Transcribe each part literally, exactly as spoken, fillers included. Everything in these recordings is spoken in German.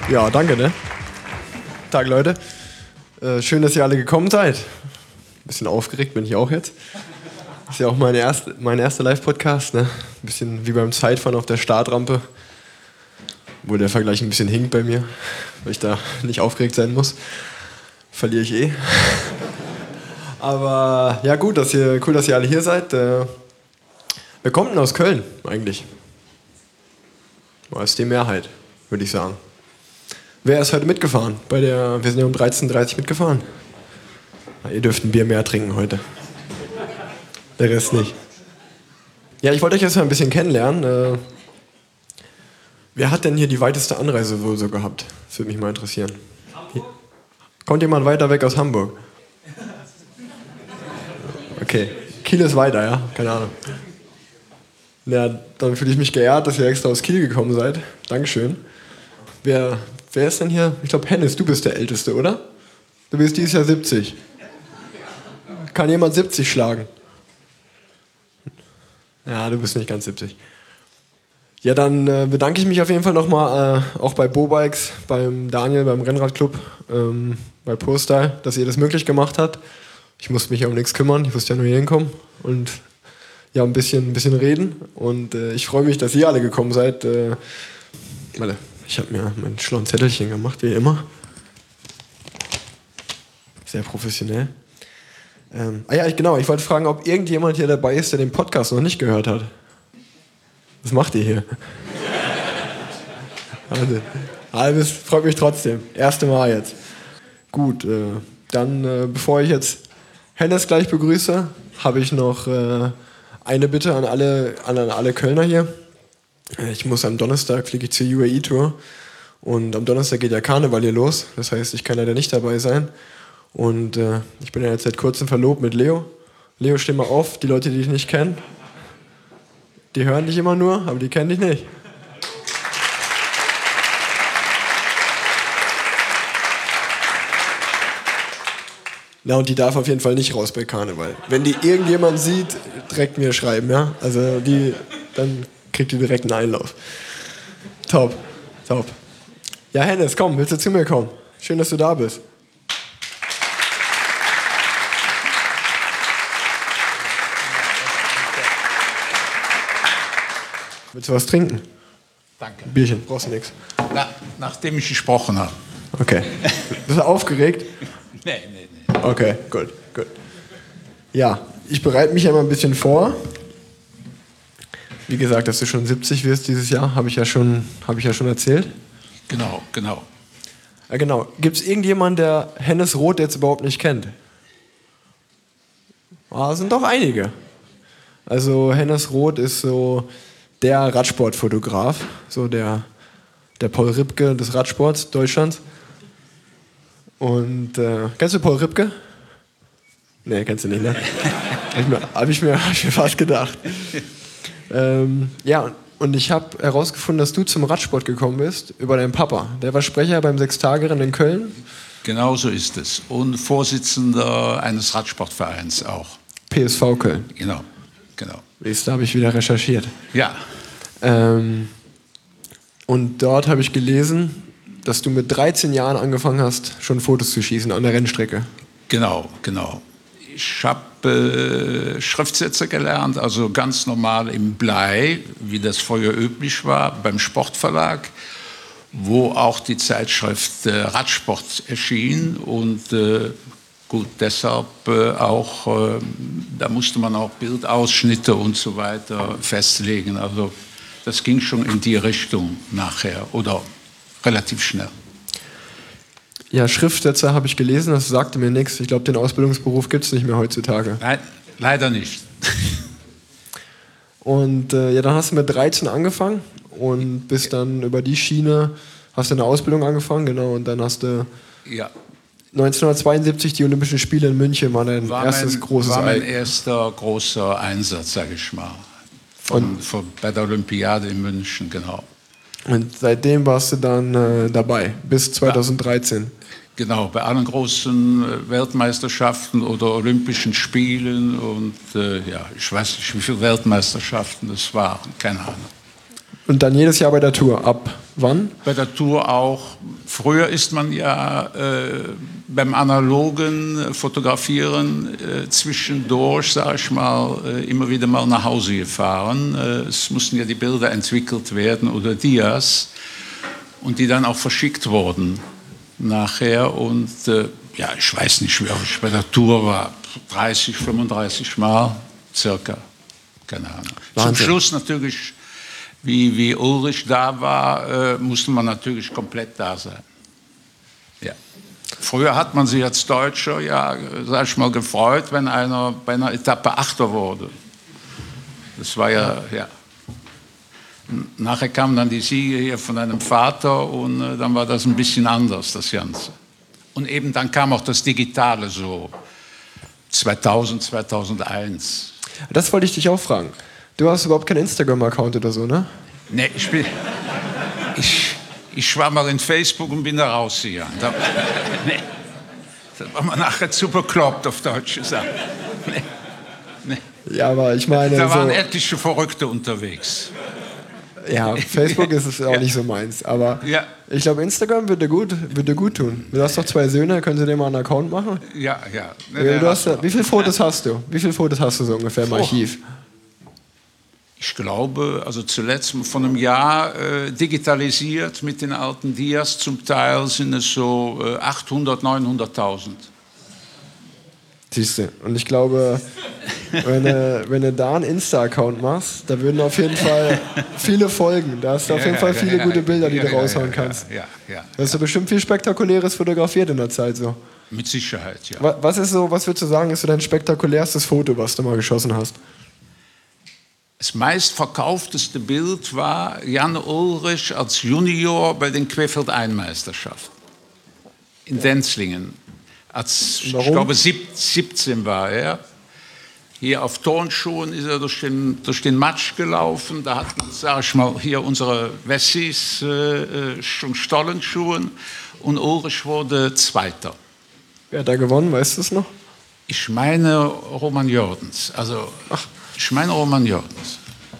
Ja, danke, ne? Tag, Leute. Äh, schön, dass ihr alle gekommen seid. Ein bisschen aufgeregt bin ich auch jetzt. Das ist ja auch meine erste, mein erster Live-Podcast, ne? Ein bisschen wie beim Zeitfahren auf der Startrampe. Wo der Vergleich ein bisschen hinkt bei mir, weil ich da nicht aufgeregt sein muss. Verliere ich eh. Aber ja gut, dass ihr, cool, dass ihr alle hier seid. Äh, wer kommt denn aus Köln eigentlich? Das ist die Mehrheit, würde ich sagen. Wer ist heute mitgefahren? Bei der, wir sind ja um dreizehn Uhr dreißig mitgefahren. Na, ihr dürft ein Bier mehr trinken heute. Der Rest nicht. Ja, ich wollte euch jetzt mal ein bisschen kennenlernen. Äh, wer hat denn hier die weiteste Anreise wohl so gehabt? Das würde mich mal interessieren. Hier. Kommt jemand weiter weg aus Hamburg? Okay. Kiel ist weiter, ja? Keine Ahnung. Ja, dann fühle ich mich geehrt, dass ihr extra aus Kiel gekommen seid. Dankeschön. Wer, wer ist denn hier? Ich glaube, Hennes, du bist der Älteste, oder? Du bist dieses Jahr siebzig. Kann jemand siebzig schlagen? Ja, du bist nicht ganz siebzig. Ja, dann äh, bedanke ich mich auf jeden Fall nochmal äh, auch bei Bobikes, beim Daniel, beim Rennradclub, ähm, bei ProStyle, dass ihr das möglich gemacht habt. Ich musste mich ja um nichts kümmern, ich musste ja nur hier hinkommen und ja, ein bisschen, ein bisschen reden. Und äh, ich freue mich, dass ihr alle gekommen seid. Äh, warte. Ich habe mir mein schlauen Zettelchen gemacht, wie immer. Sehr professionell. Ähm, ah ja, ich, genau, ich wollte fragen, ob irgendjemand hier dabei ist, der den Podcast noch nicht gehört hat. Was macht ihr hier? Also, halbes, freut mich trotzdem. Erste Mal jetzt. Gut, äh, dann, äh, bevor ich jetzt Hennes gleich begrüße, habe ich noch äh, eine Bitte an alle, an alle Kölner hier. Ich muss am Donnerstag, fliege ich zur U A E-Tour und am Donnerstag geht der Karneval hier los. Das heißt, ich kann leider nicht dabei sein. Und äh, ich bin ja jetzt seit kurzem verlobt mit Leo. Leo, steh mal auf, die Leute, die dich nicht kennen, die hören dich immer nur, aber die kennen dich nicht. Na, und die darf auf jeden Fall nicht raus bei Karneval. Wenn die irgendjemand sieht, direkt mir schreiben, ja? Also die, dann kriegt ihr direkt einen Einlauf. Top, top. Ja, Hennes, komm, willst du zu mir kommen? Schön, dass du da bist. Willst du was trinken? Danke. Ein Bierchen, brauchst du nichts. Na, nachdem ich gesprochen habe. Okay. Bist du aufgeregt? Nee, nee, nee. Okay, gut, gut. Ja, ich bereite mich ja mal ein bisschen vor. Wie gesagt, dass du schon siebzig wirst dieses Jahr, habe ich ja schon, habe ich ja schon erzählt. Genau, genau. Ja, genau. Gibt es irgendjemanden, der Hennes Roth jetzt überhaupt nicht kennt? Ah, sind doch einige. Also Hennes Roth ist so der Radsportfotograf, so der, der Paul Ripke des Radsports Deutschlands. Und äh, kennst du Paul Ripke? Nee, kennst du nicht, ne? Habe ich, mir, hab ich, mir, hab ich mir fast gedacht. Ähm, ja, und ich habe herausgefunden, dass du zum Radsport gekommen bist über deinen Papa. Der war Sprecher beim Sechstagerennen in Köln. Genau so ist es. Und Vorsitzender eines Radsportvereins auch. P S V Köln. Genau, genau. Da habe ich wieder recherchiert. Ja. Ähm, und dort habe ich gelesen, dass du mit dreizehn Jahren angefangen hast, schon Fotos zu schießen an der Rennstrecke. Genau, genau. Ich habe äh, Schriftsetzer gelernt, also ganz normal im Blei, wie das früher üblich war, beim Sportverlag, wo auch die Zeitschrift äh, Radsport erschien. Und äh, gut, deshalb äh, auch, äh, da musste man auch Bildausschnitte und so weiter festlegen. Also das ging schon in die Richtung nachher oder relativ schnell. Ja, Schriftsetzer habe ich gelesen, das sagte mir nichts. Ich glaube, den Ausbildungsberuf gibt es nicht mehr heutzutage. Nein, leider nicht. Und äh, ja, dann hast du mit dreizehn angefangen und bist dann über die Schiene, hast du eine Ausbildung angefangen, genau, und dann hast du ja. neunzehnhundertzweiundsiebzig die Olympischen Spiele in München, war dein war erstes mein, großes war mein Ei. erster großer Einsatz, sage ich mal, von, von, bei der Olympiade in München, genau. Und seitdem warst du dann äh, dabei, bis zweitausenddreizehn. Ja. Genau, bei allen großen Weltmeisterschaften oder Olympischen Spielen und äh, ja, ich weiß nicht, wie viele Weltmeisterschaften es waren, keine Ahnung. Und dann jedes Jahr bei der Tour. Ab wann? Bei der Tour auch. Früher ist man ja äh, beim analogen Fotografieren äh, zwischendurch, sag ich mal, äh, immer wieder mal nach Hause gefahren. Äh, es mussten ja die Bilder entwickelt werden oder Dias und die dann auch verschickt wurden nachher. Und äh, ja, ich weiß nicht, wie oft ich bei der Tour war, dreißig, fünfunddreißig Mal circa. Keine Ahnung. Wahnsinn. Zum Schluss natürlich, wie, wie Ulrich da war, äh, musste man natürlich komplett da sein. Ja. Früher hat man sich als Deutscher, ja, sag ich mal, gefreut, wenn einer bei einer Etappe Achter wurde. Das war ja, ja. Nachher kamen dann die Siege hier von einem Vater und äh, dann war das ein bisschen anders, das Ganze. Und eben dann kam auch das Digitale so, zweitausend, zweitausendeins. Das wollte ich dich auch fragen. Du hast überhaupt keinen Instagram-Account oder so, ne? Nee, ich bin... Ich, ich war mal in Facebook und bin da rausgegangen. Da, nee, da war man nachher zu bekloppt, auf Deutsch gesagt. Nee, nee. Ja, aber ich meine... Da waren so, etliche Verrückte unterwegs. Ja, Facebook ist es auch ja. nicht so meins. Aber ja. ich glaube, Instagram würde gut, würde gut tun. Du hast doch zwei Söhne, können Sie dir mal einen Account machen? Ja, ja. Nee, du hast, wie viele Fotos hast du? Wie viele Fotos hast du so ungefähr im Archiv? Ich glaube, also zuletzt von einem Jahr äh, digitalisiert mit den alten Dias. Zum Teil sind es so äh, achthundert, neunhunderttausend. Siehst du. Und ich glaube, wenn du, wenn du da einen Insta-Account machst, da würden auf jeden Fall viele folgen. Da hast du auf jeden Fall viele ja, gute Bilder, die ja, du raushauen ja, kannst. Ja, ja, ja, da hast du bestimmt viel Spektakuläres fotografiert in der Zeit so. Mit Sicherheit, ja. Was ist so, was würdest du sagen, ist so dein spektakulärstes Foto, was du mal geschossen hast? Das meistverkaufteste Bild war Jan Ulrich als Junior bei den Querfeldein-Meisterschaften in Denzlingen. Als, ich glaube, siebzehn war er. Hier auf Turnschuhen ist er durch den, durch den Matsch gelaufen. Da hat man, sag ich mal, hier unsere Wessis äh, schon Stollenschuhen. Und Ulrich wurde Zweiter. Wer hat da gewonnen, weißt du es noch? Ich meine Roman Jordens. Also, Ach. ich meine Roman Jordens.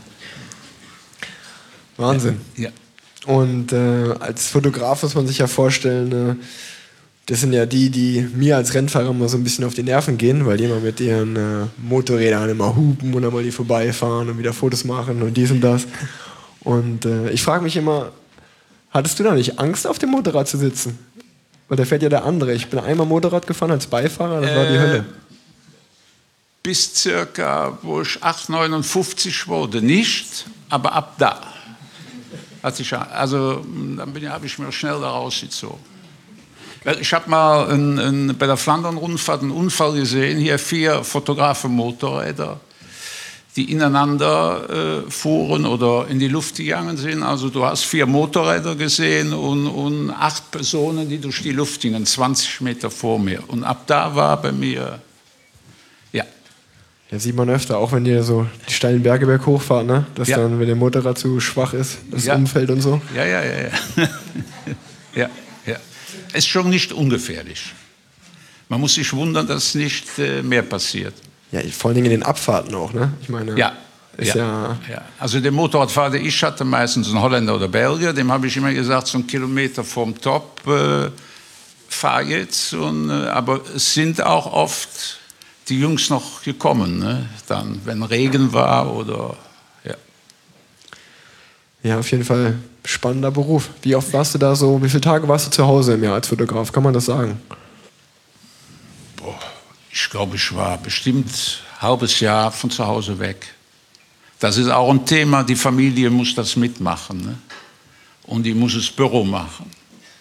Wahnsinn. Ja. Und äh, als Fotograf muss man sich ja vorstellen, äh, das sind ja die, die mir als Rennfahrer immer so ein bisschen auf die Nerven gehen, weil die immer mit ihren äh, Motorrädern immer hupen und dann mal die vorbeifahren und wieder Fotos machen und dies und das. Und äh, ich frage mich immer, hattest du da nicht Angst, auf dem Motorrad zu sitzen? Weil da fährt ja der andere. Ich bin einmal Motorrad gefahren als Beifahrer, das äh, war die Hölle. Bis circa, wo ich acht, neunundfünfzig wurde, nicht, aber ab da. Hat sich, also dann habe ich mir schnell da rausgezogen. Ich habe mal ein, ein, bei der Flandern-Rundfahrt einen Unfall gesehen, hier vier Fotografen-Motorräder, die ineinander äh, fuhren oder in die Luft gegangen sind. Also du hast vier Motorräder gesehen und, und acht Personen, die durch die Luft gingen, zwanzig Meter vor mir. Und ab da war bei mir, ja. Ja, sieht man öfter, auch wenn ihr so die steilen Berge berg hochfahrt, ne? Dass ja. dann, wenn der Motorrad zu schwach ist, das ja. umfällt und so. Ja, ja, ja, ja. ja, ja. Ist schon nicht ungefährlich. Man muss sich wundern, dass nicht äh, mehr passiert. Ja, vor allen Dingen in den Abfahrten auch, ne? Ich meine, ja. ist ja, ja, ja. Also der Motorradfahrer, den ich hatte, meistens ein Holländer oder Belgier, dem habe ich immer gesagt, so einen Kilometer vom Top äh, fahr jetzt. Und, äh, aber es sind auch oft die Jungs noch gekommen, ne? Dann, wenn Regen war oder ja. Ja, auf jeden Fall spannender Beruf. Wie oft warst du da so, wie viele Tage warst du zu Hause im Jahr als Fotograf? Kann man das sagen? Boah, ich glaube, ich war bestimmt ein halbes Jahr von zu Hause weg. Das ist auch ein Thema, die Familie muss das mitmachen. Ne? Und die muss das Büro machen.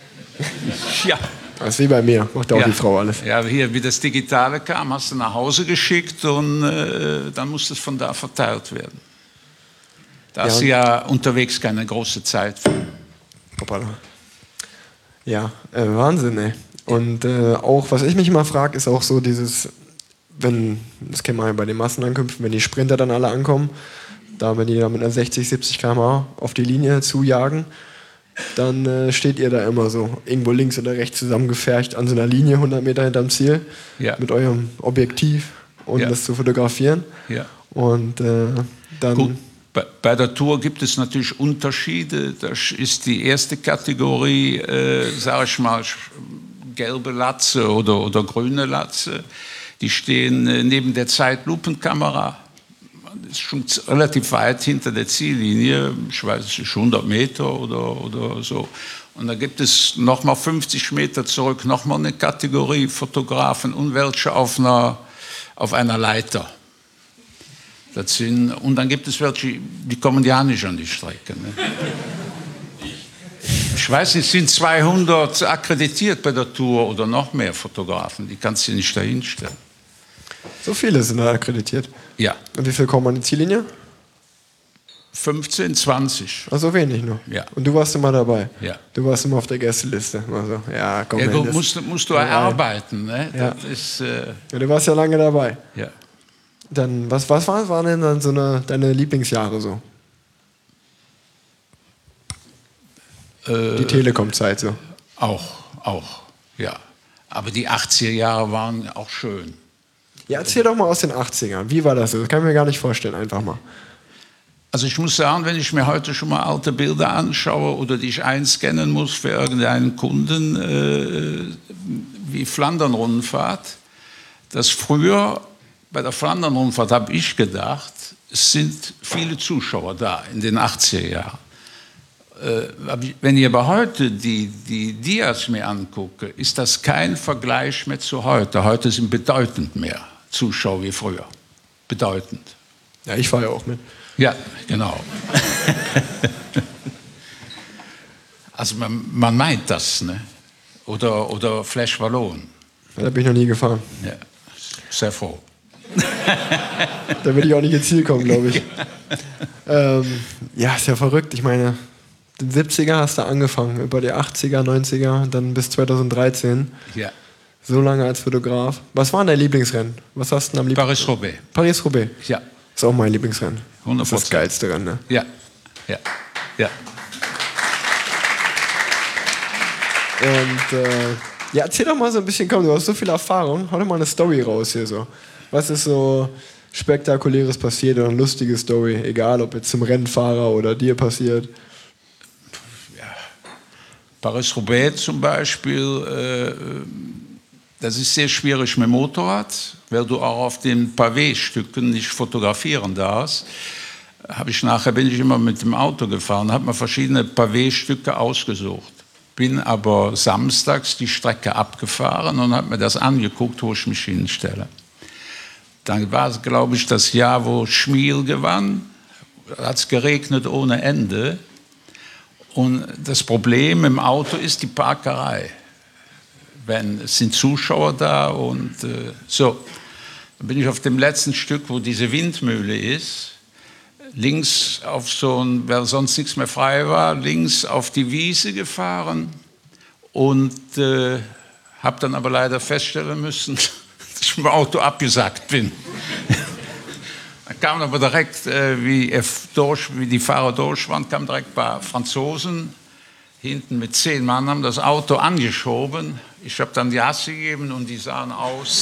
ja. Das ist wie bei mir, macht auch ja. die Frau alles. Ja, hier, wie das Digitale kam, hast du nach Hause geschickt und äh, dann musste es von da verteilt werden. Da hast du ja unterwegs keine große Zeit für. Hoppala. Ja, äh, Wahnsinn, ey. Und äh, auch, was ich mich immer frage, ist auch so dieses, wenn, das kennen wir ja bei den Massenankünften, wenn die Sprinter dann alle ankommen, da wenn die da mit einer sechzig, siebzig Kilometer pro Stunde auf die Linie zujagen, dann äh, steht ihr da immer so irgendwo links oder rechts zusammengefercht an so einer Linie, hundert Meter hinterm Ziel, ja. mit eurem Objektiv und ja. das zu fotografieren. Ja. Und äh, dann... Gut. Bei, bei der Tour gibt es natürlich Unterschiede. Das ist die erste Kategorie, äh, sage ich mal, gelbe Latze oder, oder grüne Latze. Die stehen äh, neben der Zeitlupenkamera. Das ist schon relativ weit hinter der Ziellinie, ich weiß es ist hundert Meter oder, oder so. Und da gibt es nochmal fünfzig Meter zurück, nochmal eine Kategorie Fotografen und welche auf einer, auf einer Leiter. Das sind, und dann gibt es welche, die kommen ja nicht an die Strecke. Ne? Ich weiß nicht, es sind zweihundert akkreditiert bei der Tour oder noch mehr Fotografen, die kannst du nicht dahinstellen. So viele sind da akkreditiert? Ja. Und wie viel kommen an die Ziellinie? fünfzehn, zwanzig. Also wenig nur? Ja. Und du warst immer dabei? Ja. Du warst immer auf der Gästeliste? Also, ja, komm, ja, du Hennes. musst, musst du erarbeiten. Ne? Ja. Das ist, äh, Ja, du warst ja lange dabei. ja. Dann, was, was war, waren denn dann so eine, deine Lieblingsjahre so? Äh, Die Telekom-Zeit so. Auch, auch, ja. Aber die achtziger Jahre waren auch schön. Ja, erzähl doch mal aus den achtzigern. Wie war das so? Das kann ich mir gar nicht vorstellen, einfach mal. Also ich muss sagen, wenn ich mir heute schon mal alte Bilder anschaue oder die ich einscannen muss für irgendeinen Kunden, äh, wie Flandern-Rundfahrt, dass früher bei der Flandern-Rundfahrt habe ich gedacht, es sind viele Zuschauer da in den achtziger Jahren. Äh, wenn ich aber heute die, die Dias mir angucke, ist das kein Vergleich mehr zu heute. Heute sind bedeutend mehr Zuschauer wie früher. Bedeutend. Ja, ich fahre ja auch mit. Ja, genau. Also man, man meint das, ne? Oder, oder Flash Wallon. Ja, da bin ich noch nie gefahren. Ja, sehr froh. Da will ich auch nicht ins Ziel kommen, glaube ich. ähm, ja, ist ja verrückt. Ich meine, den siebziger hast du angefangen, über die achtziger, neunziger, dann bis zweitausenddreizehn. Ja. So lange als Fotograf. Was war denn dein Lieblingsrennen? Was hast du denn am liebsten? Paris-Roubaix. Paris-Roubaix? Ja. Ist auch mein Lieblingsrennen. hundert Das ist das geilste Rennen, ne? Ja, ja, ja. Und äh, ja, erzähl doch mal so ein bisschen, komm, du hast so viel Erfahrung, hau doch mal eine Story raus hier so. Was ist so Spektakuläres passiert oder eine lustige Story, egal ob jetzt zum Rennfahrer oder dir passiert? Paris-Roubaix zum Beispiel, äh, das ist sehr schwierig mit dem Motorrad, weil du auch auf den Pavé-Stücken nicht fotografieren darfst. Habe ich nachher bin ich immer mit dem Auto gefahren, habe mir verschiedene Pavé-Stücke ausgesucht. Bin aber samstags die Strecke abgefahren und habe mir das angeguckt, wo ich mich hinstelle. Dann war es, glaube ich, das Jahr, wo Schmiel gewann. Da hat es geregnet ohne Ende. Und das Problem im Auto ist die Parkerei. Wenn, es sind Zuschauer da und äh, so. Dann bin ich auf dem letzten Stück, wo diese Windmühle ist, links auf so ein, weil sonst nichts mehr frei war, links auf die Wiese gefahren und äh, habe dann aber leider feststellen müssen, dass ich mit dem Auto abgesackt bin. Dann kam aber direkt, äh, wie, er durch, wie die Fahrer durch waren, kamen direkt ein paar Franzosen hinten mit zehn Mann, haben das Auto angeschoben. Ich habe dann die Hasse gegeben und die sahen aus.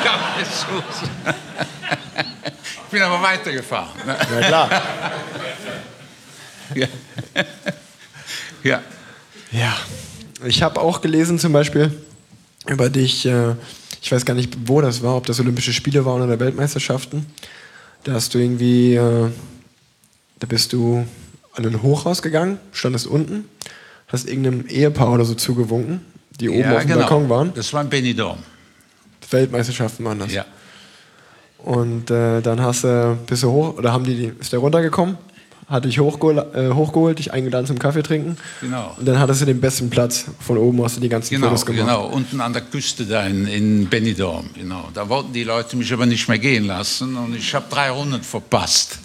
Ich bin aber weitergefahren. Na klar. Ja. Ja. Ja. Ich habe auch gelesen zum Beispiel über dich, äh, ich weiß gar nicht, wo das war, ob das Olympische Spiele waren oder Weltmeisterschaften. Da hast du irgendwie, äh, da bist du an ein Hochhaus gegangen, standest unten, hast irgendeinem Ehepaar oder so zugewunken, die oben Ja, auf dem genau. Balkon waren. Das war in Benidorm. Weltmeisterschaften waren das. Ja. Und äh, dann hast du, bist du hoch, oder haben die, die ist der runtergekommen, hat dich hochgeholt, äh, hochgeholt, dich eingeladen zum Kaffee trinken. Genau. Und dann hattest du den besten Platz. Von oben hast du die ganzen Genau, Fotos gemacht. genau, unten an der Küste da in, in Benidorm. Genau. Da wollten die Leute mich aber nicht mehr gehen lassen und ich habe drei Runden verpasst.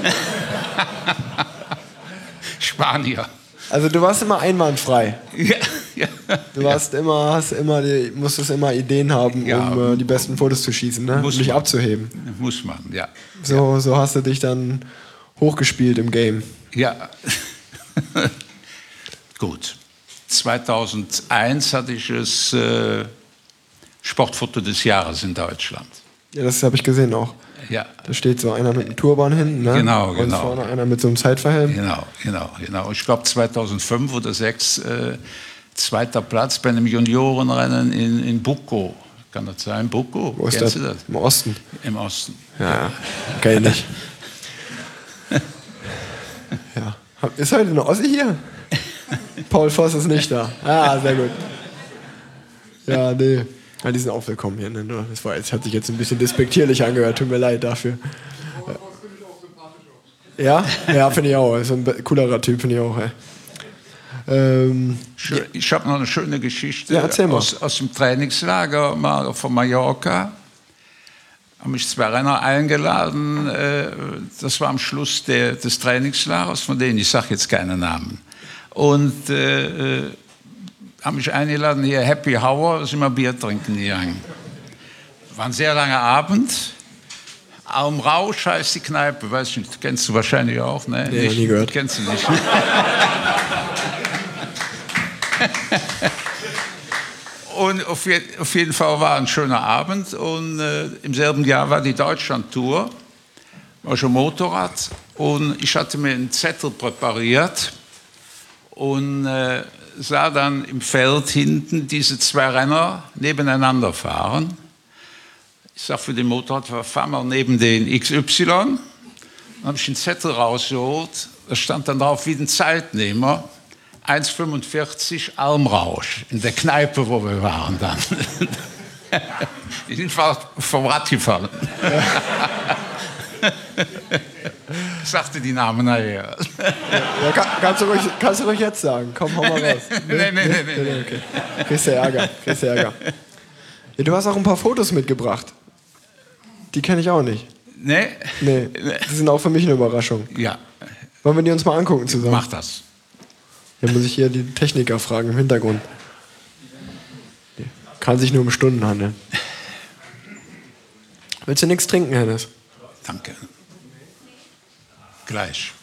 Spanier. Also du warst immer einwandfrei. Ja, ja. Du warst immer, hast immer die, musstest immer Ideen haben, Ja. um äh, die besten Fotos zu schießen, ne? Muss Um dich man. abzuheben. Muss man, ja. So, so hast du dich dann hochgespielt im Game. Ja. Gut. zweitausendeins hatte ich das äh, Sportfoto des Jahres in Deutschland. Ja, das habe ich gesehen auch. Ja. Da steht so einer mit einem Turban hinten, ne? Genau, und genau. vorne einer mit so einem Zeitverhelm. Genau, genau, genau. Ich glaube zweitausendfünf oder zweitausendsechs äh, zweiter Platz bei einem Juniorenrennen in, in Bucko. Kann das sein? Bucko? Wo ist Kennst das? du das? Im Osten. Im Osten. Ja, kenn ich nicht. Ja. Ist heute eine Ossi hier? Paul Voss ist nicht da. Ah, sehr gut. Ja, nee. Ja, die sind auch willkommen hier. Ne? Das war, das hat sich jetzt ein bisschen despektierlich angehört. Tut mir leid dafür. Ja, ja, finde ich auch. Ist ein coolerer Typ, finde ich auch. Ey. Ähm, ich habe noch eine schöne Geschichte ja, erzähl mal. Aus, aus dem Trainingslager mal von Mallorca. Haben mich zwei Renner eingeladen. Äh, das war am Schluss der, des Trainingslagers, von denen ich sage jetzt keine Namen. Und äh, haben mich eingeladen, hier Happy Hour, sind wir Bier trinken gegangen. War ein sehr langer Abend. Alm Rausch heißt die Kneipe, weiß nicht, kennst du wahrscheinlich auch, ne? Nee, nicht, nie gehört. Kennst du nicht. Und auf, je, auf jeden Fall war ein schöner Abend und äh, im selben Jahr war die Deutschland-Tour, war schon Motorrad und ich hatte mir einen Zettel präpariert und äh, sah dann im Feld hinten diese zwei Renner nebeneinander fahren. Ich sage für den Motorradfahrer, fahr mal neben den X Y. Dann habe ich den Zettel rausgeholt, da stand dann drauf wie ein Zeitnehmer, eins fünfundvierzig Alm Rausch, in der Kneipe, wo wir waren dann. Die sind vom Rad gefallen. Ich sagte die Namen nachher. Ja, kann, kannst, du ruhig, kannst du ruhig jetzt sagen. Komm, hau mal raus. Nee, nee, nee. nee, nee, nee. Okay. Kriegst du Ärger. Kriegst du Ärger. Ja, du hast auch ein paar Fotos mitgebracht. Die kenne ich auch nicht. Nee? Nee, die sind auch für mich eine Überraschung. Ja. Wollen wir die uns mal angucken zusammen? Mach das. Dann muss ich hier die Techniker fragen im Hintergrund. Kann sich nur um Stunden handeln. Willst du nichts trinken, Hennes? Danke. Gleich.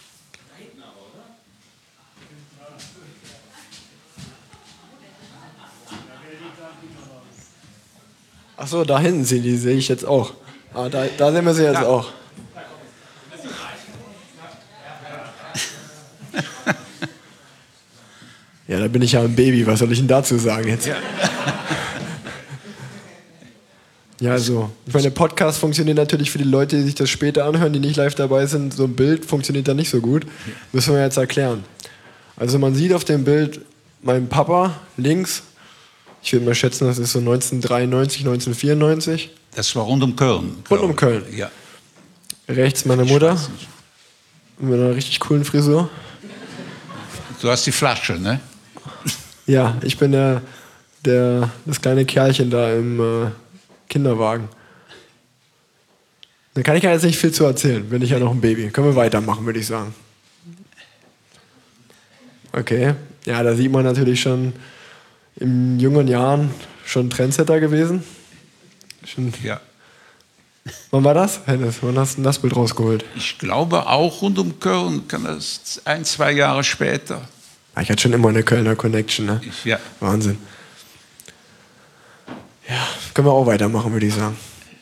Ach so, da hinten sind die, sehe ich jetzt auch. Ah, da, da sehen wir sie jetzt ja. auch. Ja, da bin ich ja ein Baby. Was soll ich denn dazu sagen jetzt? Ja, ja also, ich meine, der Podcast funktioniert natürlich für die Leute, die sich das später anhören, die nicht live dabei sind. So ein Bild funktioniert da nicht so gut. Müssen wir jetzt erklären. Also man sieht auf dem Bild meinen Papa links. Ich würde mal schätzen, das ist so neunzehnhundertdreiundneunzig, neunzehnhundertvierundneunzig. Das war rund um Köln. Rund um Köln. Ja. Rechts meine Mutter. Mit einer richtig coolen Frisur. Du hast die Flasche, ne? Ja, ich bin der, der, das kleine Kerlchen da im äh, Kinderwagen. Da kann ich ja jetzt nicht viel zu erzählen, bin ich ja noch ein Baby. Können wir weitermachen, würde ich sagen. Okay, ja, da sieht man natürlich schon in jungen Jahren schon Trendsetter gewesen. Schon. Ja. Wann war das, Hennes? Wann hast du denn das Bild rausgeholt? Ich glaube auch rund um Köln, kann das ein, zwei Jahre später. Ich hatte schon immer eine Kölner Connection, ne? Ich, ja. Wahnsinn. Ja, können wir auch weitermachen, würde ich sagen.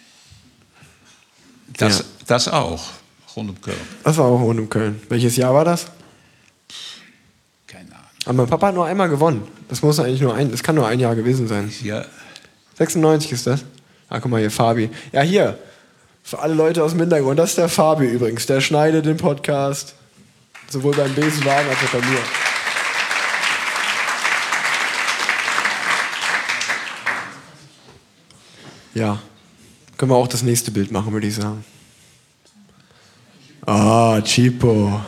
Das, ja. das auch, rund um Köln. Das war auch rund um Köln. Welches Jahr war das? Keine Ahnung. Aber mein Papa hat nur einmal gewonnen. Das muss eigentlich nur ein, das kann nur ein Jahr gewesen sein. Ja. sechsundneunzig ist das. Ah, guck mal hier, Fabi. Ja, hier. Für alle Leute aus dem Hintergrund. Das ist der Fabi übrigens. Der schneidet den Podcast. Sowohl beim Besenwagen als auch bei mir. Ja. Können wir auch das nächste Bild machen, würde ich sagen. Ah, Chipo.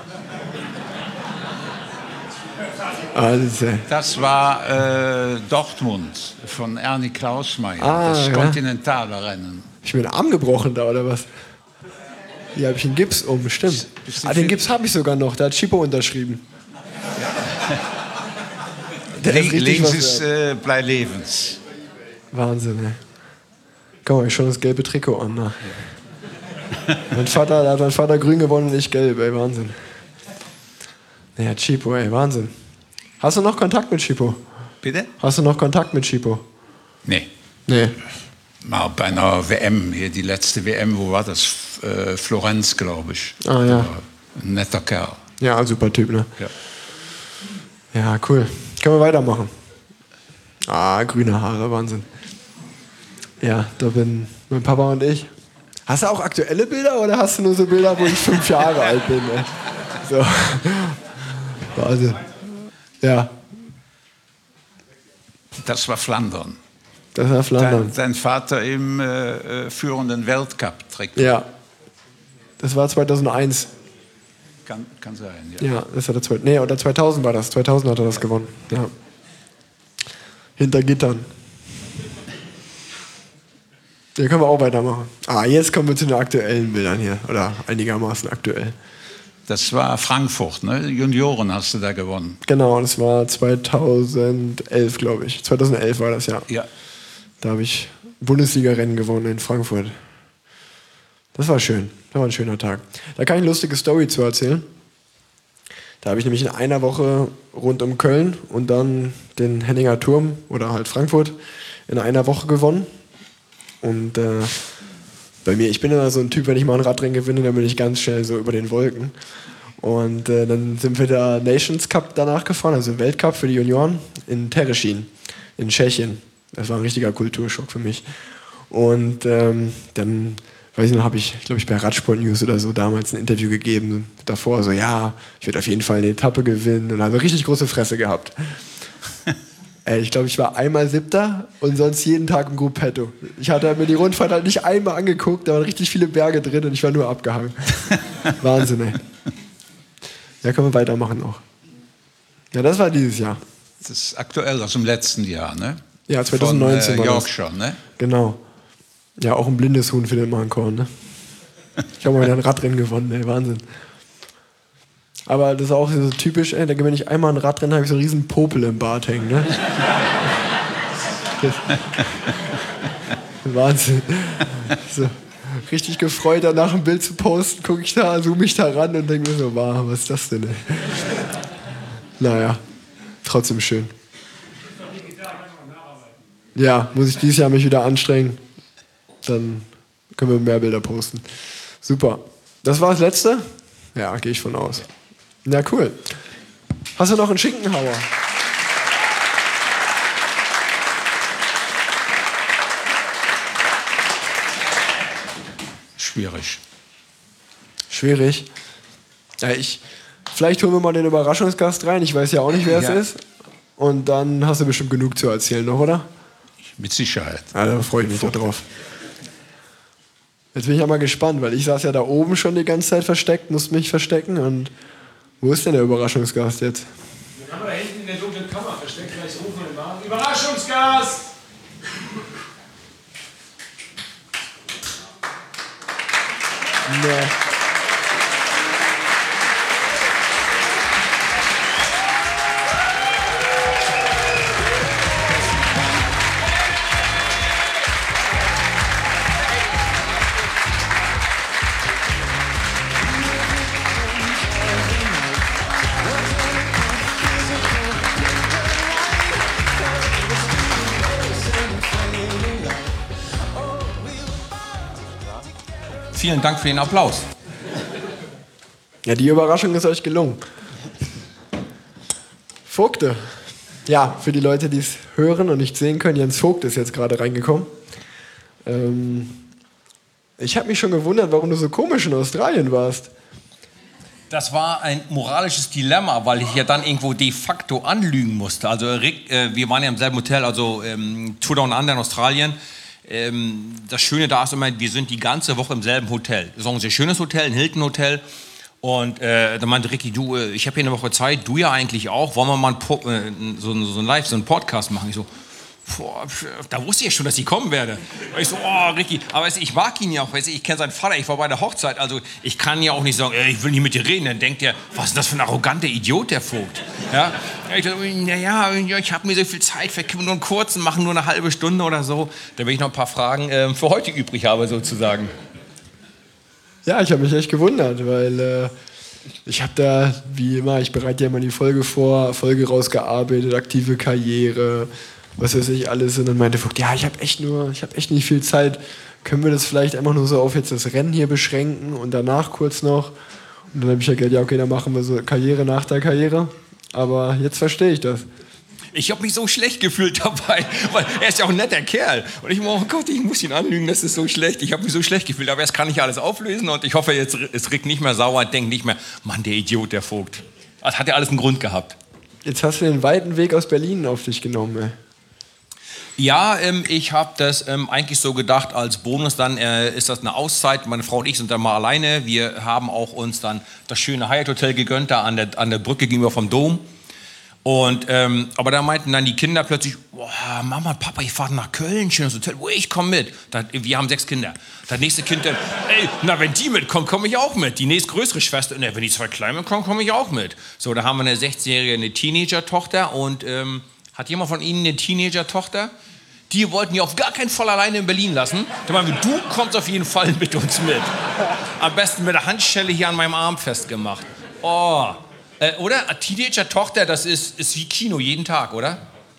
Also. Das war äh, Dortmund von Ernie Klausmeier, Ah, das ja. kontinentale Rennen. Hab ich mir den Arm gebrochen da, oder was? Hier habe ich einen Gips um, stimmt. Ah, den Gips habe ich sogar noch, da hat Chipo unterschrieben. Der ist richtig Links was ist wert. äh, Bleilevens. Wahnsinn, ey. Guck mal, ich schon das gelbe Trikot an. Ne? Mein Vater, da hat mein Vater grün gewonnen und ich gelb, ey, Wahnsinn. Naja, Chipo, ey, Wahnsinn. Hast du noch Kontakt mit Chipo? Bitte? Hast du noch Kontakt mit Chipo? Nee. Nee. Mal bei einer W M, hier die letzte W M, wo war das? Äh, Florenz, glaube ich. Ah ja. Ein netter Kerl. Ja, super Typ, ne? Ja. Ja, cool. Können wir weitermachen. Ah, grüne Haare, Wahnsinn. Ja, da bin mein Papa und ich. Hast du auch aktuelle Bilder oder hast du nur so Bilder, wo ich fünf Jahre alt bin? Ey? So. Wahnsinn. Ja. Das war Flandern. Das war Flandern. Dein, dein Vater im äh, führenden Weltcup-Trikot. Ja. Das war zweitausendeins. Kann, kann sein, ja. Ja, das hat er zwei, nee, oder zweitausend war das. zweitausend hat er das gewonnen. Ja. Hinter Gittern. Ja, können wir auch weitermachen. Ah, jetzt kommen wir zu den aktuellen Bildern hier. Oder einigermaßen aktuell. Das war Frankfurt, ne? Junioren hast du da gewonnen. Genau, das war zweitausendelf, glaube ich. zweitausendelf war das, ja. Ja. Da habe ich Bundesliga-Rennen gewonnen in Frankfurt. Das war schön. Das war ein schöner Tag. Da kann ich eine lustige Story zu erzählen. Da habe ich nämlich in einer Woche rund um Köln und dann den Henninger Turm oder halt Frankfurt in einer Woche gewonnen. Und äh, bei mir, ich bin immer so ein Typ, wenn ich mal ein Radrennen gewinne, dann bin ich ganz schnell so über den Wolken. Und äh, dann sind wir der Nations Cup danach gefahren, also Weltcup für die Junioren in Teresin in Tschechien. Das war ein richtiger Kulturschock für mich. Und ähm, dann, weiß ich noch, habe ich, glaube ich, bei Radsport News oder so damals ein Interview gegeben. Davor so, ja, ich werde auf jeden Fall eine Etappe gewinnen. Und habe richtig große Fresse gehabt. Ey, ich glaube, ich war einmal Siebter und sonst jeden Tag im Gruppetto. Ich hatte mir die Rundfahrt halt nicht einmal angeguckt, da waren richtig viele Berge drin und ich war nur abgehangen. Wahnsinn, ey. Ja, können wir weitermachen auch. Ja, das war dieses Jahr. Das ist aktuell aus dem letzten Jahr, ne? Ja, zweitausendneunzehn Von, äh, war Yorkshire, ne? Genau. Ja, auch ein blindes Huhn findet man ein Korn, ne? Ich habe mal wieder ein Radrennen gewonnen, ey, Wahnsinn. Aber das ist auch so typisch, ey, da gewinne ich einmal ein Radrennen, habe ich so einen riesen Popel im Bart hängen, ne? Wahnsinn. So, richtig gefreut, danach ein Bild zu posten, gucke ich da, zoome ich da ran und denke mir so, wow, was ist das denn, ey? Naja, trotzdem schön. Ja, muss ich dieses Jahr mich wieder anstrengen. Dann können wir mehr Bilder posten. Super. Das war das Letzte? Ja, gehe ich von aus. Ja, cool. Hast du noch einen Schinkenhauer? Schwierig. Schwierig. Ja, ich, vielleicht holen wir mal den Überraschungsgast rein. Ich weiß ja auch nicht, wer Ja. es ist. Und dann hast du bestimmt genug zu erzählen noch, oder? Mit Sicherheit. Ja, da freue ich mich doch drauf. Jetzt bin ich ja mal gespannt, weil ich saß ja da oben schon die ganze Zeit versteckt, musste mich verstecken. Und wo ist denn der Überraschungsgast jetzt? Den haben wir da hinten in der dunklen Kammer versteckt. Gleich rufen wir den mal. Überraschungsgast! Nee. Vielen Dank für den Applaus. Ja, die Überraschung ist euch gelungen. Vogte. Ja, für die Leute, die es hören und nicht sehen können, Jens Vogt ist jetzt gerade reingekommen. Ähm, ich habe mich schon gewundert, warum du so komisch in Australien warst. Das war ein moralisches Dilemma, weil ich ja dann irgendwo de facto anlügen musste. Also Rick, äh, wir waren ja im selben Hotel, also ähm, Tour Down Under in Australien. Ähm, das Schöne da ist immer, wir sind die ganze Woche im selben Hotel. Das ist auch ein sehr schönes Hotel, ein Hilton-Hotel. Und äh, da meinte Ricky, du, äh, ich habe hier eine Woche Zeit, du ja eigentlich auch. Wollen wir mal ein po- äh, so, so ein Live, so einen Podcast machen? Ich so, boah, da wusste ich schon, dass ich kommen werde. Und ich so, oh, Ricky, aber weißt du, ich mag ihn ja auch, weißt du, ich kenne seinen Vater, ich war bei der Hochzeit, also ich kann ja auch nicht sagen, ey, ich will nicht mit dir reden. Dann denkt er, was ist das für ein arroganter Idiot, der Vogt? Ja, ich so, naja, ich habe mir so viel Zeit, vielleicht können wir nur einen kurzen machen, nur eine halbe Stunde oder so. Da will ich noch ein paar Fragen äh, für heute übrig habe, sozusagen. Ja, ich habe mich echt gewundert, weil äh, ich habe da, wie immer, ich bereite ja immer die Folge vor, Folge rausgearbeitet, aktive Karriere, was weiß ich alles. Und dann meinte Vogt, ja, ich habe echt nur, ich habe echt nicht viel Zeit. Können wir das vielleicht einfach nur so auf jetzt das Rennen hier beschränken und danach kurz noch? Und dann habe ich ja gedacht, ja, okay, dann machen wir so Karriere nach der Karriere. Aber jetzt verstehe ich das. Ich habe mich so schlecht gefühlt dabei, weil er ist ja auch ein netter Kerl. Und ich oh Gott, ich muss ihn anlügen, das ist so schlecht. Ich habe mich so schlecht gefühlt, aber jetzt kann ich alles auflösen und ich hoffe, jetzt ist Rick nicht mehr sauer, denkt nicht mehr, Mann, der Idiot, der Vogt. Das hat ja alles einen Grund gehabt. Jetzt hast du den weiten Weg aus Berlin auf dich genommen, ey. Ja, ähm, ich habe das ähm, eigentlich so gedacht, als Bonus dann äh, ist das eine Auszeit. Meine Frau und ich sind dann mal alleine. Wir haben auch uns dann das schöne Hyatt Hotel gegönnt, da an der, an der Brücke gegenüber vom Dom. Und, ähm, aber da meinten dann die Kinder plötzlich, boah, Mama, Papa, ich fahre nach Köln, schönes Hotel, oh, ich komme mit. Da, wir haben sechs Kinder. Das nächste Kind dann, ey, na, wenn die mitkommen, komme ich auch mit. Die nächstgrößere Schwester, na, wenn die zwei Kleinen mitkommen, komme ich auch mit. So, da haben wir eine sechzehnjährige, eine Teenager-Tochter und ähm, hat jemand von Ihnen eine Teenager-Tochter? Die wollten die auf gar keinen Fall alleine in Berlin lassen. Da meinen wir, du kommst auf jeden Fall mit uns mit. Am besten mit der Handschelle hier an meinem Arm festgemacht. Oh, äh, oder? Eine Teenager-Tochter, das ist, ist wie Kino jeden Tag, oder?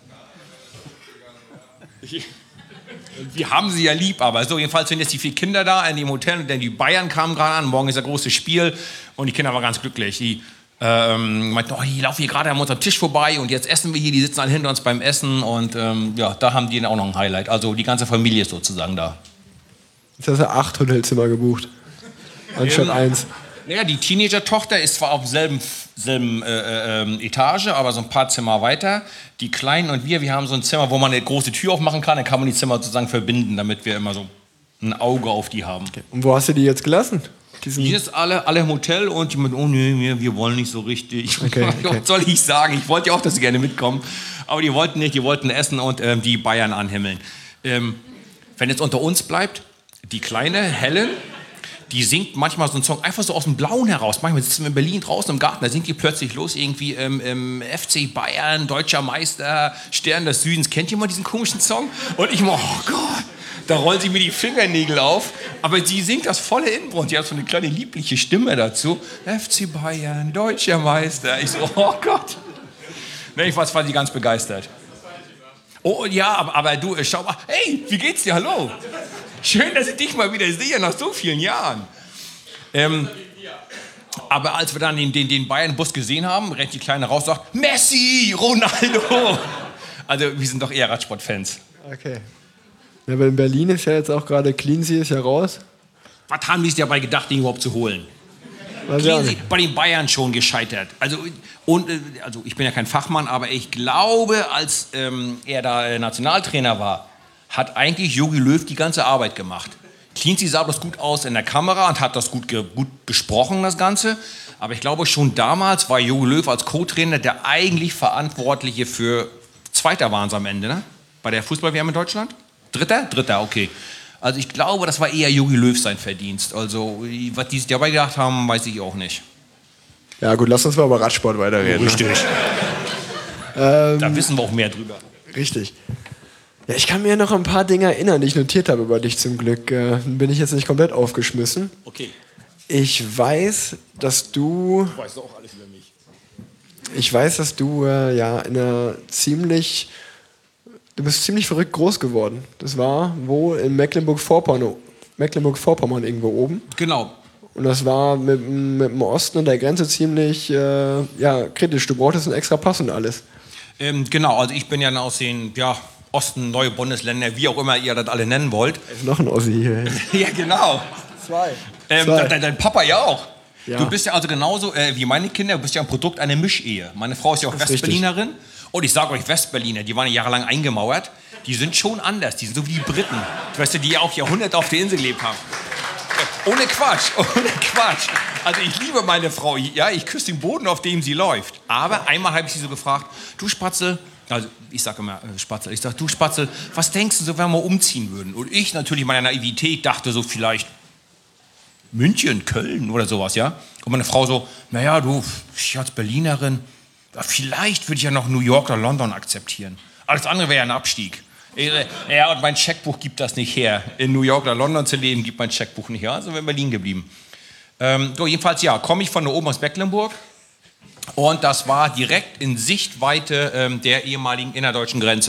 Wir haben sie ja lieb, aber so, jedenfalls sind jetzt die vier Kinder da in dem Hotel, denn die Bayern kamen gerade an, morgen ist das große Spiel und die Kinder waren ganz glücklich. Die ähm, meinten, oh, die laufen hier gerade an unserem Tisch vorbei und jetzt essen wir hier, die sitzen alle hinter uns beim Essen und ähm, ja, da haben die auch noch ein Highlight. Also die ganze Familie ist sozusagen da. Jetzt hast du acht Hotelzimmer gebucht, anstatt ähm, eins. Naja, die Teenager-Tochter ist zwar auf derselben selben, äh, äh, Etage, aber so ein paar Zimmer weiter. Die Kleinen und wir, wir haben so ein Zimmer, wo man eine große Tür aufmachen kann, dann kann man die Zimmer sozusagen verbinden, damit wir immer so ein Auge auf die haben. Okay. Und wo hast du die jetzt gelassen? Diesen die ist alle, alle im Hotel und die mit, oh nee, wir, wir wollen nicht so richtig. Okay, okay. Was soll ich sagen? Ich wollte ja auch, dass sie gerne mitkommen, aber die wollten nicht, die wollten essen und ähm, die Bayern anhimmeln. Ähm, wenn jetzt unter uns bleibt, die kleine Helen, die singt manchmal so einen Song einfach so aus dem Blauen heraus. Manchmal sitzen wir in Berlin draußen im Garten, da singt die plötzlich los, irgendwie ähm, ähm, F C Bayern, deutscher Meister, Stern des Südens. Kennt jemand diesen komischen Song? Und ich immer, oh Gott, da rollen sich mir die Fingernägel auf. Aber sie singt das volle Inbrunst. Die hat so eine kleine liebliche Stimme dazu. F C Bayern, deutscher Meister. Ich so, oh Gott. Ne, ich war, war sie ganz begeistert. Oh ja, aber, aber du, schau mal, hey, wie geht's dir, hallo? Schön, dass ich dich mal wieder sehe, nach so vielen Jahren. Ähm, aber als wir dann den, den, den Bayern-Bus gesehen haben, rennt die Kleine raus und sagt, Messi, Ronaldo. Also wir sind doch eher Radsportfans. Okay. Ja, aber in Berlin ist ja jetzt auch gerade Cleansea ist ja raus. Was haben die sich dabei gedacht, den überhaupt zu holen? Cleansea, bei den Bayern schon gescheitert. Also, und, also ich bin ja kein Fachmann, aber ich glaube, als ähm, er da Nationaltrainer war, hat eigentlich Jogi Löw die ganze Arbeit gemacht. Cleansea sah das gut aus in der Kamera und hat das gut, ge gut gesprochen, das Ganze. Aber ich glaube, schon damals war Jogi Löw als Co-Trainer der eigentlich Verantwortliche für Zweiter waren es am Ende, ne? Bei der Fußball-W M in Deutschland? Dritter? Dritter, okay. Also ich glaube, das war eher Jogi Löw sein Verdienst. Also was die sich dabei gedacht haben, weiß ich auch nicht. Ja gut, lass uns mal über Radsport weiterreden. Oh, richtig. Ne? ähm, da wissen wir auch mehr drüber. Richtig. Ja, ich kann mir noch ein paar Dinge erinnern, die ich notiert habe über dich zum Glück. Äh, bin ich jetzt nicht komplett aufgeschmissen. Okay. Ich weiß, dass du... Du weißt auch alles über mich. Ich weiß, dass du äh, ja in einer ziemlich... Du bist ziemlich verrückt groß geworden. Das war wo? In Mecklenburg-Vorpommern, Mecklenburg-Vorpommern irgendwo oben. Genau. Und das war mit, mit dem Osten und der Grenze ziemlich äh, ja, kritisch. Du brauchtest einen extra Pass und alles. Ähm, genau, also ich bin ja aus den... Ja Osten, neue Bundesländer, wie auch immer ihr das alle nennen wollt. Ist noch ein Ossi hier. Ja, genau. Zwei. Ähm, Zwei. Dein, dein Papa ja auch. Ja. Du bist ja also genauso äh, wie meine Kinder, du bist ja ein Produkt einer Mischehe. Meine Frau ist ja auch das Westberlinerin. Und ich sage euch, Westberliner, die waren ja jahrelang eingemauert, die sind schon anders, die sind so wie die Briten. Weißt du, die auch Jahrhunderte auf der Insel gelebt haben. Ohne Quatsch, ohne Quatsch. Also ich liebe meine Frau, ja, ich küsse den Boden, auf dem sie läuft. Aber einmal habe ich sie so gefragt, du Spatzel, also ich sage immer äh, Spatzel, ich sage, du Spatzel, was denkst du so, wenn wir umziehen würden? Und ich natürlich in meiner Naivität dachte so vielleicht München, Köln oder sowas, ja. Und meine Frau so, naja, du, ich als Berlinerin, ja, vielleicht würde ich ja noch New York oder London akzeptieren. Alles andere wäre ja ein Abstieg. Ja, und mein Scheckbuch gibt das nicht her. In New York oder London zu leben, gibt mein Scheckbuch nicht her. Also sind wir in Berlin geblieben. Ähm, so, jedenfalls, ja, komme ich von da oben aus Mecklenburg. Und das war direkt in Sichtweite ähm, der ehemaligen innerdeutschen Grenze.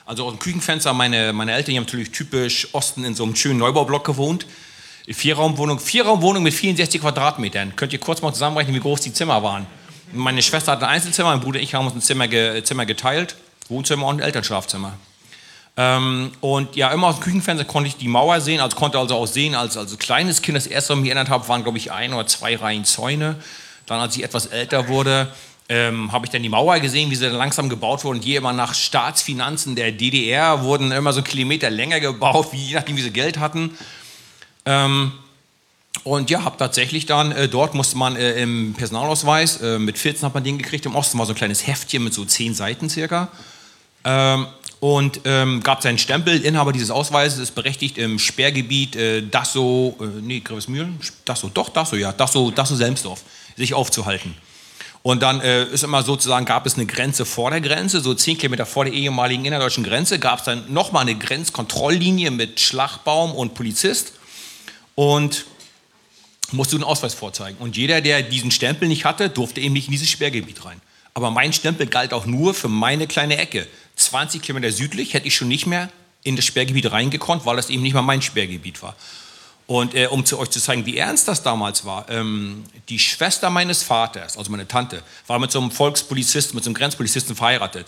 Also aus dem Küchenfenster, meine, meine Eltern, die haben natürlich typisch Osten in so einem schönen Neubaublock gewohnt. Vierraumwohnung, Vierraumwohnung mit vierundsechzig Quadratmetern. Könnt ihr kurz mal zusammenrechnen, wie groß die Zimmer waren? Meine Schwester hat ein Einzelzimmer, mein Bruder und ich haben uns ein Zimmer, ge, Zimmer geteilt. Wohnzimmer und Elternschlafzimmer. Ähm, und ja, immer aus dem Küchenfenster konnte ich die Mauer sehen, also konnte also auch sehen, als, als kleines Kind, das erste, was ich mich erinnert habe, waren glaube ich ein oder zwei Reihen Zäune. Dann, als ich etwas älter wurde, ähm, habe ich dann die Mauer gesehen, wie sie dann langsam gebaut wurde. Und je immer nach Staatsfinanzen der D D R wurden immer so Kilometer länger gebaut, wie, je nachdem, wie sie Geld hatten. Ähm, und ja, habe tatsächlich dann, äh, dort musste man äh, im Personalausweis, äh, mit vierzehn hat man den gekriegt, im Osten war so ein kleines Heftchen mit so zehn Seiten circa. Ähm, und ähm, gab seinen Stempel, Inhaber dieses Ausweises ist berechtigt im Sperrgebiet äh, Dassow, äh, nee, Grevesmühlen, Dassow, doch, Dassow, ja, Dassow, Dassow-Selmsdorf, sich aufzuhalten. Und dann äh, ist immer sozusagen, gab es eine Grenze vor der Grenze, so zehn Kilometer vor der ehemaligen innerdeutschen Grenze, gab es dann nochmal eine Grenzkontrolllinie mit Schlagbaum und Polizist und musste einen Ausweis vorzeigen. Und jeder, der diesen Stempel nicht hatte, durfte eben nicht in dieses Sperrgebiet rein. Aber mein Stempel galt auch nur für meine kleine Ecke. zwanzig Kilometer südlich hätte ich schon nicht mehr in das Sperrgebiet reingekonnt, weil das eben nicht mal mein Sperrgebiet war. Und äh, um zu euch zu zeigen, wie ernst das damals war, ähm, die Schwester meines Vaters, also meine Tante, war mit so einem Volkspolizisten, mit so einem Grenzpolizisten verheiratet.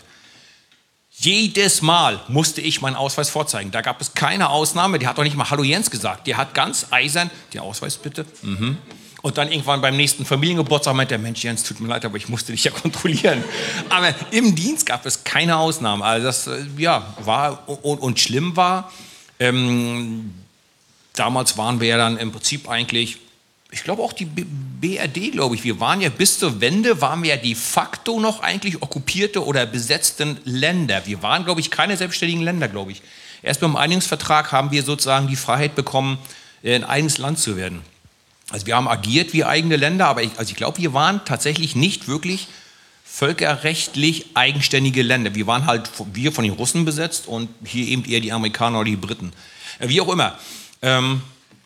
Jedes Mal musste ich meinen Ausweis vorzeigen. Da gab es keine Ausnahme. Der hat auch nicht mal Hallo Jens gesagt. Der hat ganz eisern, den Ausweis bitte. Mhm. Und dann irgendwann beim nächsten Familiengeburtstag meinte der Mensch, Jens, tut mir leid, aber ich musste dich ja kontrollieren. Aber im Dienst gab es keine Ausnahme. Also das ja, war und, und schlimm war, ähm, damals waren wir ja dann im Prinzip eigentlich, ich glaube auch die B R D, glaube ich, wir waren ja bis zur Wende, waren wir ja de facto noch eigentlich okkupierte oder besetzten Länder. Wir waren, glaube ich, keine selbstständigen Länder, glaube ich. Erst beim Einigungsvertrag haben wir sozusagen die Freiheit bekommen, ein eigenes Land zu werden. Also wir haben agiert wie eigene Länder, aber ich, also ich glaube, wir waren tatsächlich nicht wirklich völkerrechtlich eigenständige Länder. Wir waren halt, wir von den Russen besetzt und hier eben eher die Amerikaner oder die Briten. Wie auch immer. Ähm,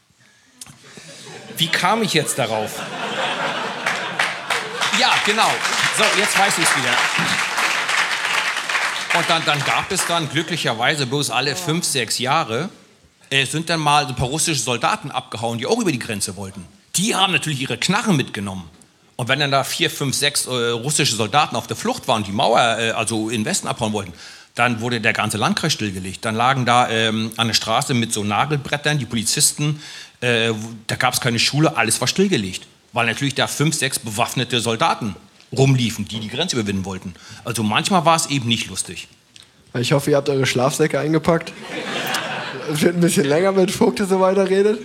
wie kam ich jetzt darauf? Ja, genau. So, jetzt weiß ich es wieder. Und dann, dann gab es dann glücklicherweise bloß alle fünf, sechs Jahre äh, sind dann mal ein paar russische Soldaten abgehauen, die auch über die Grenze wollten. Die haben natürlich ihre Knarren mitgenommen. Und wenn dann da vier, fünf, sechs äh, russische Soldaten auf der Flucht waren, die Mauer, äh, also in den Westen abhauen wollten, dann wurde der ganze Landkreis stillgelegt. Dann lagen da ähm, an der Straße mit so Nagelbrettern die Polizisten, äh, da gab es keine Schule, alles war stillgelegt. Weil natürlich da fünf, sechs bewaffnete Soldaten rumliefen, die die Grenze überwinden wollten. Also manchmal war es eben nicht lustig. Ich hoffe, ihr habt eure Schlafsäcke eingepackt. Es wird ein bisschen länger, wenn Vogt so weiter redet.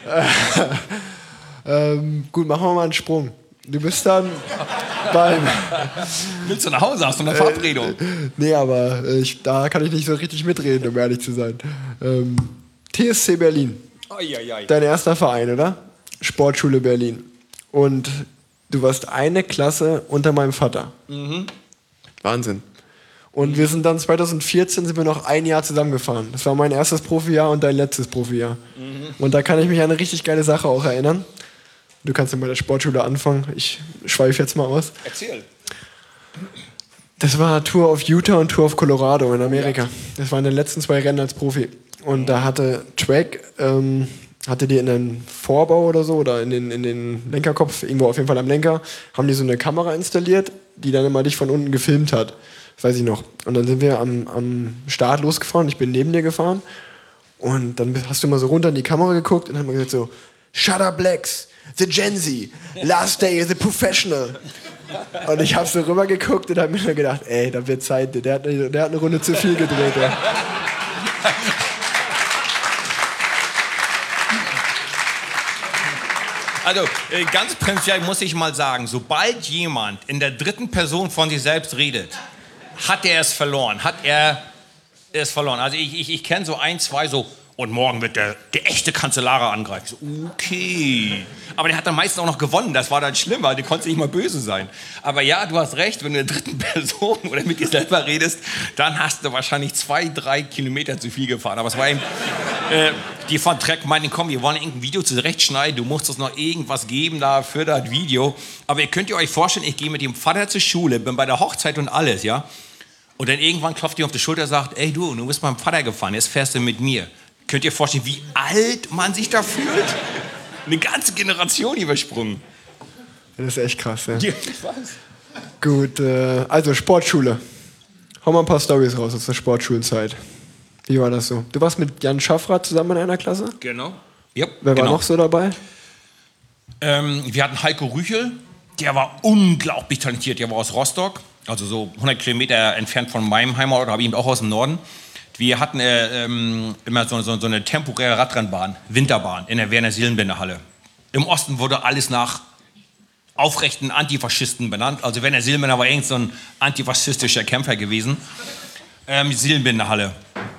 ähm, gut, machen wir mal einen Sprung. Du bist dann beim... Willst du nach Hause? Hast du eine Verabredung? Äh, nee, aber ich, da kann ich nicht so richtig mitreden, um ehrlich zu sein. Ähm, T S C Berlin. Ai, ai, ai. Dein erster Verein, oder? Sportschule Berlin. Und du warst eine Klasse unter meinem Vater. Mhm. Wahnsinn. Und wir sind dann zwanzig vierzehn sind wir noch ein Jahr zusammengefahren. Das war mein erstes Profijahr und dein letztes Profijahr. Mhm. Und da kann ich mich an eine richtig geile Sache auch erinnern. Du kannst ja bei der Sportschule anfangen. Ich schweife jetzt mal aus. Erzähl. Das war Tour of Utah und Tour of Colorado in Amerika. Das waren die letzten zwei Rennen als Profi. Und da hatte Track, ähm, hatte die in den Vorbau oder so, oder in den, in den Lenkerkopf, irgendwo auf jeden Fall am Lenker, haben die so eine Kamera installiert, die dann immer dich von unten gefilmt hat. Das weiß ich noch. Und dann sind wir am, am Start losgefahren, ich bin neben dir gefahren. Und dann hast du mal so runter in die Kamera geguckt und dann haben wir gesagt so, Shut up, Blacks, the Gen Z, last day is a professional. Und ich habe so rüber geguckt und habe mir nur gedacht, ey, da wird Zeit, der hat, der hat eine Runde zu viel gedreht. Ja. Also ganz prinzipiell muss ich mal sagen, sobald jemand in der dritten Person von sich selbst redet, hat er es verloren, hat er es verloren. Also ich, ich, ich kenne so ein, zwei so, und morgen wird der, der echte Kanzellare angreifen. So, okay. Aber der hat dann meistens auch noch gewonnen, das war dann schlimmer, der konnte nicht mal böse sein. Aber ja, du hast recht, wenn du in der dritten Person oder mit dir selber redest, dann hast du wahrscheinlich zwei, drei Kilometer zu viel gefahren. Aber es war eben, äh, die von Trek meinten, komm, wir wollen irgendein Video zurechtschneiden, du musst uns noch irgendwas geben da für das Video. Aber ihr könnt ihr euch vorstellen, ich gehe mit dem Vater zur Schule, bin bei der Hochzeit und alles, ja. Und dann irgendwann klopft die auf die Schulter und sagt, ey du, du bist mit meinem Vater gefahren, jetzt fährst du mit mir. Könnt ihr vorstellen, wie alt man sich da fühlt? Eine ganze Generation übersprungen. Das ist echt krass, ja. Ja, ich weiß. Gut, äh, also Sportschule. Hau mal ein paar Storys raus aus der Sportschulzeit. Wie war das so? Du warst mit Jan Schaffrath zusammen in einer Klasse? Genau. Ja, Wer genau. war noch so dabei? Ähm, wir hatten Heiko Rüchel, der war unglaublich talentiert, der war aus Rostock, also so hundert Kilometer entfernt von meinem Heimatort, habe ich ihn auch aus dem Norden. Wir hatten äh, ähm, immer so, so, so eine temporäre Radrennbahn, Winterbahn in der Werner-Silbenbender-Halle. Im Osten wurde alles nach aufrechten Antifaschisten benannt, also Werner Silbenbender war irgend so ein antifaschistischer Kämpfer gewesen. Ähm, Silbenbender-Halle.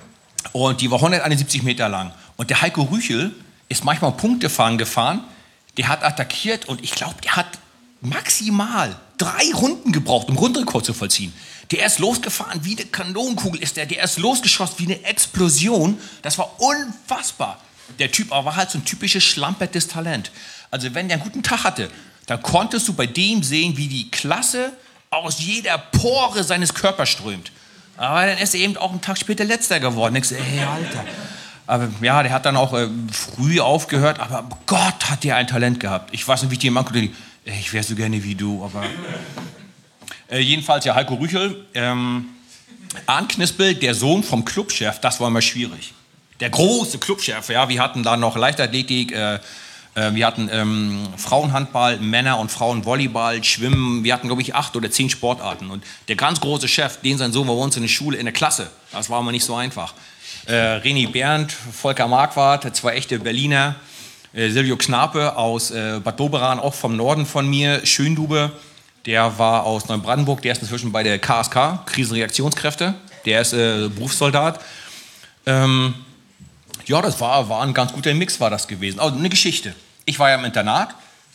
Und die war hunderteinundsiebzig Meter lang. Und der Heiko Rüchel ist manchmal Punktefahren gefahren, der hat attackiert und ich glaube, der hat maximal drei Runden gebraucht, um Rundrekord zu vollziehen. Der ist losgefahren wie eine Kanonenkugel, ist der, der ist losgeschossen wie eine Explosion. Das war unfassbar. Der Typ aber war halt so ein typisches schlampertes Talent. Also wenn der einen guten Tag hatte, dann konntest du bei dem sehen, wie die Klasse aus jeder Pore seines Körpers strömt. Aber dann ist er eben auch einen Tag später Letzter geworden. Ich so, ey, Alter. Aber ja, der hat dann auch äh, früh aufgehört, aber Gott, hat der ein Talent gehabt. Ich weiß nicht, wie ich den Mann konnte. Ich wäre so gerne wie du, aber... Äh, jedenfalls, ja, Heiko Rüchel. Ähm, Arndt Knispel, der Sohn vom Clubchef, das war immer schwierig. Der große Clubchef, ja, wir hatten da noch Leichtathletik, äh, äh, wir hatten ähm, Frauenhandball, Männer- und Frauenvolleyball, Schwimmen, wir hatten, glaube ich, acht oder zehn Sportarten. Und der ganz große Chef, den sein Sohn war bei uns in der Schule, in der Klasse, das war immer nicht so einfach. Äh, René Berndt, Volker Marquardt, zwei echte Berliner, äh, Silvio Knape aus äh, Bad Doberan, auch vom Norden von mir, Schöndube, der war aus Neubrandenburg, der ist inzwischen bei der K S K, Krisenreaktionskräfte, der ist äh, Berufssoldat. Ähm, ja, das war, war ein ganz guter Mix war das gewesen. Also eine Geschichte. Ich war ja im Internat,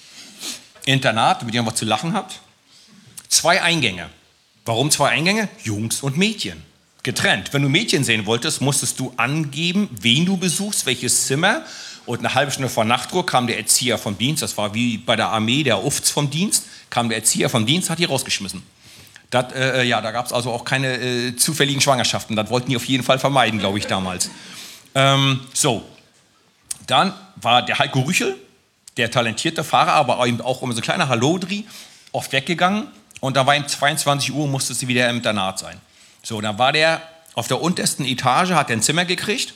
Internat, damit ihr noch was zu lachen habt. Zwei Eingänge. Warum zwei Eingänge? Jungs und Mädchen. Getrennt. Wenn du Mädchen sehen wolltest, musstest du angeben, wen du besuchst, welches Zimmer. Und eine halbe Stunde vor Nachtruhe kam der Erzieher vom Dienst, das war wie bei der Armee, der Ufts vom Dienst, kam der Erzieher vom Dienst, hat die rausgeschmissen. Das, äh, ja, da gab es also auch keine äh, zufälligen Schwangerschaften. Das wollten die auf jeden Fall vermeiden, glaube ich, damals. Ähm, so, dann war der Heiko Rüchel, der talentierte Fahrer, aber eben auch immer so ein kleiner Hallodri, oft weggegangen. Und da war um zweiundzwanzig Uhr, musste sie wieder im Internat sein. So, dann war der auf der untersten Etage, hat er ein Zimmer gekriegt,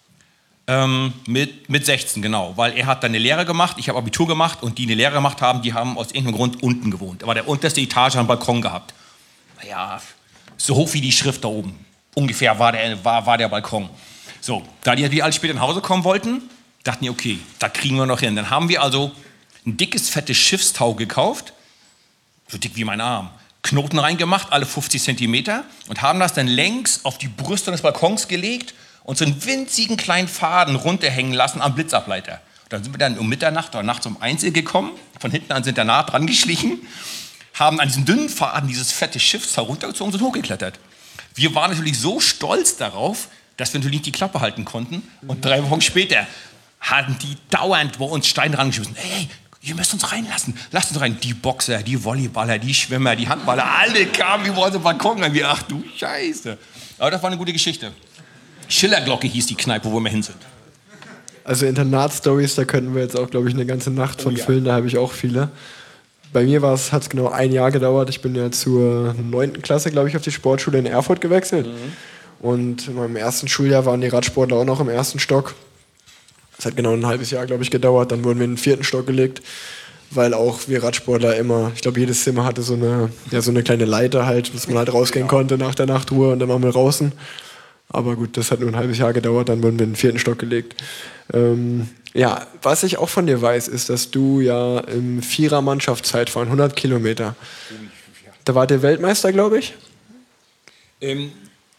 ähm, mit, mit sechzehn, genau. Weil er hat dann eine Lehre gemacht, ich habe Abitur gemacht und die eine Lehre gemacht haben, die haben aus irgendeinem Grund unten gewohnt. Aber der unterste Etage hat einen Balkon gehabt. Naja, so hoch wie die Schrift da oben. Ungefähr war der, war, war der Balkon. So, da die, die alle später nach Hause kommen wollten, dachten die, okay, da kriegen wir noch hin. Dann haben wir also ein dickes, fettes Schiffstau gekauft, so dick wie mein Arm, Knoten reingemacht, alle fünfzig Zentimeter und haben das dann längs auf die Brüste des Balkons gelegt und so einen winzigen kleinen Faden runterhängen lassen am Blitzableiter. Dann sind wir dann um Mitternacht oder nachts um eins gekommen, von hinten an sind wir nah dran geschlichen, haben an diesen dünnen Faden dieses fette Schiffstau runtergezogen und sind hochgeklettert. Wir waren natürlich so stolz darauf, dass wir natürlich nicht die Klappe halten konnten. Und drei Wochen später hatten die dauernd bei uns Steine rangeschmissen. Hey, hey, ihr müsst uns reinlassen. Lasst uns rein. Die Boxer, die Volleyballer, die Schwimmer, die Handballer, alle kamen über unseren Balkon. Und wir, ach du Scheiße. Aber das war eine gute Geschichte. Schillerglocke hieß die Kneipe, wo wir hin sind. Also Internatsstories, da könnten wir jetzt auch, glaube ich, eine ganze Nacht von Oh ja. füllen. Da habe ich auch viele. Bei mir hat es genau ein Jahr gedauert. Ich bin ja zur neunten Klasse, glaube ich, auf die Sportschule in Erfurt gewechselt. Mhm. Und in meinem ersten Schuljahr waren die Radsportler auch noch im ersten Stock. Das hat genau ein halbes Jahr, glaube ich, gedauert. Dann wurden wir in den vierten Stock gelegt, weil auch wir Radsportler immer, ich glaube, jedes Zimmer hatte so eine, ja, so eine kleine Leiter halt, dass man halt rausgehen konnte nach der Nachtruhe und dann waren wir draußen. Aber gut, das hat nur ein halbes Jahr gedauert, dann wurden wir in den vierten Stock gelegt. Ähm, ja, was ich auch von dir weiß, ist, dass du ja im Vierer-Mannschaftszeitfahren, hundert Kilometer, da wart ihr Weltmeister, glaube ich? Ähm,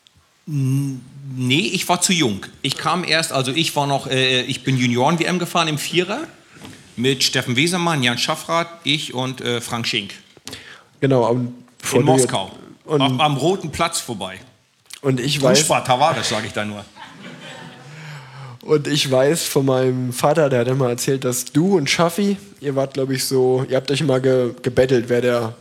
nee, ich war zu jung. Ich kam erst, also ich war noch, äh, ich bin Junioren-W M gefahren im Vierer mit Steffen Wesermann, Jan Schaffrath, ich und äh, Frank Schink. Genau. Und in Moskau. Und am, am Roten Platz vorbei. Und ich weiß... Unspar Tavares, sage ich da nur. Und ich weiß von meinem Vater, der hat immer erzählt, dass du und Schaffi, ihr wart, glaube ich, so, ihr habt euch immer ge, gebettelt, wer der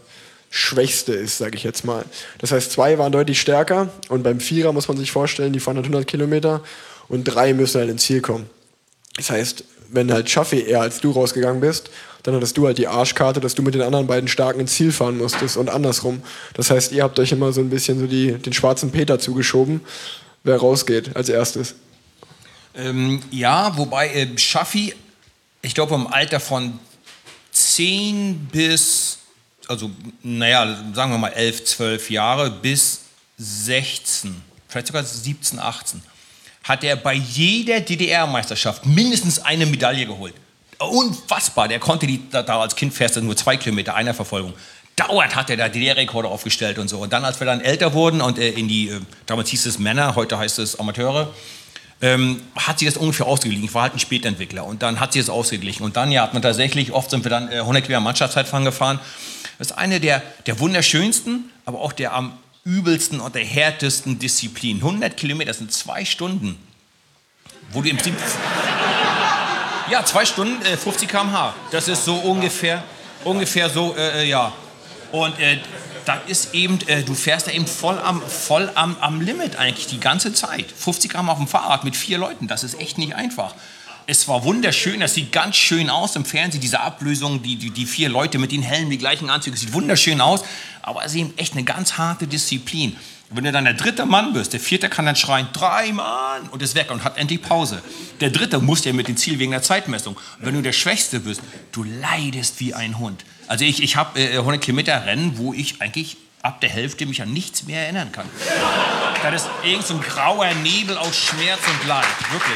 Schwächste ist, sage ich jetzt mal. Das heißt, zwei waren deutlich stärker und beim Vierer muss man sich vorstellen, die fahren halt hundert Kilometer und drei müssen halt ins Ziel kommen. Das heißt, wenn halt Schaffi eher als du rausgegangen bist, dann hattest du halt die Arschkarte, dass du mit den anderen beiden Starken ins Ziel fahren musstest und andersrum. Das heißt, ihr habt euch immer so ein bisschen so die, den schwarzen Peter zugeschoben, wer rausgeht als erstes. Ähm, ja, wobei äh, Schaffi, ich glaube im Alter von zehn bis, also naja, sagen wir mal elf, zwölf Jahre bis sechzehn, vielleicht sogar siebzehn, achtzehn, hat er bei jeder D D R-Meisterschaft mindestens eine Medaille geholt. Unfassbar, der konnte die, da, da als Kind fährst du nur zwei Kilometer, einer Verfolgung. Dauernd hat er da D D R-Rekorde aufgestellt und so. Und dann, als wir dann älter wurden und äh, in die, äh, damals hieß es Männer, heute heißt es Amateure, ähm, hat sie das ungefähr ausgeglichen. Ich war halt ein Spätentwickler und dann hat sie das ausgeglichen. Und dann, ja, hat man tatsächlich, oft sind wir dann äh, hundert Kilometer Mannschaftszeitfahren gefahren. Das ist eine der, der wunderschönsten, aber auch der am übelsten und der härtesten Disziplinen. hundert Kilometer, das sind zwei Stunden, wo du im Prinzip... Ja, zwei Stunden, äh, fünfzig Kilometer pro Stunde. Das ist so ungefähr, ungefähr so, äh, ja. Und äh, das ist eben, äh, du fährst da eben voll am, voll am, am Limit eigentlich die ganze Zeit. fünfzig Kilometer auf dem Fahrrad mit vier Leuten, das ist echt nicht einfach. Es war wunderschön, das sieht ganz schön aus im Fernsehen, diese Ablösung, die, die, die vier Leute mit den Helmen, die gleichen Anzüge, sieht wunderschön aus, aber es ist eben echt eine ganz harte Disziplin. Wenn du dann der dritte Mann bist, der vierte kann dann schreien, drei Mann, und ist weg und hat endlich Pause. Der dritte muss ja mit dem Ziel wegen der Zeitmessung. Und wenn du der Schwächste bist, du leidest wie ein Hund. Also ich, ich habe äh, hundert Kilometer Rennen, wo ich eigentlich ab der Hälfte mich an nichts mehr erinnern kann. Das ist irgend so ein grauer Nebel aus Schmerz und Leid, wirklich.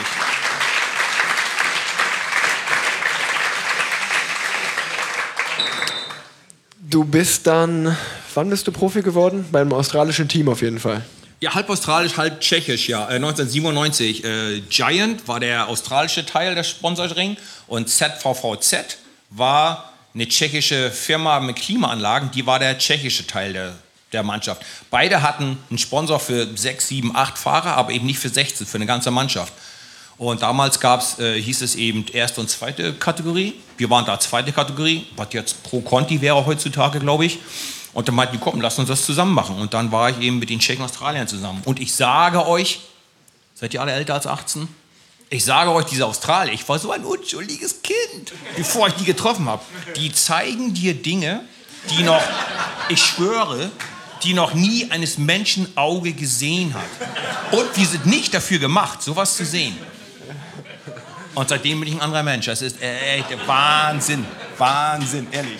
Du bist dann, wann bist du Profi geworden? Beim australischen Team auf jeden Fall. Ja, halb australisch, halb tschechisch, ja. Äh, neunzehnhundertsiebenundneunzig. Äh, Giant war der australische Teil des Sponsoring und Z V V Z war eine tschechische Firma mit Klimaanlagen, die war der tschechische Teil der, der Mannschaft. Beide hatten einen Sponsor für sechs, sieben, acht Fahrer, aber eben nicht für sechzehn, für eine ganze Mannschaft. Und damals gab's, äh, hieß es eben erste und zweite Kategorie. Wir waren da zweite Kategorie, was jetzt Pro Conti wäre heutzutage, glaube ich. Und dann meinten die, komm, lass uns das zusammen machen. Und dann war ich eben mit den Tschechen Australiern zusammen. Und ich sage euch, seid ihr alle älter als achtzehn? Ich sage euch, diese Australier, ich war so ein unschuldiges Kind, bevor ich die getroffen habe. Die zeigen dir Dinge, die noch, ich schwöre, die noch nie eines Menschen Auge gesehen hat. Und die sind nicht dafür gemacht, sowas zu sehen. Und seitdem bin ich ein anderer Mensch. Das ist echt Wahnsinn. Wahnsinn, ehrlich.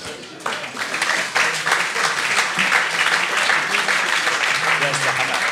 Der ist der Hammer.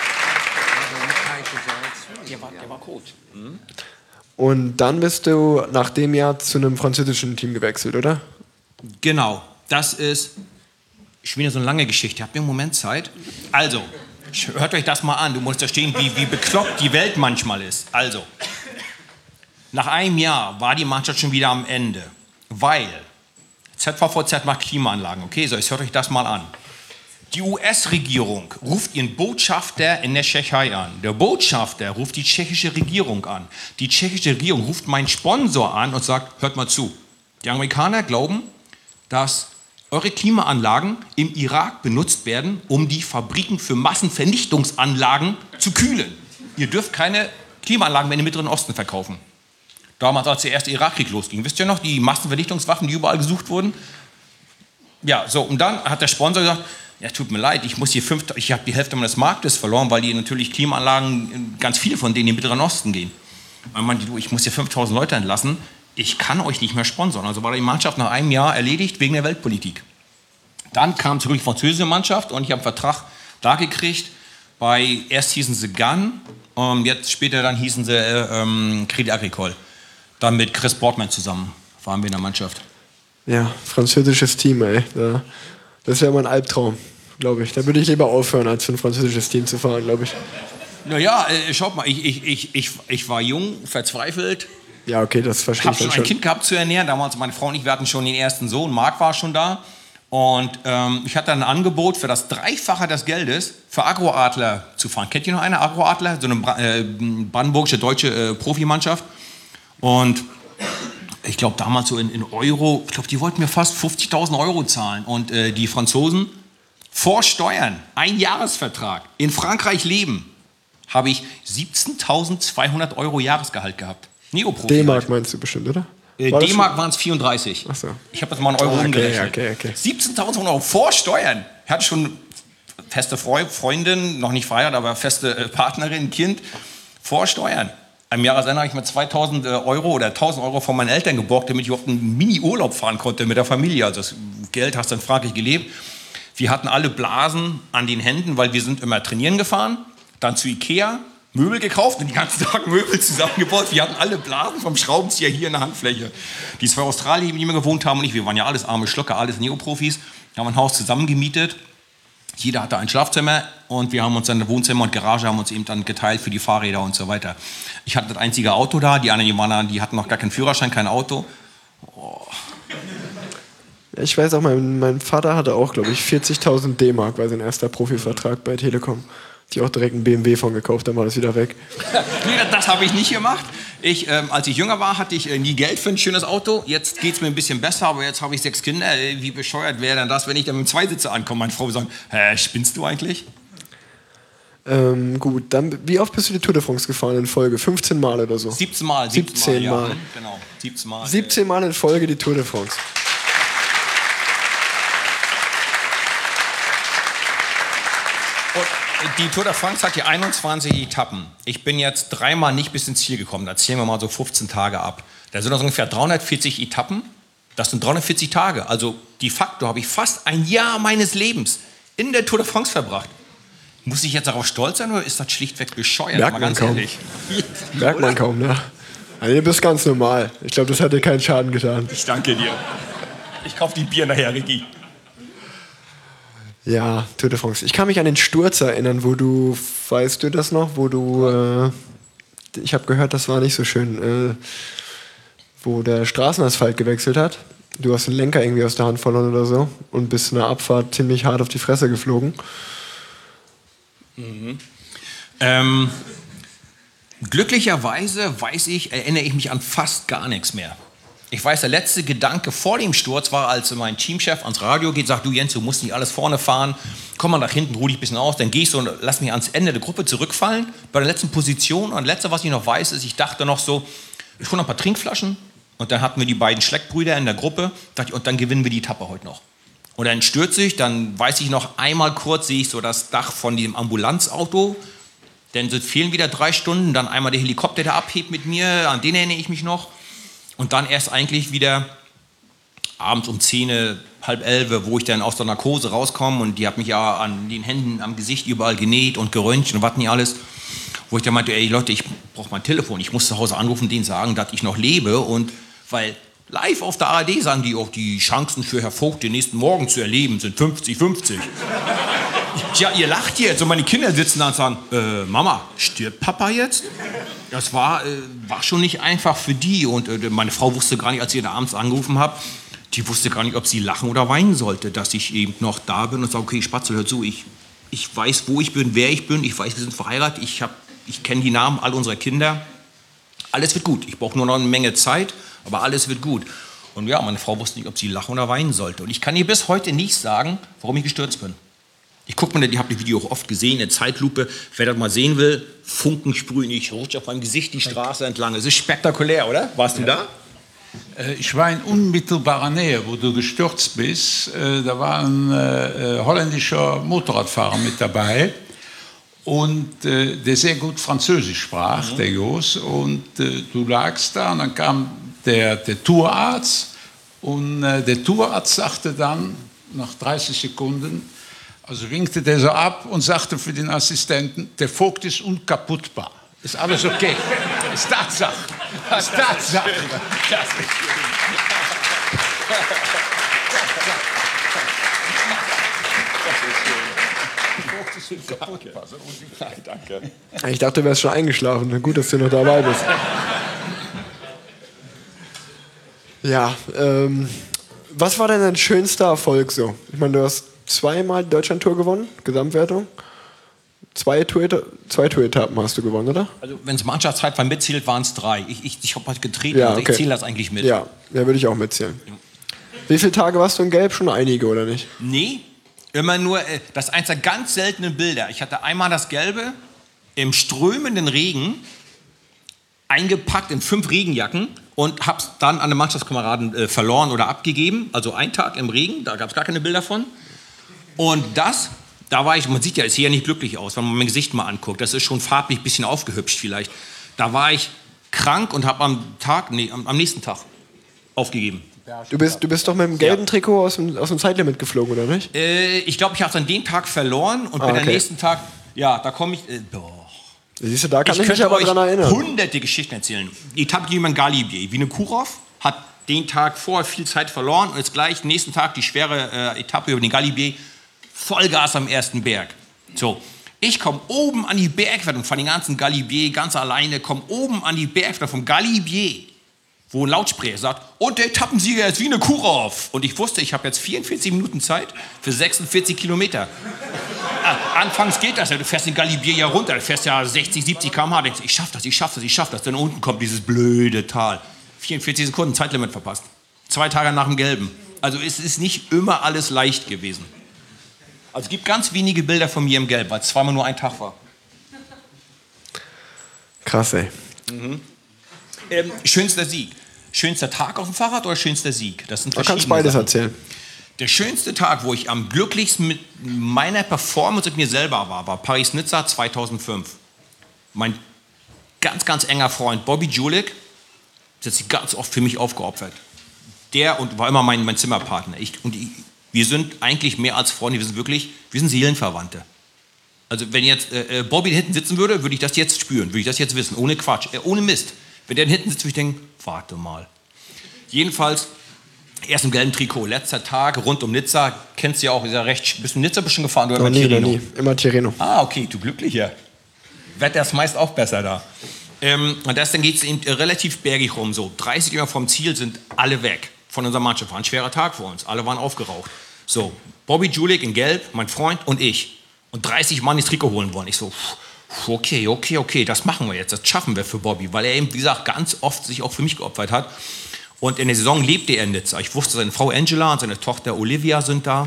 Der war, der war Coach. Mhm. Und dann bist du nach dem Jahr zu einem französischen Team gewechselt, oder? Genau. Das ist schon wieder so eine lange Geschichte. Habt ihr einen Moment Zeit? Also, hört euch das mal an. Du musst verstehen, wie, wie bekloppt die Welt manchmal ist. Also, nach einem Jahr war die Mannschaft schon wieder am Ende, weil Z V V Z macht Klimaanlagen. Okay, so, jetzt hört euch das mal an. Die U S-Regierung ruft ihren Botschafter in der Tschechei an. Der Botschafter ruft die tschechische Regierung an. Die tschechische Regierung ruft meinen Sponsor an und sagt, hört mal zu. Die Amerikaner glauben, dass eure Klimaanlagen im Irak benutzt werden, um die Fabriken für Massenvernichtungsanlagen zu kühlen. Ihr dürft keine Klimaanlagen mehr im Mittleren Osten verkaufen. Damals, als der erste Irakkrieg losging. Wisst ihr noch, die Massenvernichtungswaffen, die überall gesucht wurden? Ja, so, und dann hat der Sponsor gesagt, ja, tut mir leid, ich muss hier fünf, ich habe die Hälfte meines Marktes verloren, weil die natürlich Klimaanlagen, ganz viele von denen in den Mittleren Osten gehen. Und man, ich muss hier fünftausend Leute entlassen, ich kann euch nicht mehr sponsern. Also war die Mannschaft nach einem Jahr erledigt wegen der Weltpolitik. Dann kam zurück die französische Mannschaft und ich habe einen Vertrag da gekriegt. Bei, erst hießen sie Gunn, ähm, jetzt später dann hießen sie äh, ähm, Crédit Agricole. Dann mit Chris Boardman zusammen waren wir in der Mannschaft. Ja, französisches Team, ey. Das wäre mein Albtraum, glaube ich. Da würde ich lieber aufhören, als für ein französisches Team zu fahren, glaube ich. Naja, äh, schaut mal, ich, ich, ich, ich, ich war jung, verzweifelt. Ja, okay, das verstehe ich schon. Ich habe schon ein Kind gehabt zu ernähren. Damals meine Frau und ich, wir hatten schon den ersten Sohn. Marc war schon da. Und ähm, ich hatte ein Angebot für das Dreifache des Geldes für Agroadler zu fahren. Kennt ihr noch eine Agroadler? So eine äh, brandenburgische deutsche äh, Profimannschaft. Und ich glaube damals so in, in Euro, ich glaube, die wollten mir fast fünfzigtausend Euro zahlen. Und äh, die Franzosen Vor Steuern, ein Jahresvertrag, in Frankreich leben, habe ich siebzehntausendzweihundert Euro Jahresgehalt gehabt. Neoprofi. D-Mark meinst du bestimmt, oder? Äh, War das D-Mark waren es vierunddreißig. Ach so. Ich habe das mal einen Euro Okay, umgerechnet. okay, okay. siebzehntausend Euro vor Steuern. Er hatte schon feste Freu Freundin, noch nicht verheiratet, aber feste äh, Partnerin, Kind. Vor Steuern. Am Jahresende habe ich mir zweitausend Euro oder tausend Euro von meinen Eltern geborgt, damit ich auf einen Mini-Urlaub fahren konnte mit der Familie. Also das Geld hast du in Frankreich gelebt. Wir hatten alle Blasen an den Händen, weil wir sind immer trainieren gefahren, dann zu Ikea, Möbel gekauft und die ganzen Tag Möbel zusammengebaut. Wir hatten alle Blasen vom Schraubenzieher hier in der Handfläche. Die zwei Australier, die wir gewohnt haben und ich, wir waren ja alles arme Schlucker, alles Neoprofis. Wir haben ein Haus zusammen gemietet. Jeder hatte ein Schlafzimmer und wir haben uns dann Wohnzimmer und Garage haben uns eben dann geteilt für die Fahrräder und so weiter. Ich hatte das einzige Auto da, die anderen, die, waren, die hatten noch gar keinen Führerschein, kein Auto. Oh. Ich weiß auch, mein, mein Vater hatte auch, glaube ich, vierzigtausend D-Mark, war sein erster Profivertrag bei Telekom. Die auch direkt einen B M W von gekauft, dann war das wieder weg. Nee, das, das habe ich nicht gemacht. Ich, ähm, als ich jünger war, hatte ich äh, nie Geld für ein schönes Auto. Jetzt geht es mir ein bisschen besser, aber jetzt habe ich sechs Kinder. Äh, wie bescheuert wäre denn das, wenn ich dann mit dem Zweisitzer ankomme? Meine Frau würde sagen, hä, spinnst du eigentlich? Ähm, gut, dann, wie oft bist du die Tour de France gefahren in Folge? fünfzehn Mal oder so? siebzehn Mal. siebzehn Mal. Ja, genau, siebzehn Mal. siebzehn Mal in Folge die Tour de France. Die Tour de France hat ja einundzwanzig Etappen. Ich bin jetzt dreimal nicht bis ins Ziel gekommen. Da zählen wir mal so fünfzehn Tage ab. Da sind das ungefähr dreihundertvierzig Etappen. Das sind dreihundertvierzig Tage. Also de facto habe ich fast ein Jahr meines Lebens in der Tour de France verbracht. Muss ich jetzt darauf stolz sein oder ist das schlichtweg bescheuert? Merkt mal man ganz kaum. ehrlich. Merkt man kaum, ne? Also, du bist ganz normal. Ich glaube, das hat dir keinen Schaden getan. Ich danke dir. Ich kaufe die Bier nachher, Ricky. Ja, Tour de France. Ich kann mich an den Sturz erinnern, wo du, weißt du das noch, wo du, äh, ich habe gehört, das war nicht so schön, äh, wo der Straßenasphalt gewechselt hat. Du hast den Lenker irgendwie aus der Hand verloren oder so und bist in der Abfahrt ziemlich hart auf die Fresse geflogen. Mhm. Ähm, glücklicherweise weiß ich, erinnere ich mich an fast gar nichts mehr. Ich weiß, der letzte Gedanke vor dem Sturz war, als mein Teamchef ans Radio geht, sagt, du Jens, du musst nicht alles vorne fahren, komm mal nach hinten, ruh dich ein bisschen aus, dann gehst du und lass mich ans Ende der Gruppe zurückfallen, bei der letzten Position. Und das Letzte, was ich noch weiß, ist, ich dachte noch so, ich hole noch ein paar Trinkflaschen und dann hatten wir die beiden Schleckbrüder in der Gruppe und dann gewinnen wir die Etappe heute noch. Und dann stürze ich, dann weiß ich noch einmal kurz, sehe ich so das Dach von diesem Ambulanzauto, dann fehlen wieder drei Stunden, dann einmal der Helikopter, der abhebt mit mir, an den erinnere ich mich noch. Und dann erst eigentlich wieder abends um zehn, halb elf, wo ich dann aus der Narkose rauskomme und die hat mich ja an den Händen, am Gesicht überall genäht und geröntgt und was nicht alles. Wo ich dann meinte, ey Leute, ich brauche mein Telefon, ich muss zu Hause anrufen, denen sagen, dass ich noch lebe. Und weil live auf der A R D sagen die auch, die Chancen für Herr Vogt den nächsten Morgen zu erleben sind fünfzig fünfzig. Ja, ihr lacht jetzt und meine Kinder sitzen da und sagen, äh, Mama, stirbt Papa jetzt? Das war, äh, war schon nicht einfach für die und äh, meine Frau wusste gar nicht, als ich da abends angerufen habe, die wusste gar nicht, ob sie lachen oder weinen sollte, dass ich eben noch da bin und sage, okay, Spatzel, hör zu, ich, ich weiß, wo ich bin, wer ich bin, ich weiß, wir sind verheiratet, ich, hab, ich kenne die Namen all unserer Kinder, alles wird gut, ich brauche nur noch eine Menge Zeit, aber alles wird gut. Und ja, meine Frau wusste nicht, ob sie lachen oder weinen sollte und ich kann ihr bis heute nicht sagen, warum ich gestürzt bin. Ich gucke mir, ihr habt das Video auch oft gesehen, in der Zeitlupe. Wer das mal sehen will, Funken sprühen, ich rutsche auf meinem Gesicht die Straße entlang. Es ist spektakulär, oder? Warst du da? Ich war in unmittelbarer Nähe, wo du gestürzt bist. Da war ein äh, holländischer Motorradfahrer mit dabei und äh, der sehr gut Französisch sprach, mhm. der Jos. Und äh, du lagst da und dann kam der, der Tourarzt und äh, der Tourarzt sagte dann nach dreißig Sekunden, also winkte der so ab und sagte für den Assistenten, der Vogt ist unkaputtbar. Ist alles okay. Ist Tatsache. Ist Tatsache. Das ist schön. Das ist schön. unkaputtbar. Danke. Ich dachte, du wärst schon eingeschlafen. Gut, dass du noch dabei bist. Ja, ähm, was war denn dein schönster Erfolg so? Ich meine, du hast zweimal die Deutschlandtour gewonnen, Gesamtwertung. Zwei Tour-Etappen zwei Tour hast du gewonnen, oder? Also wenn es Mannschaftszeitfahren mitzählt, waren es drei. Ich, ich, ich habe halt getreten, ja, also okay. Ich zähle das eigentlich mit. Ja, ja, würde ich auch mitzählen. Ja. Wie viele Tage warst du in Gelb? Schon einige, oder nicht? Nee, Immer nur, äh, das ist eins der ganz seltenen Bilder. Ich hatte einmal das Gelbe im strömenden Regen eingepackt in fünf Regenjacken und hab's dann an den Mannschaftskameraden äh, verloren oder abgegeben. Also ein Tag im Regen, da gab es gar keine Bilder von. Und das, da war ich, man sieht ja, ich sehe ja nicht glücklich aus, wenn man mein Gesicht mal anguckt. Das ist schon farblich ein bisschen aufgehübscht vielleicht. Da war ich krank und habe am Tag, nee, am, am nächsten Tag aufgegeben. Du bist, du bist doch mit dem gelben ja. Trikot aus dem, aus dem Zeitlimit geflogen, oder nicht? Äh, ich glaube, ich habe es an dem Tag verloren und ah, bin okay. am nächsten Tag, ja, da komme ich, äh, boah. Siehst du, da kann ich, ich mich aber dran erinnern. hunderte Geschichten erzählen. Die Etappe jemand Galibier, Vinokourov, hat den Tag vorher viel Zeit verloren und jetzt gleich nächsten Tag die schwere äh, Etappe über den Galibier, Vollgas am ersten Berg. So, ich komme oben an die Bergwertung von den ganzen Galibier, ganz alleine, komme oben an die Bergwertung vom Galibier, wo ein Lautsprecher sagt, und der Etappensieger ist Vinokourov. Und ich wusste, ich habe jetzt vierundvierzig Minuten Zeit für sechsundvierzig Kilometer. Anfangs geht das ja, du fährst den Galibier ja runter, du fährst ja sechzig, siebzig Kilometer pro Stunde, denkst, ich schaff das, ich schaff das, ich schaff das. Dann unten kommt dieses blöde Tal. vierundvierzig Sekunden Zeitlimit verpasst. Zwei Tage nach dem Gelben. Also es ist nicht immer alles leicht gewesen. Also es gibt ganz wenige Bilder von mir im Gelb, weil es zweimal nur ein Tag war. Krass, ey. Mhm. Ähm, schönster Sieg. Schönster Tag auf dem Fahrrad oder schönster Sieg? Das sind Du kannst beides Sachen. erzählen. Der schönste Tag, wo ich am glücklichsten mit meiner Performance mit mir selber war, war Paris-Nizza zweitausendfünf. Mein ganz, ganz enger Freund Bobby Julik hat sich ganz oft für mich aufgeopfert. Der und war immer mein, mein Zimmerpartner. Ich, und ich, wir sind eigentlich mehr als Freunde, wir sind wirklich, wir sind Seelenverwandte. Also wenn jetzt äh, Bobby da hinten sitzen würde, würde ich das jetzt spüren, würde ich das jetzt wissen, ohne Quatsch, äh, ohne Mist. Wenn der da hinten sitzt, würde ich denken, warte mal. Jedenfalls, erst im gelben Trikot, letzter Tag rund um Nizza, kennst du ja auch, ist ja recht, bist du Nizza bestimmt gefahren oder noch immer nie, Tirreno? Noch nie, immer Tirreno. Ah, okay, du Glücklicher. Wetter ist meist auch besser da. Ähm, und das, dann geht es eben relativ bergig rum, so dreißig Kilometer vom Ziel sind alle weg von unserer Mannschaft. War ein schwerer Tag für uns, alle waren aufgeraucht. So, Bobby Julik in Gelb, mein Freund und ich. Und dreißig Mann das Trikot holen wollen. Ich so, okay, okay, okay, das machen wir jetzt, das schaffen wir für Bobby, weil er eben, wie gesagt, ganz oft sich auch für mich geopfert hat. Und in der Saison lebte er in Nizza. Ich wusste, seine Frau Angela und seine Tochter Olivia sind da.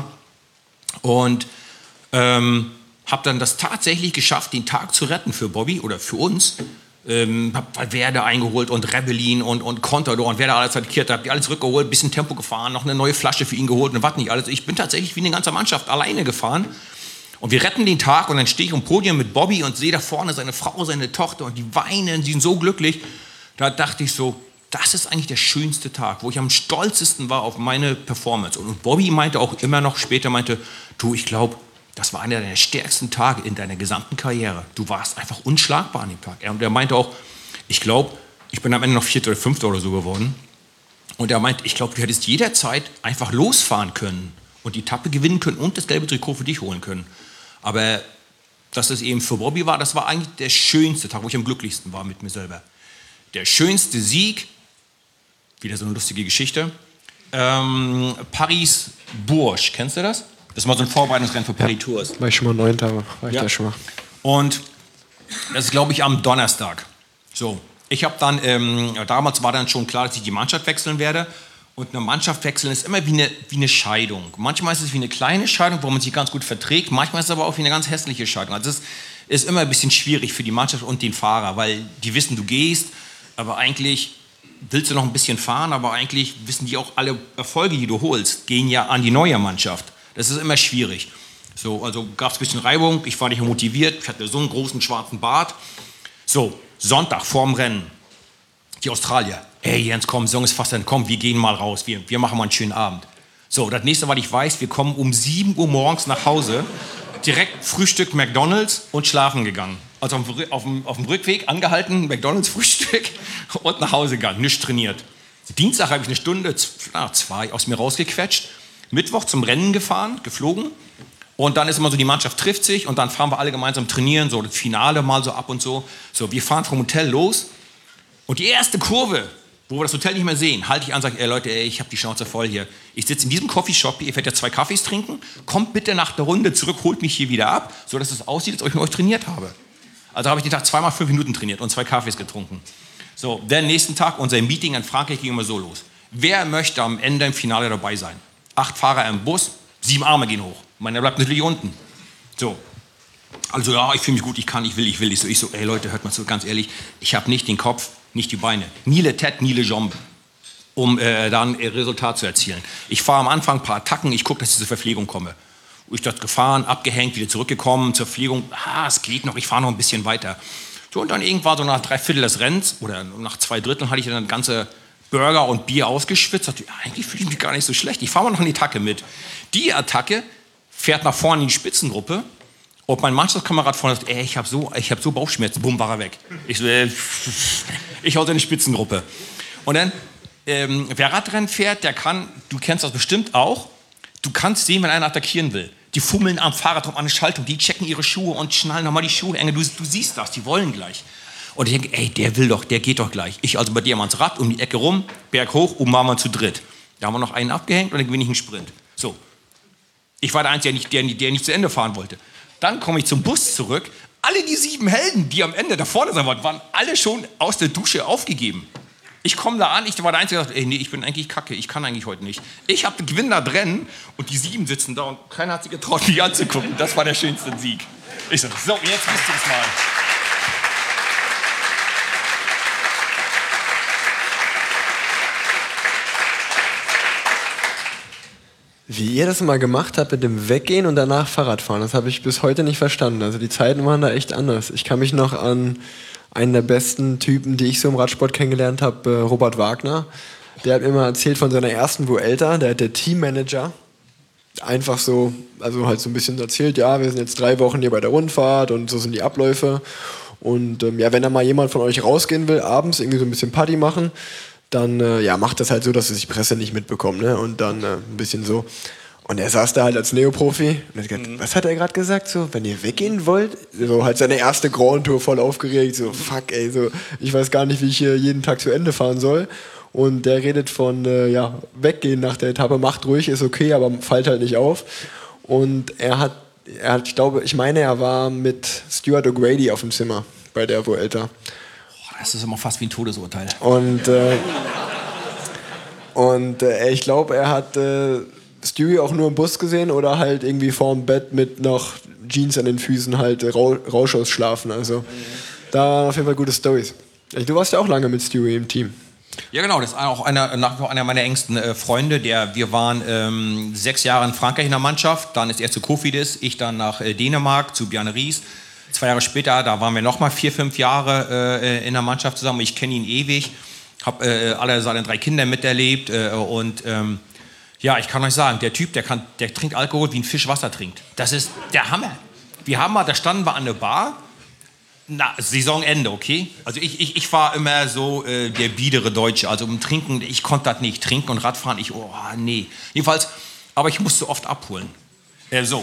Und ähm, habe dann das tatsächlich geschafft, den Tag zu retten für Bobby oder für uns. Ähm, hab Valverde eingeholt und Rebellin und, und Contador und wer da alles attackiert hat, hab die alles zurückgeholt, bisschen Tempo gefahren, noch eine neue Flasche für ihn geholt und was nicht alles. Ich bin tatsächlich wie eine ganze Mannschaft alleine gefahren. Und wir retten den Tag und dann stehe ich am Podium mit Bobby und sehe da vorne seine Frau, seine Tochter und die weinen, die sind so glücklich. Da dachte ich so, das ist eigentlich der schönste Tag, wo ich am stolzesten war auf meine Performance. Und Bobby meinte auch immer noch später, meinte, du, ich glaube, das war einer der stärksten Tage in deiner gesamten Karriere. Du warst einfach unschlagbar an dem Tag. Und er meinte auch, ich glaube, ich bin am Ende noch Vierter oder Fünfter oder so geworden. Und er meinte, ich glaube, du hättest jederzeit einfach losfahren können und die Etappe gewinnen können und das gelbe Trikot für dich holen können. Aber dass es eben für Bobby war, das war eigentlich der schönste Tag, wo ich am glücklichsten war mit mir selber. Der schönste Sieg, wieder so eine lustige Geschichte, ähm, Paris-Bourges, kennst du das? Das ist mal so ein Vorbereitungsrennen für Paris-Tours. Ja, war ich schon mal neunter, war ich ja. da schon mal. Und das ist, glaube ich, am Donnerstag. So, ich habe dann, ähm, damals war dann schon klar, dass ich die Mannschaft wechseln werde. Und eine Mannschaft wechseln ist immer wie eine, wie eine Scheidung. Manchmal ist es wie eine kleine Scheidung, wo man sich ganz gut verträgt. Manchmal ist es aber auch wie eine ganz hässliche Scheidung. Also es ist immer ein bisschen schwierig für die Mannschaft und den Fahrer, weil die wissen, du gehst, aber eigentlich willst du noch ein bisschen fahren, aber eigentlich wissen die auch, alle Erfolge, die du holst, gehen ja an die neue Mannschaft. Das ist immer schwierig. So, also gab es ein bisschen Reibung, ich war nicht motiviert, ich hatte so einen großen schwarzen Bart. So, Sonntag vorm Rennen, die Australier. Hey Jens, komm, Song ist fast dann, komm, wir gehen mal raus, wir, wir machen mal einen schönen Abend. So, das nächste, was ich weiß, wir kommen um sieben Uhr morgens nach Hause, direkt Frühstück McDonald's und schlafen gegangen. Also auf dem, auf dem, auf dem Rückweg angehalten, McDonald's Frühstück und nach Hause gegangen, nicht trainiert. Dienstag habe ich eine Stunde, zwei aus mir rausgequetscht, Mittwoch zum Rennen gefahren, geflogen und dann ist immer so, die Mannschaft trifft sich und dann fahren wir alle gemeinsam trainieren, so das Finale mal so ab und so. So, wir fahren vom Hotel los und die erste Kurve, wo wir das Hotel nicht mehr sehen, halte ich an und sage, ey Leute, ey, ich habe die Schnauze voll hier. Ich sitze in diesem Coffeeshop, ihr werdet ja zwei Kaffees trinken, kommt bitte nach der Runde zurück, holt mich hier wieder ab, sodass es aussieht, als ob ich mit euch trainiert habe. Also habe ich den Tag zweimal fünf Minuten trainiert und zwei Kaffees getrunken. So, der nächsten Tag, unser Meeting in Frankreich ging immer so los. Wer möchte am Ende im Finale dabei sein? Acht Fahrer im Bus, sieben Arme gehen hoch. Meiner bleibt natürlich unten. So. Also ja, ich fühle mich gut, ich kann, ich will, ich will. Ich so, ich so, ey Leute, hört mal zu, ganz ehrlich, ich habe nicht den Kopf, nicht die Beine. Ni le tête, ni le jambe, um äh, dann ein Resultat zu erzielen. Ich fahre am Anfang ein paar Attacken, ich gucke, dass ich zur Verpflegung komme. Ich dort gefahren, abgehängt, wieder zurückgekommen, zur Verpflegung. Ah, es geht noch, ich fahre noch ein bisschen weiter. So, und dann irgendwann so nach drei Viertel des Rennens oder nach zwei Dritteln hatte ich dann eine ganze Burger und Bier ausgeschwitzt. Dachte, ja, eigentlich fühle ich mich gar nicht so schlecht. Ich fahre mal noch eine Attacke mit. Die Attacke fährt nach vorne in die Spitzengruppe. Und mein Mannschaftskamerad vorne sagt, ey, ich habe so, ich hab so Bauchschmerzen. Bumm, war er weg. Ich so, äh, ich halte in die Spitzengruppe. Und dann, ähm, wer Radrennen fährt, der kann, du kennst das bestimmt auch, du kannst sehen, wenn einer attackieren will. Die fummeln am Fahrrad um eine Schaltung, die checken ihre Schuhe und schnallen nochmal die Schuhe enge. Du, du siehst das, die wollen gleich. Und ich denke, ey, der will doch, der geht doch gleich. Ich also bei dir mal ins Rad, um die Ecke rum, Berg hoch, oben waren wir zu dritt. Da haben wir noch einen abgehängt und dann gewinne ich einen Sprint. So. Ich war der Einzige, der nicht, der, der nicht zu Ende fahren wollte. Dann komme ich zum Bus zurück. Alle die sieben Helden, die am Ende da vorne sein wollten, waren alle schon aus der Dusche aufgegeben. Ich komme da an, ich war der Einzige, der sagt, ey, nee, ich bin eigentlich kacke, ich kann eigentlich heute nicht. Ich habe den Gewinn da drin und die sieben sitzen da und keiner hat sich getraut, mich anzugucken. Das war der schönste Sieg. Ich so, so, jetzt wisst ihr es mal. Wie ihr das mal gemacht habt mit dem Weggehen und danach Fahrradfahren, das habe ich bis heute nicht verstanden. Also die Zeiten waren da echt anders. Ich kann mich noch an einen der besten Typen, die ich so im Radsport kennengelernt habe, äh, Robert Wagner. Der hat mir immer erzählt von seiner ersten Vuelta, der hat der Teammanager einfach so, also halt so ein bisschen erzählt, ja, wir sind jetzt drei Wochen hier bei der Rundfahrt und so sind die Abläufe. Und ähm, ja, wenn da mal jemand von euch rausgehen will, abends irgendwie so ein bisschen Party machen, dann äh, ja, macht das halt so, dass es die Presse nicht mitbekommt, ne? Und dann äh, ein bisschen so. Und er saß da halt als Neoprofi und hat gesagt, mhm. was hat er gerade gesagt? So, wenn ihr weggehen wollt, so halt seine erste Grand Tour voll aufgeregt, so fuck ey, so ich weiß gar nicht, wie ich hier jeden Tag zu Ende fahren soll. Und der redet von äh, ja, weggehen nach der Etappe, macht ruhig, ist okay, aber fällt halt nicht auf. Und er hat, er hat, ich glaube, ich meine, er war mit Stuart O'Grady auf dem Zimmer bei der Vuelta. Das ist immer fast wie ein Todesurteil. Und, äh, und äh, ich glaube, er hat äh, Stewie auch nur im Bus gesehen oder halt irgendwie vorm Bett mit noch Jeans an den Füßen halt äh, Rausch ausschlafen. Also mhm. da waren auf jeden Fall gute Storys. Du warst ja auch lange mit Stewie im Team. Ja genau, das ist auch einer, nach wie vor einer meiner engsten äh, Freunde. Der, wir waren ähm, sechs Jahre in Frankreich in der Mannschaft, dann ist er zu Cofidis, ich dann nach äh, Dänemark zu Bjarne Ries. Zwei Jahre später, da waren wir noch mal vier, fünf Jahre äh, in der Mannschaft zusammen. Ich kenne ihn ewig, habe äh, alle seine drei Kinder miterlebt äh, und ähm, ja, ich kann euch sagen, der Typ, der, kann, der trinkt Alkohol, wie ein Fisch Wasser trinkt. Das ist der Hammer. Wir haben mal, da standen wir an der Bar, na, Saisonende, okay? Also ich, ich, ich war immer so äh, der biedere Deutsche, also im Trinken, ich konnte das nicht, Trinken und Radfahren, ich, oh nee. Jedenfalls, aber ich musste oft abholen. Äh, so.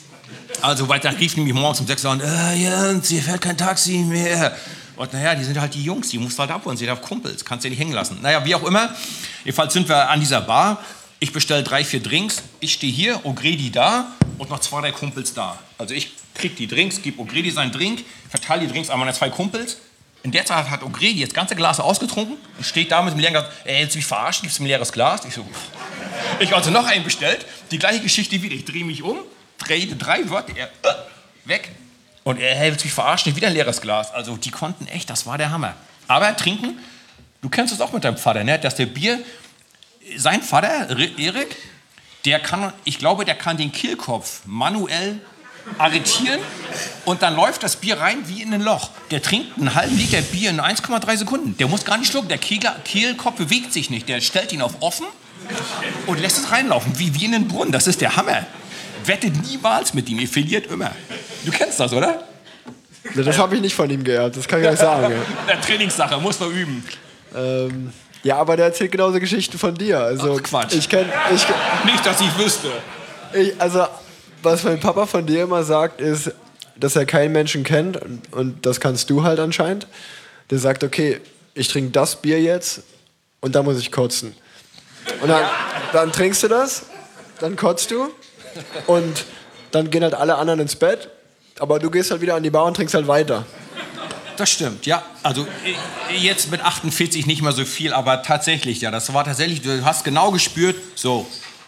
Also, weil dann riefen die mich morgens um sechs Uhr an, äh, Jens, hier fährt kein Taxi mehr. Und naja, die sind halt die Jungs, die musst du halt abholen, sie sind Kumpels, kannst du nicht hängen lassen. Naja, wie auch immer, jedenfalls sind wir an dieser Bar, ich bestelle drei, vier Drinks, ich stehe hier, O'Grady da und noch zwei, drei Kumpels da. Also ich krieg die Drinks, gebe O'Grady seinen Drink, verteile die Drinks an meine zwei Kumpels. In der Zeit hat O'Grady das ganze Glas ausgetrunken und steht da mit dem leeren Glas, ey, willst du mich verarschen, gibst du mir ein leeres Glas? Ich so, ich also noch einen bestellt, die gleiche Geschichte wieder, ich drehe mich um, drehe drei Wörter, er äh, weg. Und er, hey, willst du mich verarschen, wieder ein leeres Glas. Also die konnten echt, das war der Hammer. Aber trinken, du kennst es auch mit deinem Vater, ne? Dass der Bier, sein Vater, Erik, der kann, ich glaube, der kann den Kehlkopf manuell arretieren und dann läuft das Bier rein wie in ein Loch. Der trinkt einen halben Liter Bier in eins Komma drei Sekunden. Der muss gar nicht schlucken, der Kehlkopf bewegt sich nicht. Der stellt ihn auf offen und lässt es reinlaufen, wie, wie in den Brunnen. Das ist der Hammer. Wettet niemals mit ihm, ihr verliert immer. Du kennst das, oder? Ja, das habe ich nicht von ihm gehört, das kann ich euch sagen. Der Trainingssache, muss man üben. Ähm, ja, aber der erzählt genauso Geschichten von dir. Also, ach, Quatsch. Ich kenn, ich, nicht, dass ich wüsste. Ich, also, was mein Papa von dir immer sagt, ist, dass er keinen Menschen kennt und, und das kannst du halt anscheinend. Der sagt, okay, ich trinke das Bier jetzt und da muss ich kotzen. Und dann, dann trinkst du das, dann kotzt du und dann gehen halt alle anderen ins Bett, aber du gehst halt wieder an die Bar und trinkst halt weiter. Das stimmt, ja. Also jetzt mit achtundvierzig nicht mehr so viel, aber tatsächlich, ja, das war tatsächlich, du hast genau gespürt, so,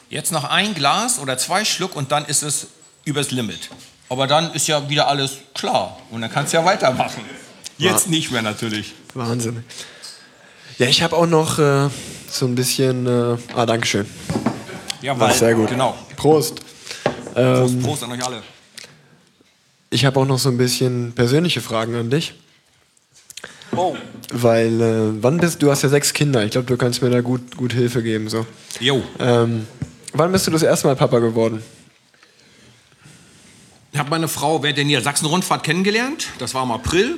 Jetzt noch ein Glas oder zwei Schluck und dann ist es übers Limit. Aber dann ist ja wieder alles klar und dann kannst du ja weitermachen. Jetzt ja. Nicht mehr natürlich. Wahnsinn. Ja, ich habe auch noch äh, so ein bisschen... Äh, ah, Dankeschön. Ja, weil, sehr gut. Genau. Prost. Ähm, Prost, Prost an euch alle. Ich habe auch noch so ein bisschen persönliche Fragen an dich. Oh. Weil, äh, wann bist du, hast ja sechs Kinder, ich glaube, du kannst mir da gut, gut Hilfe geben. So. Jo. Ähm, wann bist du das erste Mal Papa geworden? Ich habe meine Frau während der Niedersachsen-Rundfahrt kennengelernt. Das war im April.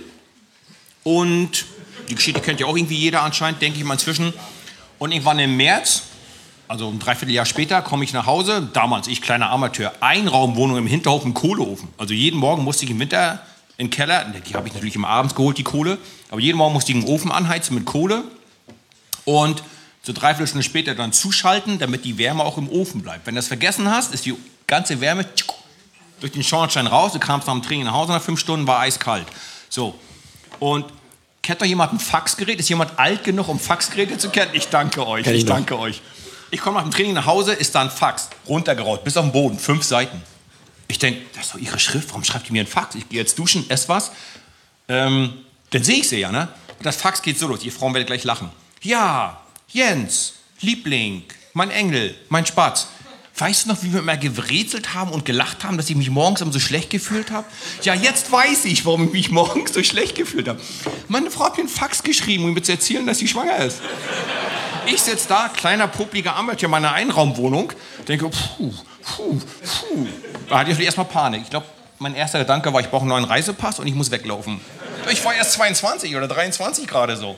Und die Geschichte kennt ja auch irgendwie jeder anscheinend, denke ich mal inzwischen. Und irgendwann im März, also ein Dreivierteljahr später, komme ich nach Hause. Damals, ich kleiner Amateur, Einraumwohnung im Hinterhof, ein Kohleofen. Also jeden Morgen musste ich im Winter in den Keller, die habe ich natürlich immer abends geholt, die Kohle. Aber jeden Morgen musste ich einen Ofen anheizen mit Kohle. Und so dreiviertel Stunde später dann zuschalten, damit die Wärme auch im Ofen bleibt. Wenn du das vergessen hast, ist die ganze Wärme durch den Schornstein raus. Du kamst nach dem Training nach Hause, nach fünf Stunden war eiskalt. So. Und kennt noch jemand ein Faxgerät? Ist jemand alt genug, um Faxgeräte zu kennen? Ich danke euch, ich danke euch. Ich komme nach dem Training nach Hause, ist da ein Fax, runtergerollt, bis auf den Boden, fünf Seiten. Ich denke, das ist doch ihre Schrift, warum schreibt die mir ein Fax? Ich gehe jetzt duschen, esse was. Ähm, dann sehe ich sie ja, ne? Und das Fax geht so los, ihr Frauen werdet gleich lachen. Ja, Jens, Liebling, mein Engel, mein Spatz. Weißt du noch, wie wir immer gerätselt haben und gelacht haben, dass ich mich morgens immer so schlecht gefühlt habe? Ja, jetzt weiß ich, warum ich mich morgens so schlecht gefühlt habe. Meine Frau hat mir einen Fax geschrieben, um mir zu erzählen, dass sie schwanger ist. Ich sitze da, kleiner, popliger Amateur in meiner Einraumwohnung, denke, puh, puh, puh. Da hatte ich erstmal Panik. Ich glaube, mein erster Gedanke war, ich brauche einen neuen Reisepass und ich muss weglaufen. Ich war erst zweiundzwanzig oder dreiundzwanzig gerade so.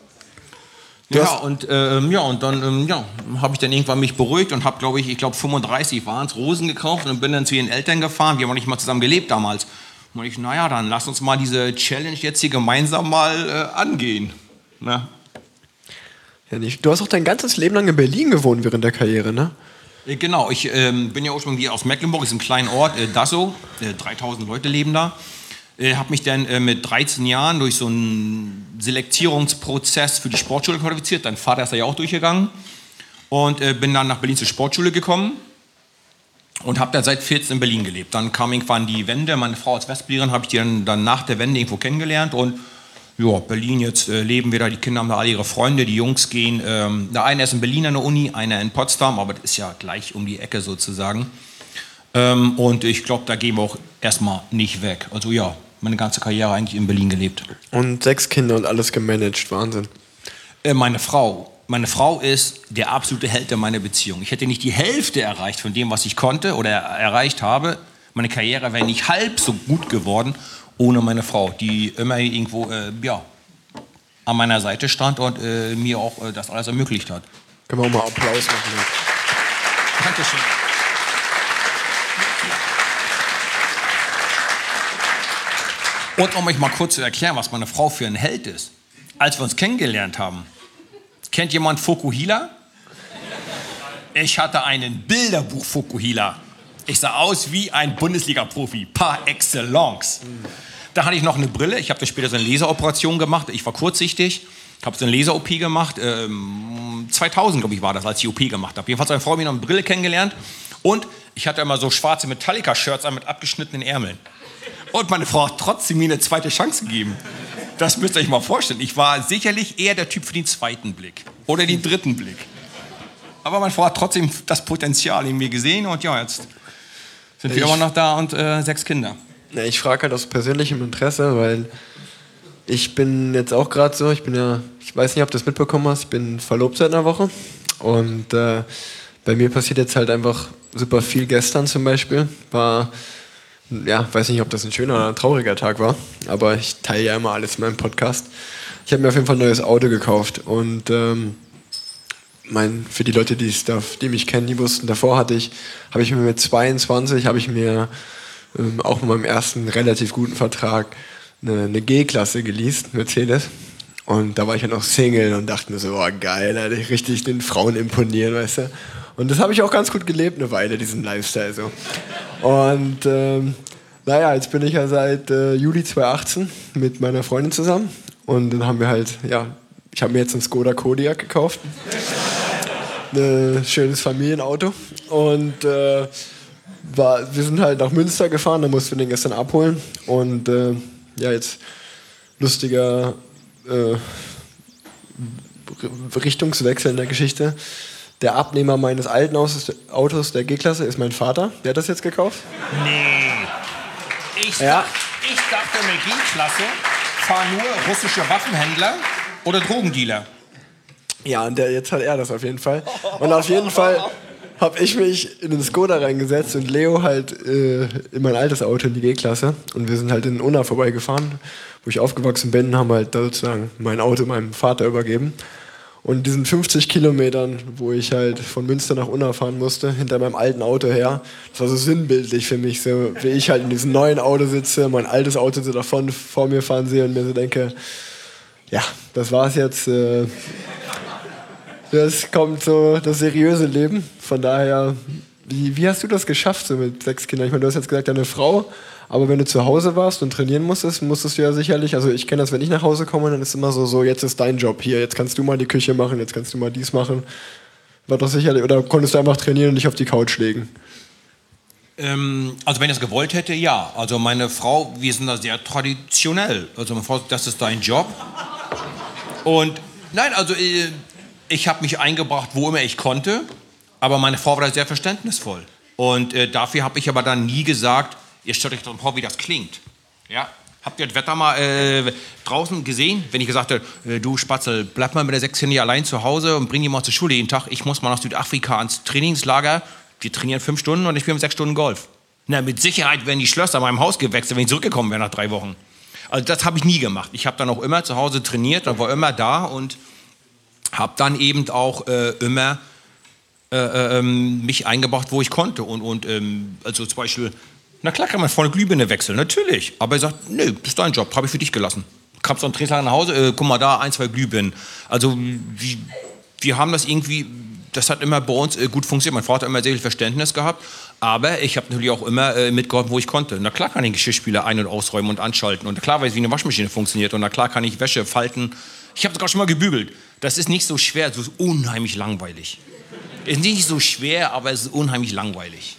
Ja, und, ähm, ja, und dann ähm, ja, habe ich dann irgendwann mich beruhigt und habe, glaube ich, ich glaube fünfunddreißig waren es, Rosen gekauft und bin dann zu ihren Eltern gefahren. Wir haben auch nicht mal zusammen gelebt damals. Und ich, naja, dann lass uns mal diese Challenge jetzt hier gemeinsam mal äh, angehen. Na? Ja, nicht. Du hast auch dein ganzes Leben lang in Berlin gewohnt während der Karriere, ne? Äh, genau, ich ähm, bin ja ursprünglich aus Mecklenburg, ist ein kleiner Ort, äh, Dassow, äh, dreitausend Leute leben da. Ich habe mich dann äh, mit dreizehn Jahren durch so einen Selektierungsprozess für die Sportschule qualifiziert. Dein Vater ist da ja auch durchgegangen. Und äh, bin dann nach Berlin zur Sportschule gekommen und habe dann seit vierzehn in Berlin gelebt. Dann kam irgendwann die Wende. Meine Frau als Westberlinerin habe ich die dann, dann nach der Wende irgendwo kennengelernt. Und ja, Berlin, jetzt äh, leben wir da. Die Kinder haben da alle ihre Freunde. Die Jungs gehen, ähm, der eine ist in Berlin an der Uni, einer in Potsdam. Aber das ist ja gleich um die Ecke sozusagen. Ähm, und ich glaube, da gehen wir auch erstmal nicht weg. Also ja, meine ganze Karriere eigentlich in Berlin gelebt. Und sechs Kinder und alles gemanagt, Wahnsinn. Äh, meine Frau. Meine Frau ist der absolute Held in meiner Beziehung. Ich hätte nicht die Hälfte erreicht von dem, was ich konnte oder erreicht habe. Meine Karriere wäre nicht halb so gut geworden ohne meine Frau, die immer irgendwo äh, ja, an meiner Seite stand und äh, mir auch äh, das alles ermöglicht hat. Können wir auch mal Applaus machen. Dankeschön. Und um euch mal kurz zu erklären, was meine Frau für ein Held ist. Als wir uns kennengelernt haben, kennt jemand Fukuhila? Ich hatte einen Bilderbuch Fukuhila. Ich sah aus wie ein Bundesliga-Profi, par excellence. Da hatte ich noch eine Brille. Ich habe dann später so eine Laseroperation gemacht. Ich war kurzsichtig, habe so eine Laser-O P gemacht. Ähm, zweitausend, glaube ich, war das, als ich die O P gemacht habe. Jedenfalls hat meine Frau mir noch eine Brille kennengelernt. Und ich hatte immer so schwarze Metallica-Shirts an mit abgeschnittenen Ärmeln. Und meine Frau hat trotzdem mir eine zweite Chance gegeben. Das müsst ihr euch mal vorstellen. Ich war sicherlich eher der Typ für den zweiten Blick oder den dritten Blick. Aber meine Frau hat trotzdem das Potenzial in mir gesehen und ja, jetzt sind wir ich, immer noch da und äh, sechs Kinder. Ja, ich frage halt aus persönlichem Interesse, weil ich bin jetzt auch gerade so, ich bin ja, ich weiß nicht, ob du das mitbekommen hast, ich bin verlobt seit einer Woche und äh, bei mir passiert jetzt halt einfach super viel. Gestern zum Beispiel war, ja, weiß nicht, ob das ein schöner oder ein trauriger Tag war, aber ich teile ja immer alles in meinem Podcast. Ich habe mir auf jeden Fall ein neues Auto gekauft und ähm, mein, für die Leute, die, die mich kennen, die wussten, davor hatte ich, habe ich mir mit zweiundzwanzig, habe ich mir ähm, auch mit meinem ersten relativ guten Vertrag eine, eine G-Klasse geleast, Mercedes. Und da war ich ja noch Single und dachte mir so, oh geil, da hätte ich richtig den Frauen imponieren, weißt du. Und das habe ich auch ganz gut gelebt eine Weile, diesen Lifestyle so. Und ähm, naja, jetzt bin ich ja seit äh, Juli zweitausendachtzehn mit meiner Freundin zusammen. Und dann haben wir halt, ja, ich habe mir jetzt einen Skoda Kodiaq gekauft. ein schönes Familienauto. Und äh, war, wir sind halt nach Münster gefahren, da mussten wir den gestern abholen. Und äh, ja, jetzt lustiger äh, Richtungswechsel in der Geschichte. Der Abnehmer meines alten Autos der G-Klasse ist mein Vater. Der hat das jetzt gekauft. Nee. Ich, Ja. dacht, ich dachte, eine G-Klasse fahren nur russische Waffenhändler oder Drogendealer. Ja, und der, jetzt hat er das auf jeden Fall. Und auf jeden Fall habe ich mich in den Skoda reingesetzt und Leo halt äh, in mein altes Auto in die G-Klasse. Und wir sind halt in Unna vorbeigefahren, wo ich aufgewachsen bin, haben halt da sozusagen mein Auto meinem Vater übergeben. Und diesen fünfzig Kilometern, wo ich halt von Münster nach Unna fahren musste, hinter meinem alten Auto her, das war so sinnbildlich für mich, so wie ich halt in diesem neuen Auto sitze, mein altes Auto so davon vor mir fahren sehe und mir so denke, ja, das war's jetzt. Äh, das kommt so das seriöse Leben. Von daher, wie, wie hast du das geschafft so mit sechs Kindern? Ich meine, du hast jetzt gesagt, deine Frau, aber wenn du zu Hause warst und trainieren musstest, musstest du ja sicherlich, also ich kenne das, wenn ich nach Hause komme, dann ist immer so, so, jetzt ist dein Job hier, jetzt kannst du mal die Küche machen, jetzt kannst du mal dies machen. War doch sicherlich, oder konntest du einfach trainieren und dich auf die Couch legen? Ähm, also wenn ich das gewollt hätte, ja. Also meine Frau, wir sind da sehr traditionell. Also meine Frau, das ist dein Job. Und nein, also äh, ich habe mich eingebracht, wo immer ich konnte, aber meine Frau war da sehr verständnisvoll. Und äh, dafür habe ich aber dann nie gesagt, ihr stellt euch doch vor, wie das klingt. Ja? Habt ihr das Wetter mal äh, draußen gesehen? Wenn ich gesagt hätte, äh, du Spatzel, bleib mal mit der sechs Kinder allein zu Hause und bring die mal zur Schule jeden Tag. Ich muss mal nach Südafrika ans Trainingslager. Wir trainieren fünf Stunden und ich spiele sechs Stunden Golf. Na, mit Sicherheit wären die Schlösser meinem Haus gewechselt, wenn ich zurückgekommen wäre nach drei Wochen. Also das habe ich nie gemacht. Ich habe dann auch immer zu Hause trainiert und war immer da und habe dann eben auch äh, immer äh, ähm, mich eingebracht, wo ich konnte. Und, und ähm, also zum Beispiel, na klar kann man vorne Glühbirne wechseln, natürlich. Aber er sagt, nö, das ist dein Job, habe ich für dich gelassen. Kamst du am Trainingslager nach Hause, äh, guck mal da, ein, zwei Glühbirnen. Also wie, wir haben das irgendwie, das hat immer bei uns äh, gut funktioniert. Mein Vater hat immer sehr viel Verständnis gehabt. Aber ich habe natürlich auch immer äh, mitgeholfen, wo ich konnte. Na klar kann ich den Geschirrspüler ein- und ausräumen und anschalten. Und na klar weiß ich, wie eine Waschmaschine funktioniert. Und na klar kann ich Wäsche falten. Ich habe sogar schon mal gebügelt. Das ist nicht so schwer, es ist unheimlich langweilig. Es ist nicht so schwer, aber es ist unheimlich langweilig.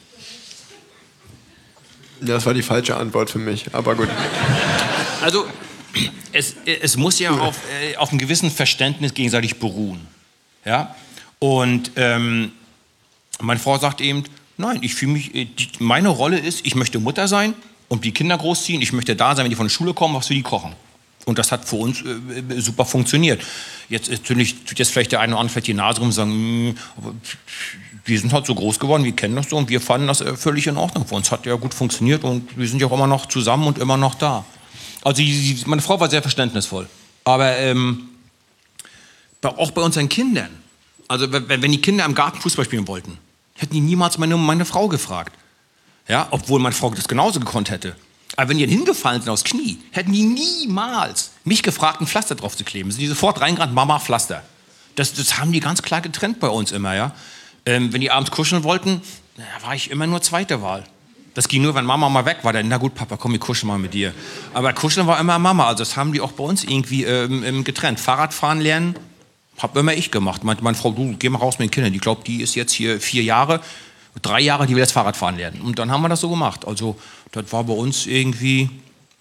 Das war die falsche Antwort für mich, aber gut. Also, es, es muss ja auf, äh, auf einem gewissen Verständnis gegenseitig beruhen. Ja? Und ähm, meine Frau sagt eben, nein, ich fühle mich, die, meine Rolle ist, ich möchte Mutter sein und die Kinder großziehen. Ich möchte da sein, wenn die von der Schule kommen, was für die kochen. Und das hat für uns äh, super funktioniert. Jetzt natürlich tut jetzt vielleicht der eine oder andere vielleicht die Nase rum und sagen, aber wir sind halt so groß geworden, wir kennen das so und wir fanden das äh, völlig in Ordnung. Für uns hat ja gut funktioniert und wir sind ja auch immer noch zusammen und immer noch da. Also die, die, meine Frau war sehr verständnisvoll. Aber ähm, auch bei unseren Kindern, also wenn, wenn die Kinder im Garten Fußball spielen wollten, hätten die niemals meine, meine Frau gefragt. Ja, obwohl meine Frau das genauso gekonnt hätte. Aber wenn die hingefallen sind aufs Knie, hätten die niemals mich gefragt, ein Pflaster drauf zu kleben. Sind die sofort reingerannt, Mama, Pflaster. Das, das haben die ganz klar getrennt bei uns immer, ja. Ähm, wenn die abends kuscheln wollten, da war ich immer nur zweite Wahl. Das ging nur, wenn Mama mal weg war. Dann, na gut, Papa, komm, ich kuschel mal mit dir. Aber kuscheln war immer Mama. Also das haben die auch bei uns irgendwie ähm, getrennt. Fahrradfahren lernen, hab immer ich gemacht. Meinte meine Frau, du, geh mal raus mit den Kindern. Ich glaube, die ist jetzt hier vier Jahre. Drei Jahre, die will jetzt Fahrradfahren lernen. Und dann haben wir das so gemacht. Also das war bei uns irgendwie,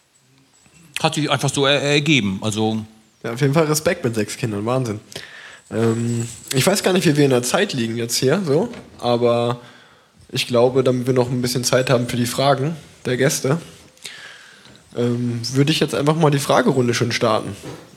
hat sich einfach so er ergeben. Also Ja, auf jeden Fall Respekt mit sechs Kindern, Wahnsinn. Ähm, ich weiß gar nicht, wie wir in der Zeit liegen jetzt hier, so, aber ich glaube, damit wir noch ein bisschen Zeit haben für die Fragen der Gäste, ähm, würde ich jetzt einfach mal die Fragerunde schon starten.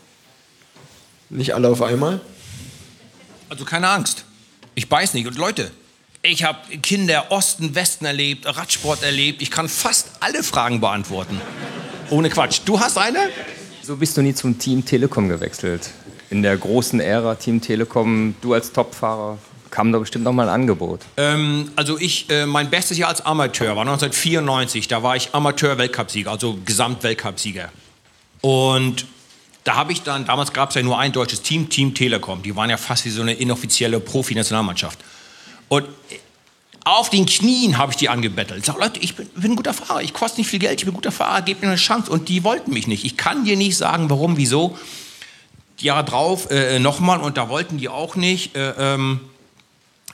Nicht alle auf einmal. Also keine Angst. Ich beiß nicht. Und Leute, ich habe Kinder Osten, Westen erlebt, Radsport erlebt. Ich kann fast alle Fragen beantworten. Ohne Quatsch. Du hast eine? So bist du nie zum Team Telekom gewechselt. In der großen Ära Team Telekom, du als Topfahrer, kam da bestimmt noch mal ein Angebot. Ähm, also ich, äh, mein bestes Jahr als Amateur war neunzehnhundertvierundneunzig. Da war ich Amateur-Weltcupsieger, also Gesamt-Weltcupsieger. Und da habe ich dann, damals gab es ja nur ein deutsches Team, Team Telekom. Die waren ja fast wie so eine inoffizielle Profi-Nationalmannschaft. Und auf den Knien habe ich die angebettelt. Ich sage, Leute, ich bin, bin ein guter Fahrer, ich koste nicht viel Geld, ich bin ein guter Fahrer, gebt mir eine Chance. Und die wollten mich nicht. Ich kann dir nicht sagen, warum, wieso. Die Jahre drauf äh, nochmal und da wollten die auch nicht. Äh, ähm,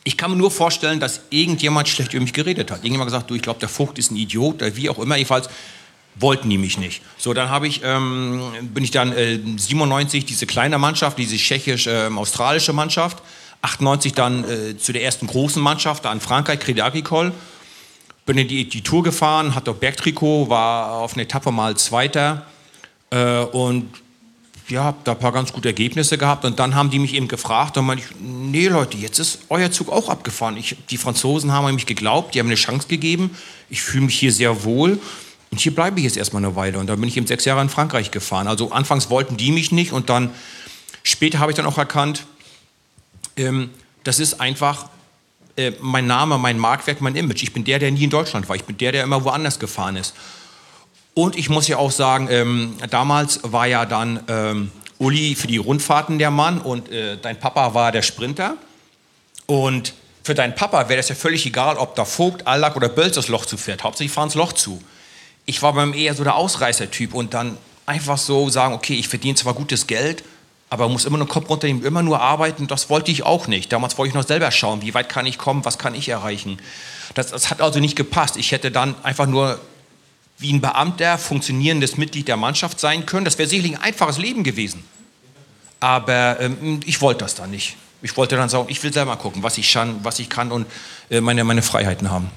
Ich kann mir nur vorstellen, dass irgendjemand schlecht über mich geredet hat. Irgendjemand gesagt, du, ich glaube, der Vogt ist ein Idiot, oder wie auch immer. Jedenfalls wollten die mich nicht. So, dann habe ich, ähm, bin ich dann äh, siebenundneunzig diese kleine Mannschaft, diese tschechisch-australische ähm, Mannschaft, achtundneunzig dann äh, zu der ersten großen Mannschaft, da in Frankreich, Crédit Agricole. Bin in die, die Tour gefahren, hatte auch Bergtrikot, war auf einer Etappe mal Zweiter äh, und ja, habe da ein paar ganz gute Ergebnisse gehabt. Und dann haben die mich eben gefragt, und meinte ich, nee Leute, jetzt ist euer Zug auch abgefahren. Ich, die Franzosen haben an mich geglaubt, die haben mir eine Chance gegeben. Ich fühle mich hier sehr wohl und hier bleibe ich jetzt erstmal eine Weile. Und dann bin ich eben sechs Jahre in Frankreich gefahren. Also anfangs wollten die mich nicht und dann später habe ich dann auch erkannt, ähm, das ist einfach äh, mein Name, mein Markwerk, mein Image. Ich bin der, der nie in Deutschland war. Ich bin der, der immer woanders gefahren ist. Und ich muss ja auch sagen, ähm, damals war ja dann ähm, Uli für die Rundfahrten der Mann und äh, dein Papa war der Sprinter. Und für deinen Papa wäre das ja völlig egal, ob da Vogt, Allack oder Bölz das Loch zufährt. Hauptsächlich fahren das Loch zu. Ich war beim eher so der Ausreißer-Typ und dann einfach so sagen, okay, ich verdiene zwar gutes Geld, aber muss immer nur Kopf runternehmen, immer nur arbeiten. Das wollte ich auch nicht. Damals wollte ich noch selber schauen, wie weit kann ich kommen, was kann ich erreichen. Das, das hat also nicht gepasst. Ich hätte dann einfach nur wie ein Beamter, funktionierendes Mitglied der Mannschaft sein können. Das wäre sicherlich ein einfaches Leben gewesen. Aber ähm, ich wollte das dann nicht. Ich wollte dann sagen, ich will selber gucken, was ich kann, was ich kann und äh, meine, meine Freiheiten haben.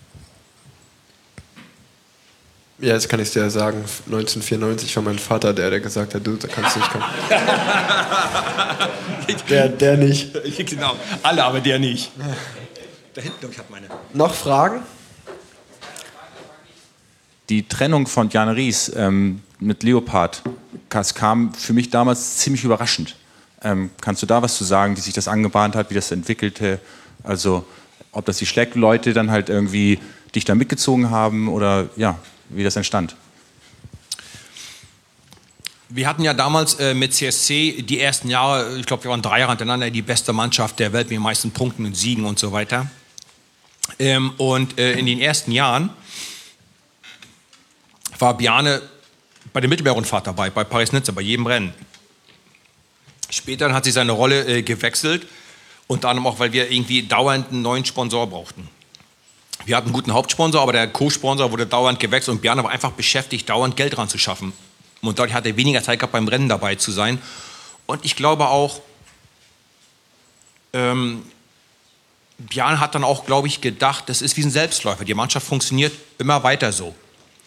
Ja, jetzt kann ich dir ja sagen, neunzehnhundertvierundneunzig war mein Vater der, der gesagt hat, du, da kannst du nicht kommen. der, der nicht. Genau, alle, aber der nicht. Da hinten, glaube ich, hat meine. Noch Fragen? Die Trennung von Bjarne Ries ähm, mit Leopard, das kam für mich damals ziemlich überraschend. Ähm, kannst du da was zu sagen, wie sich das angebahnt hat, wie das entwickelte? Also ob das die Schleck-Leute dann halt irgendwie dich da mitgezogen haben oder ja, wie das entstand? Wir hatten ja damals äh, mit C S C die ersten Jahre, ich glaube, wir waren drei Jahre hintereinander die beste Mannschaft der Welt mit den meisten Punkten und Siegen und so weiter. Ähm, und äh, in den ersten Jahren war Bjarne bei der Mittelmeerrundfahrt dabei, bei Paris-Nizza, bei jedem Rennen. Später hat sich seine Rolle äh, gewechselt, unter anderem auch, weil wir irgendwie dauernd einen neuen Sponsor brauchten. Wir hatten einen guten Hauptsponsor, aber der Co-Sponsor wurde dauernd gewechselt und Bjarne war einfach beschäftigt, dauernd Geld ranzuschaffen. Und dadurch hat er weniger Zeit gehabt, beim Rennen dabei zu sein. Und ich glaube auch, ähm, Bjarne hat dann auch, glaube ich, gedacht, das ist wie ein Selbstläufer. Die Mannschaft funktioniert immer weiter so.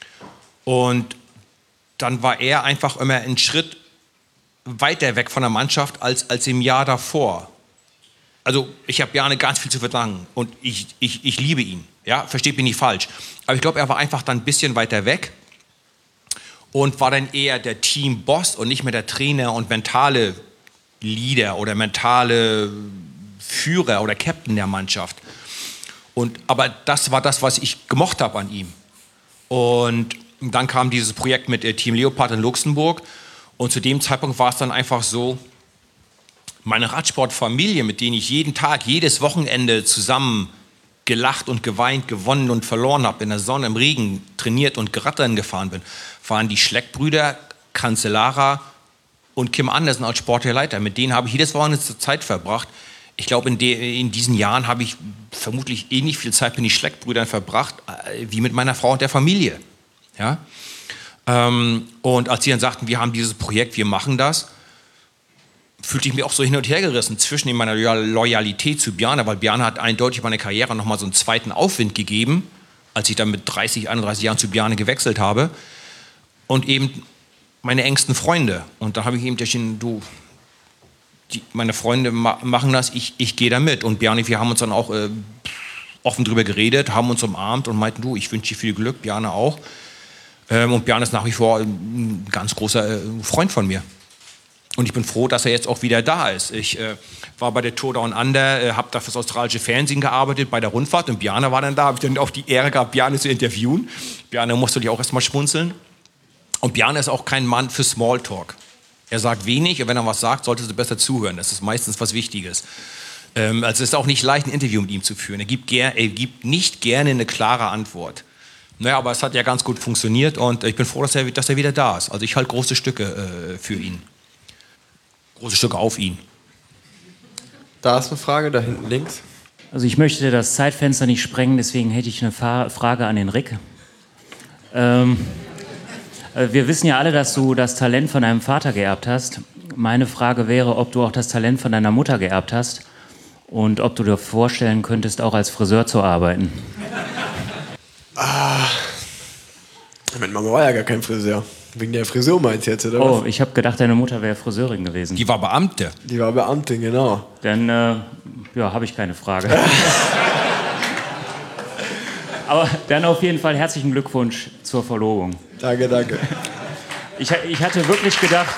Und dann war er einfach immer einen Schritt weiter weg von der Mannschaft als, als im Jahr davor. Also ich habe Bjarne ganz viel zu verdanken und ich, ich, ich liebe ihn. Ja, versteht mich nicht falsch. Aber ich glaube, er war einfach dann ein bisschen weiter weg und war dann eher der Teamboss und nicht mehr der Trainer und mentale Leader oder mentale Führer oder Captain der Mannschaft. Und, aber das war das, was ich gemocht habe an ihm. Und dann kam dieses Projekt mit Team Leopard in Luxemburg und zu dem Zeitpunkt war es dann einfach so, meine Radsportfamilie, mit denen ich jeden Tag, jedes Wochenende zusammen gelacht und geweint, gewonnen und verloren habe, in der Sonne, im Regen trainiert und Radrennen gefahren bin, waren die Schleck-Brüder, Cancellara und Kim Andersen als sportlicher Leiter. Mit denen habe ich jedes Wochenende Zeit verbracht. Ich glaube, in, in diesen Jahren habe ich vermutlich ähnlich viel Zeit mit den Schleck-Brüdern verbracht, wie mit meiner Frau und der Familie. Ja? Ähm, und als sie dann sagten, wir haben dieses Projekt, wir machen das, fühlte ich mich auch so hin und her gerissen zwischen meiner Loyalität zu Bjarne, weil Bjarne hat eindeutig meiner Karriere nochmal so einen zweiten Aufwind gegeben, als ich dann mit dreißig, einunddreißig Jahren zu Bjarne gewechselt habe, und eben meine engsten Freunde. Und da habe ich ihm entschieden, du, die, meine Freunde ma machen das, ich, ich gehe da mit. Und Bjarne, wir haben uns dann auch äh, offen drüber geredet, haben uns umarmt und meinten, du, ich wünsche dir viel Glück, Bjarne auch. Ähm, und Bjarne ist nach wie vor ein ganz großer äh, Freund von mir. Und ich bin froh, dass er jetzt auch wieder da ist. Ich äh, war bei der Tour Down Under, äh, habe da fürs australische Fernsehen gearbeitet, bei der Rundfahrt. Und Bjarne war dann da, habe ich dann auch die Ehre gehabt, Bjarne zu interviewen. Bjarne musste dich auch erstmal schmunzeln. Und Bjarne ist auch kein Mann für Smalltalk. Er sagt wenig und wenn er was sagt, solltest du besser zuhören. Das ist meistens was Wichtiges. Ähm, also es ist auch nicht leicht, ein Interview mit ihm zu führen. Er gibt, ger er gibt nicht gerne eine klare Antwort. Naja, aber es hat ja ganz gut funktioniert und ich bin froh, dass er, dass er wieder da ist. Also ich halte große Stücke äh, für ihn. Große Stücke auf ihn. Da ist eine Frage, da hinten links. Also ich möchte das Zeitfenster nicht sprengen, deswegen hätte ich eine Fa- Frage an den Rick. Ähm, äh, wir wissen ja alle, dass du das Talent von deinem Vater geerbt hast. Meine Frage wäre, ob du auch das Talent von deiner Mutter geerbt hast und ob du dir vorstellen könntest, auch als Friseur zu arbeiten. Ah, meine Mama war ja gar kein Friseur. Wegen der Frisur meinst du jetzt, oder Oh, was? ich habe gedacht, deine Mutter wäre Friseurin gewesen. Die war Beamte. Die war Beamtin, genau. Dann äh, ja, habe ich keine Frage. Aber dann auf jeden Fall herzlichen Glückwunsch zur Verlobung. Danke, danke. Ich, ich hatte wirklich gedacht...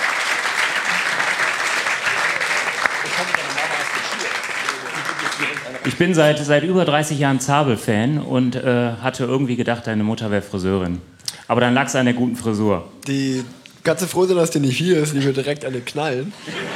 Ich bin seit, seit über dreißig Jahren Zabel-Fan und äh, hatte irgendwie gedacht, deine Mutter wäre Friseurin. Aber dann lag es an der guten Frisur. Die ganze froh sein, dass die nicht hier ist, die wird direkt an den knallen.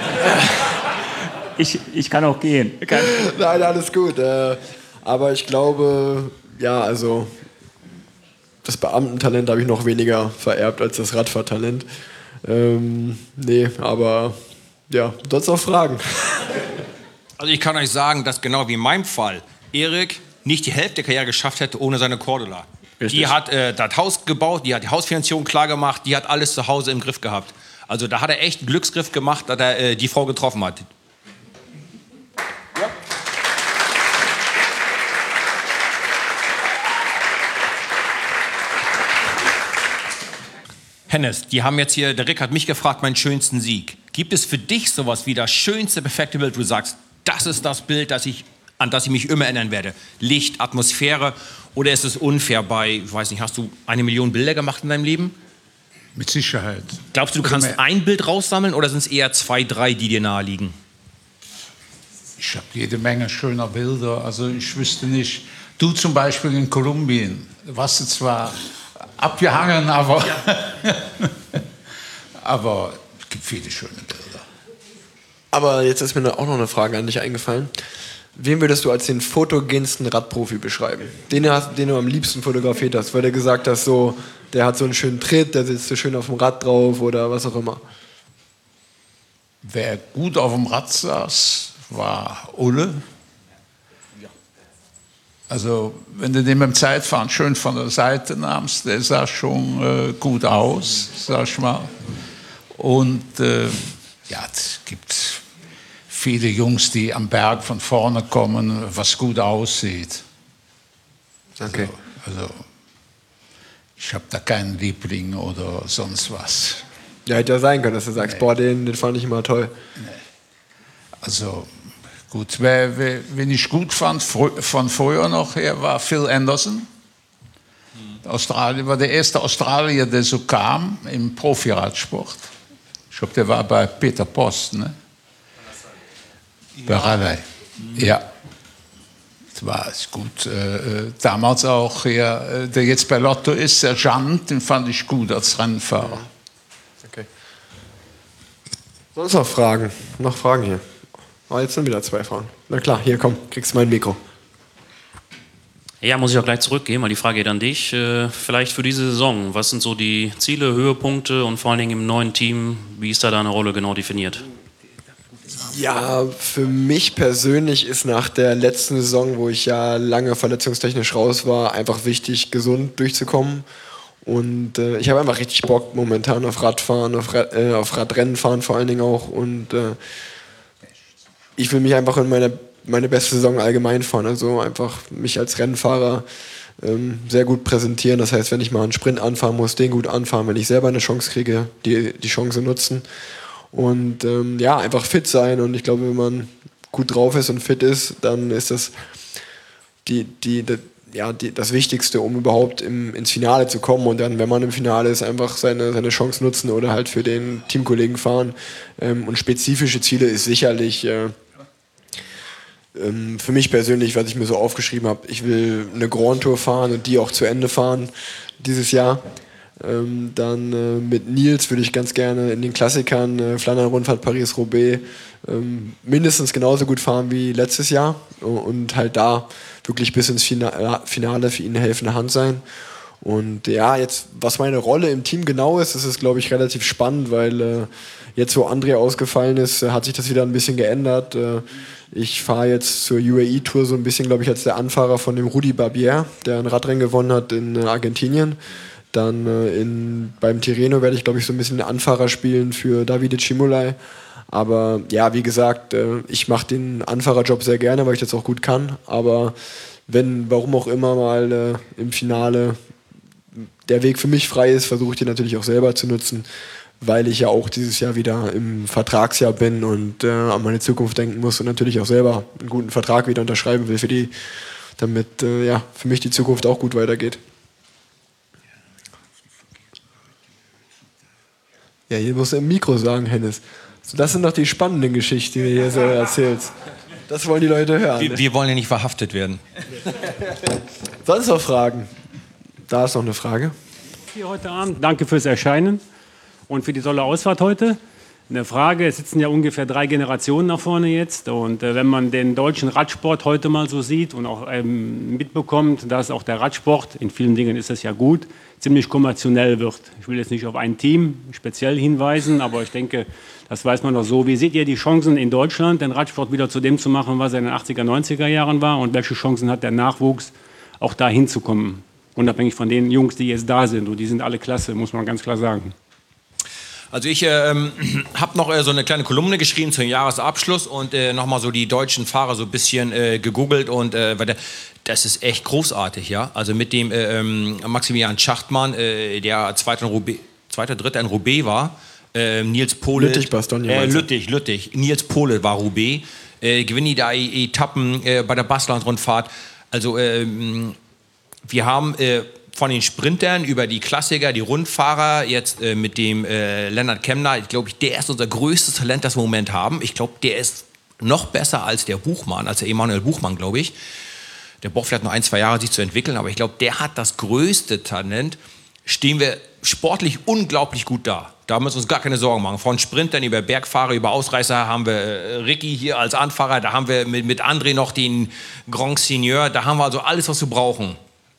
Ich, ich kann auch gehen. Kann. Nein, alles gut. Äh, aber ich glaube, ja, also das Beamtentalent habe ich noch weniger vererbt als das Radfahrtalent. Ähm, nee, aber ja, sonst noch Fragen. Also ich kann euch sagen, dass genau wie in meinem Fall Erik nicht die Hälfte der Karriere geschafft hätte ohne seine Cordula. Richtig. Die hat äh, das Haus gebaut, die hat die Hausfinanzierung klar gemacht, die hat alles zu Hause im Griff gehabt. Also da hat er echt einen Glücksgriff gemacht, dass er äh, die Frau getroffen hat. Ja. Hennes, die haben jetzt hier, der Rick hat mich gefragt, meinen schönsten Sieg. Gibt es für dich sowas wie das schönste, perfekte Bild, wo du sagst, das ist das Bild, das ich, an das ich mich immer erinnern werde? Licht, Atmosphäre, oder ist es unfair bei, ich weiß nicht, hast du eine Million Bilder gemacht in deinem Leben? Mit Sicherheit. Glaubst du, du kannst ein Bild raussammeln oder sind es eher zwei, drei, die dir naheliegen? Ich habe jede Menge schöner Bilder. Also ich wüsste nicht, du zum Beispiel in Kolumbien, warst du zwar abgehangen, aber, ja. aber es gibt viele schöne Bilder. Aber jetzt ist mir auch noch eine Frage an dich eingefallen. Wen würdest du als den fotogensten Radprofi beschreiben? Den, hast, den du am liebsten fotografiert hast, weil du gesagt hast, so, der hat so einen schönen Tritt, der sitzt so schön auf dem Rad drauf oder was auch immer. Wer gut auf dem Rad saß, war Ulle. Also wenn du den beim Zeitfahren schön von der Seite nahmst, der sah schon äh, gut aus, sag ich mal. Und äh, ja, es gibt viele Jungs, die am Berg von vorne kommen, was gut aussieht. Okay. Also, also ich habe da keinen Liebling oder sonst was. Ja, hätte ja sein können, dass du sagst, nee. boah, den, den fand ich immer toll. Nee. Also gut, wer, wer, wen ich gut fand von früher noch her, war Phil Anderson. Der Australier war der erste Australier, der so kam im Profiradsport. Ich glaube, der war bei Peter Post, ne? Bei Raleigh. Ja. Das war gut. Äh, damals auch, ja, der jetzt bei Lotto ist, Sergeant, den fand ich gut als Rennfahrer. Okay. Sonst noch Fragen? Noch Fragen hier? Oh, jetzt sind wieder zwei Fragen. Na klar, hier komm, kriegst du mein Mikro. Ja, muss ich auch gleich zurückgehen, weil die Frage geht an dich. Äh, vielleicht für diese Saison, was sind so die Ziele, Höhepunkte und vor allen Dingen im neuen Team, wie ist da deine Rolle genau definiert? Ja, für mich persönlich ist nach der letzten Saison, wo ich ja lange verletzungstechnisch raus war, einfach wichtig, gesund durchzukommen. Und äh, ich habe einfach richtig Bock momentan auf Radfahren, auf, Rad, äh, auf Radrennen fahren vor allen Dingen auch. Und äh, ich will mich einfach in meine, meine beste Saison allgemein fahren. Also einfach mich als Rennfahrer ähm, sehr gut präsentieren. Das heißt, wenn ich mal einen Sprint anfahren muss, den gut anfahren. Wenn ich selber eine Chance kriege, die, die Chance nutzen. Und ähm, ja, einfach fit sein. Und ich glaube, wenn man gut drauf ist und fit ist, dann ist das die, die, die, ja, die, das Wichtigste, um überhaupt im, ins Finale zu kommen. Und dann, wenn man im Finale ist, einfach seine, seine Chance nutzen oder halt für den Teamkollegen fahren. Ähm, und spezifische Ziele ist sicherlich äh, ähm, für mich persönlich, was ich mir so aufgeschrieben habe, ich will eine Grand Tour fahren und die auch zu Ende fahren dieses Jahr. Ähm, dann äh, mit Nils würde ich ganz gerne in den Klassikern äh, Flandern-Rundfahrt, Paris-Roubaix ähm, mindestens genauso gut fahren wie letztes Jahr und halt da wirklich bis ins Finale für ihn eine helfende Hand sein. Und ja, jetzt, was meine Rolle im Team genau ist, das ist, glaube ich, relativ spannend, weil äh, jetzt, wo André ausgefallen ist, äh, hat sich das wieder ein bisschen geändert. Äh, ich fahre jetzt zur U A E-Tour so ein bisschen, glaube ich, als der Anfahrer von dem Rudi Barbier, der ein Radrennen gewonnen hat in äh, Argentinien. Dann äh, in, beim Tirreno werde ich, glaube ich, so ein bisschen Anfahrer spielen für Davide Cimolai. Aber ja, wie gesagt, äh, ich mache den Anfahrerjob sehr gerne, weil ich das auch gut kann. Aber wenn, warum auch immer mal äh, im Finale der Weg für mich frei ist, versuche ich den natürlich auch selber zu nutzen, weil ich ja auch dieses Jahr wieder im Vertragsjahr bin und äh, an meine Zukunft denken muss und natürlich auch selber einen guten Vertrag wieder unterschreiben will, für die, damit äh, ja, für mich die Zukunft auch gut weitergeht. Ja, hier musst du im Mikro sagen, Hennes. Das sind doch die spannenden Geschichten, die du hier so erzählst. Das wollen die Leute hören. Wir, wir wollen ja nicht verhaftet werden. Sonst noch Fragen? Da ist noch eine Frage. Hier heute Abend. Danke fürs Erscheinen und für die tolle Ausfahrt heute. Eine Frage, es sitzen ja ungefähr drei Generationen nach vorne jetzt. Und äh, wenn man den deutschen Radsport heute mal so sieht und auch ähm, mitbekommt, dass auch der Radsport, in vielen Dingen ist das ja gut, ziemlich kommerziell wird. Ich will jetzt nicht auf ein Team speziell hinweisen, aber ich denke, das weiß man doch so. Wie seht ihr die Chancen in Deutschland, den Radsport wieder zu dem zu machen, was er in den achtziger, neunziger Jahren war? Und welche Chancen hat der Nachwuchs, auch da hinzukommen? Unabhängig von den Jungs, die jetzt da sind. Und die sind alle klasse, muss man ganz klar sagen. Also ich ähm, habe noch äh, so eine kleine Kolumne geschrieben zum Jahresabschluss und äh, nochmal so die deutschen Fahrer so ein bisschen äh, gegoogelt. Und äh, weil der, das ist echt großartig, ja. Also mit dem äh, Maximilian Schachtmann, äh, der zweiter, Roubaix, zweiter, dritter in Roubaix war. Äh, Nils Pohle. Lüttich, Bastogne. Äh, Lüttich, Lüttich. Nils Pohle war Roubaix. Äh, gewinnen die da Etappen äh, bei der Basland-Rundfahrt. Also ähm, wir haben äh, von den Sprintern über die Klassiker, die Rundfahrer, jetzt äh, mit dem äh, Lennart Kemner, ich glaube, der ist unser größtes Talent, das wir im Moment haben. Ich glaube, der ist noch besser als der Buchmann, als der Emanuel Buchmann, glaube ich. Der braucht vielleicht noch ein, zwei Jahre, sich zu entwickeln, aber ich glaube, der hat das größte Talent. Stehen wir sportlich unglaublich gut da. Da müssen wir uns gar keine Sorgen machen. Von Sprintern über Bergfahrer, über Ausreißer haben wir äh, Ricky hier als Anfahrer, da haben wir mit, mit André noch den Grand Seigneur, da haben wir also alles, was wir brauchen.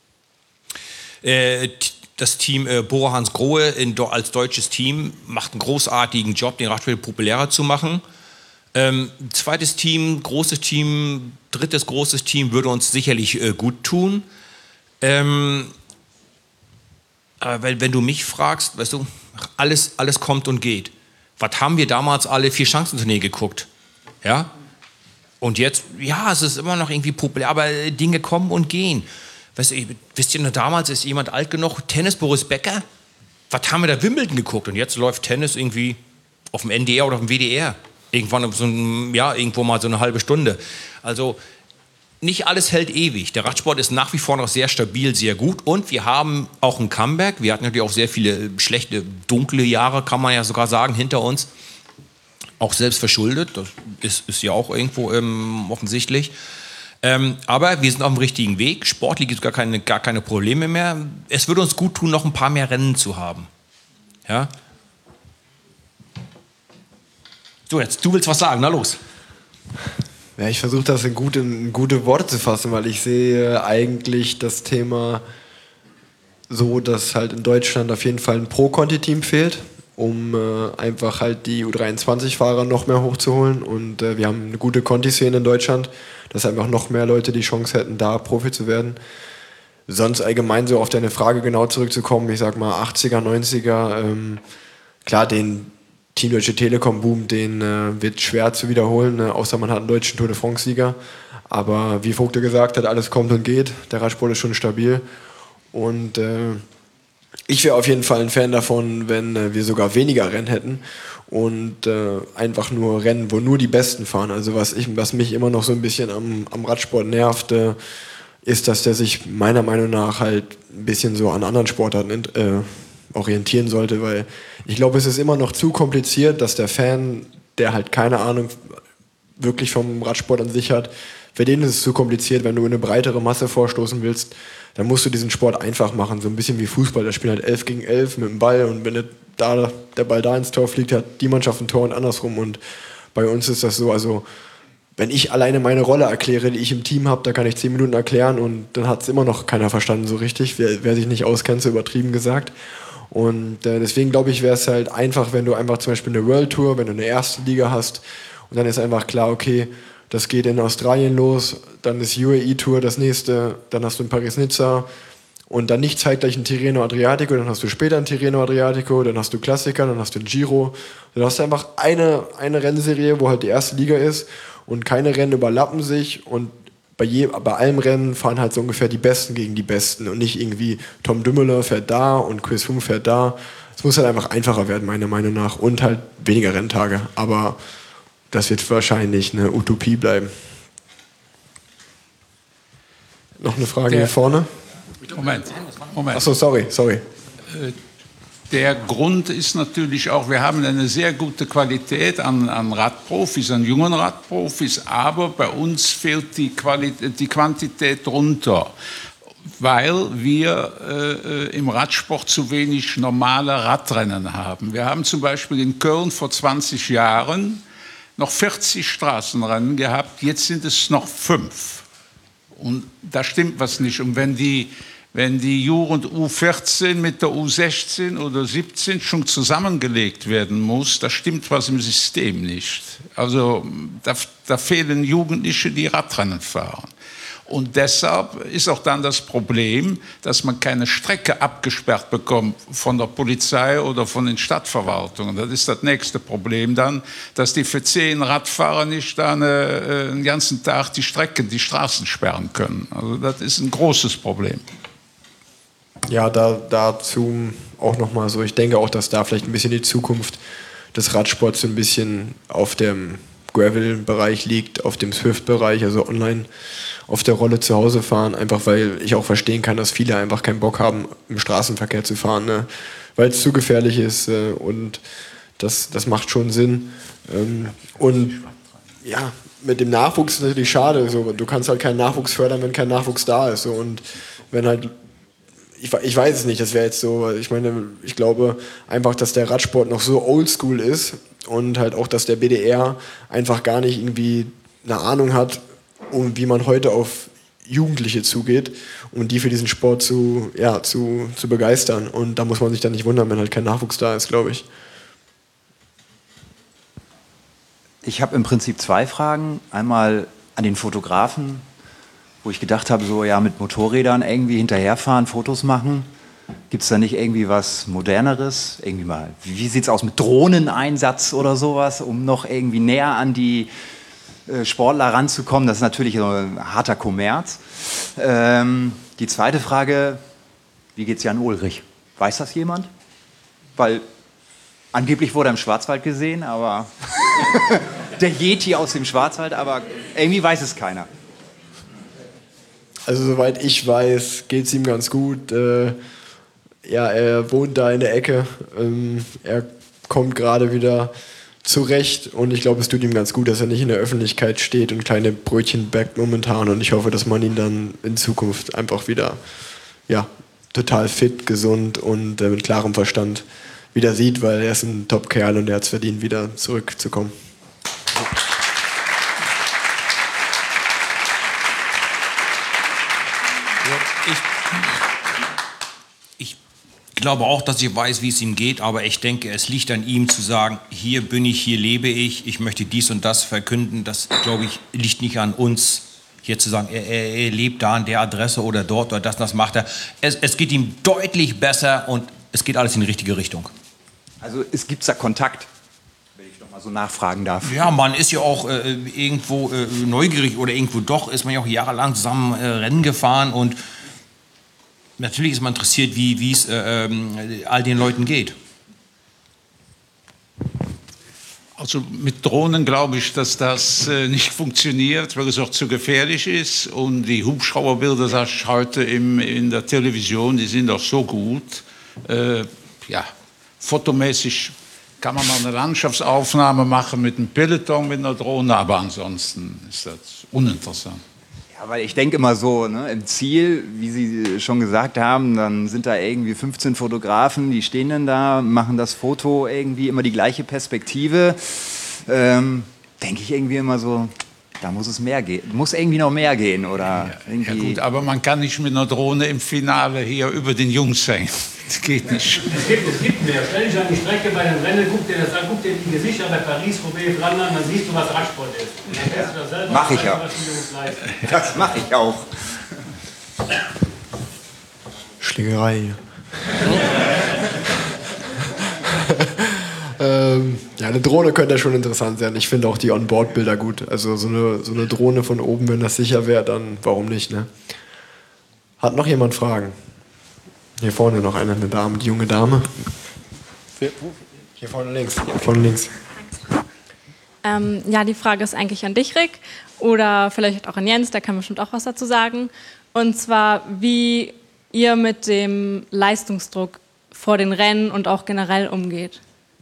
Äh, das Team äh, Bora Hans Grohe in, als deutsches Team macht einen großartigen Job, den Radsport populärer zu machen. Ähm, zweites Team, großes Team, drittes großes Team würde uns sicherlich äh, gut tun. Ähm, aber wenn, wenn du mich fragst, weißt du, alles, alles kommt und geht. Was haben wir damals alle vier Chancentournee geguckt? Ja? Und jetzt, ja, es ist immer noch irgendwie populär, aber äh, Dinge kommen und gehen. Weißt du, wisst ihr noch, damals ist jemand alt genug, Tennis Boris Becker? Was haben wir da Wimbledon geguckt? Und jetzt läuft Tennis irgendwie auf dem N D R oder auf dem W D R. Irgendwann so ein, ja, irgendwo mal so eine halbe Stunde. Also nicht alles hält ewig. Der Radsport ist nach wie vor noch sehr stabil, sehr gut. Und wir haben auch ein Comeback. Wir hatten natürlich auch sehr viele schlechte, dunkle Jahre, kann man ja sogar sagen, hinter uns. Auch selbst verschuldet. Das ist, ist ja auch irgendwo ähm, offensichtlich. Ähm, aber wir sind auf dem richtigen Weg. Sportlich gibt es gar keine, gar keine Probleme mehr. Es würde uns gut tun, noch ein paar mehr Rennen zu haben. Ja? So, jetzt, du willst was sagen, na los. Ja, ich versuche das in gute, in gute Worte zu fassen, weil ich sehe eigentlich das Thema so, dass halt in Deutschland auf jeden Fall ein Pro-Conti-Team fehlt, um äh, einfach halt die U dreiundzwanzig-Fahrer noch mehr hochzuholen. Und äh, wir haben eine gute Conti-Szene in Deutschland, dass einfach noch mehr Leute die Chance hätten, da Profi zu werden. Sonst allgemein so auf deine Frage genau zurückzukommen, ich sag mal achtziger, neunziger, ähm, klar, den Team Deutsche Telekom Boom, den äh, wird schwer zu wiederholen, ne? Außer man hat einen deutschen Tour de France-Sieger. Aber wie Vogte gesagt hat, alles kommt und geht. Der Radsport ist schon stabil. Und äh, ich wäre auf jeden Fall ein Fan davon, wenn äh, wir sogar weniger Rennen hätten und äh, einfach nur Rennen, wo nur die Besten fahren. Also was, ich, was mich immer noch so ein bisschen am, am Radsport nervt, äh, ist, dass der sich meiner Meinung nach halt ein bisschen so an anderen Sportarten äh, orientieren sollte, weil ich glaube, es ist immer noch zu kompliziert, dass der Fan, der halt keine Ahnung wirklich vom Radsport an sich hat, für den ist es zu kompliziert, wenn du eine breitere Masse vorstoßen willst, dann musst du diesen Sport einfach machen, so ein bisschen wie Fußball, da spielen halt elf gegen elf mit dem Ball und wenn da, der Ball da ins Tor fliegt, hat die Mannschaft ein Tor und andersrum und bei uns ist das so, also wenn ich alleine meine Rolle erkläre, die ich im Team habe, da kann ich zehn Minuten erklären und dann hat es immer noch keiner verstanden so richtig. Wer, wer sich nicht auskennt, so übertrieben gesagt. Und äh, deswegen glaube ich, wäre es halt einfach, wenn du einfach zum Beispiel eine World Tour, wenn du eine erste Liga hast und dann ist einfach klar, okay, das geht in Australien los, dann ist U A E Tour das nächste, dann hast du in Paris-Nizza und dann nicht zeitgleich ein Tirreno Adriatico, dann hast du später ein Tirreno Adriatico, dann hast du Klassiker, dann hast du ein Giro. Dann hast du einfach eine, eine Rennserie, wo halt die erste Liga ist und keine Rennen überlappen sich und bei, je, bei allem Rennen fahren halt so ungefähr die Besten gegen die Besten und nicht irgendwie Tom Dumoulin fährt da und Chris Froome fährt da. Es muss halt einfach einfacher werden, meiner Meinung nach, und halt weniger Renntage. Aber das wird wahrscheinlich eine Utopie bleiben. Noch eine Frage Der, hier vorne? Moment, Moment. Achso, sorry, sorry. Der Grund ist natürlich auch, wir haben eine sehr gute Qualität an, an Radprofis, an jungen Radprofis, aber bei uns fehlt die, Qualität, die Quantität runter, weil wir äh, im Radsport zu wenig normale Radrennen haben. Wir haben zum Beispiel in Köln vor zwanzig Jahren noch vierzig Straßenrennen gehabt, jetzt sind es noch fünf. Und da stimmt was nicht. Und wenn die, wenn die Jugend U vierzehn mit der U sechzehn oder siebzehn schon zusammengelegt werden muss, da stimmt was im System nicht. Also da, da fehlen Jugendliche, die Radrennen fahren. Und deshalb ist auch dann das Problem, dass man keine Strecke abgesperrt bekommt von der Polizei oder von den Stadtverwaltungen. Das ist das nächste Problem dann, dass die für zehn Radfahrer nicht dann äh, den ganzen Tag die Strecken, die Straßen sperren können. Also das ist ein großes Problem. Ja, da, dazu auch nochmal so, ich denke auch, dass da vielleicht ein bisschen die Zukunft des Radsports so ein bisschen auf dem Gravel-Bereich liegt, auf dem Swift-Bereich, also online auf der Rolle zu Hause fahren, einfach weil ich auch verstehen kann, dass viele einfach keinen Bock haben, im Straßenverkehr zu fahren, ne? Weil es zu gefährlich ist äh, und das, das macht schon Sinn. Ähm, und ja, mit dem Nachwuchs ist es natürlich schade, so. Du kannst halt keinen Nachwuchs fördern, wenn kein Nachwuchs da ist. So. Und wenn halt, ich, ich weiß es nicht, das wäre jetzt so, ich meine, ich glaube einfach, dass der Radsport noch so oldschool ist und halt auch, dass der B D R einfach gar nicht irgendwie eine Ahnung hat, um wie man heute auf Jugendliche zugeht, um die für diesen Sport zu, ja, zu, zu begeistern. Und da muss man sich dann nicht wundern, wenn halt kein Nachwuchs da ist, glaube ich. Ich habe im Prinzip zwei Fragen. Einmal an den Fotografen, wo ich gedacht habe, so ja, mit Motorrädern irgendwie hinterherfahren, Fotos machen. Gibt es da nicht irgendwie was Moderneres? Irgendwie mal, wie sieht es aus mit Drohneneinsatz oder sowas, um noch irgendwie näher an die Sportler ranzukommen? Das ist natürlich ein harter Kommerz. Ähm, die zweite Frage, wie geht's Jan Ullrich? Weiß das jemand? Weil angeblich wurde er im Schwarzwald gesehen, aber der Yeti aus dem Schwarzwald, aber irgendwie weiß es keiner. Also soweit ich weiß, geht's ihm ganz gut. Äh, ja, er wohnt da in der Ecke. Ähm, er kommt gerade wieder zurecht und ich glaube, es tut ihm ganz gut, dass er nicht in der Öffentlichkeit steht und kleine Brötchen backt momentan und ich hoffe, dass man ihn dann in Zukunft einfach wieder ja, total fit, gesund und äh, mit klarem Verstand wieder sieht, weil er ist ein Top-Kerl und er hat es verdient, wieder zurückzukommen. Ich glaube auch, dass ich weiß, wie es ihm geht, aber ich denke, es liegt an ihm zu sagen, hier bin ich, hier lebe ich, ich möchte dies und das verkünden. Das, glaube ich, liegt nicht an uns, hier zu sagen, er, er, er lebt da an der Adresse oder dort oder das und das macht er. Es, es geht ihm deutlich besser und es geht alles in die richtige Richtung. Also es gibt da Kontakt, wenn ich noch mal so nachfragen darf. Ja, man ist ja auch äh, irgendwo äh, neugierig oder irgendwo doch, ist man ja auch jahrelang zusammen äh, Rennen gefahren und natürlich ist man interessiert, wie es äh, all den Leuten geht. Also mit Drohnen glaube ich, dass das äh, nicht funktioniert, weil es auch zu gefährlich ist. Und die Hubschrauberbilder, das ich heute im, in der Television, die sind auch so gut. Äh, ja, fotomäßig kann man mal eine Landschaftsaufnahme machen mit einem Peloton, mit einer Drohne, aber ansonsten ist das uninteressant. Ja, weil ich denke immer so, ne, im Ziel, wie Sie schon gesagt haben, dann sind da irgendwie fünfzehn Fotografen, die stehen dann da, machen das Foto irgendwie immer die gleiche Perspektive. Ähm, denke ich irgendwie immer so, Da muss es mehr gehen. Muss irgendwie noch mehr gehen, oder? Ja, gut, aber man kann nicht mit einer Drohne im Finale hier über den Jungs hängen. Das geht nicht. Es gibt, es gibt mehr. Stell dich an die Strecke bei den Rennen, guck dir das an, guck dir die Gesichter bei Paris-Roubaix, Flandern, dann siehst du, was Radsport ist. Und dann fährst du das selber. Mach ich weißt, ja. was die Jungs leisten. Das mache ich auch. Schlägerei hier. ähm, ja, eine Drohne könnte ja schon interessant sein. Ich finde auch die Onboard-Bilder gut. Also so eine, so eine Drohne von oben, wenn das sicher wäre, dann warum nicht, ne? Hat noch jemand Fragen? Hier vorne noch eine, eine Dame, die junge Dame. Hier vorne links. Hier vorne links. Ähm, ja, die Frage ist eigentlich an dich, Rick, oder vielleicht auch an Jens, der kann bestimmt auch was dazu sagen. Und zwar, wie ihr mit dem Leistungsdruck vor den Rennen und auch generell umgeht.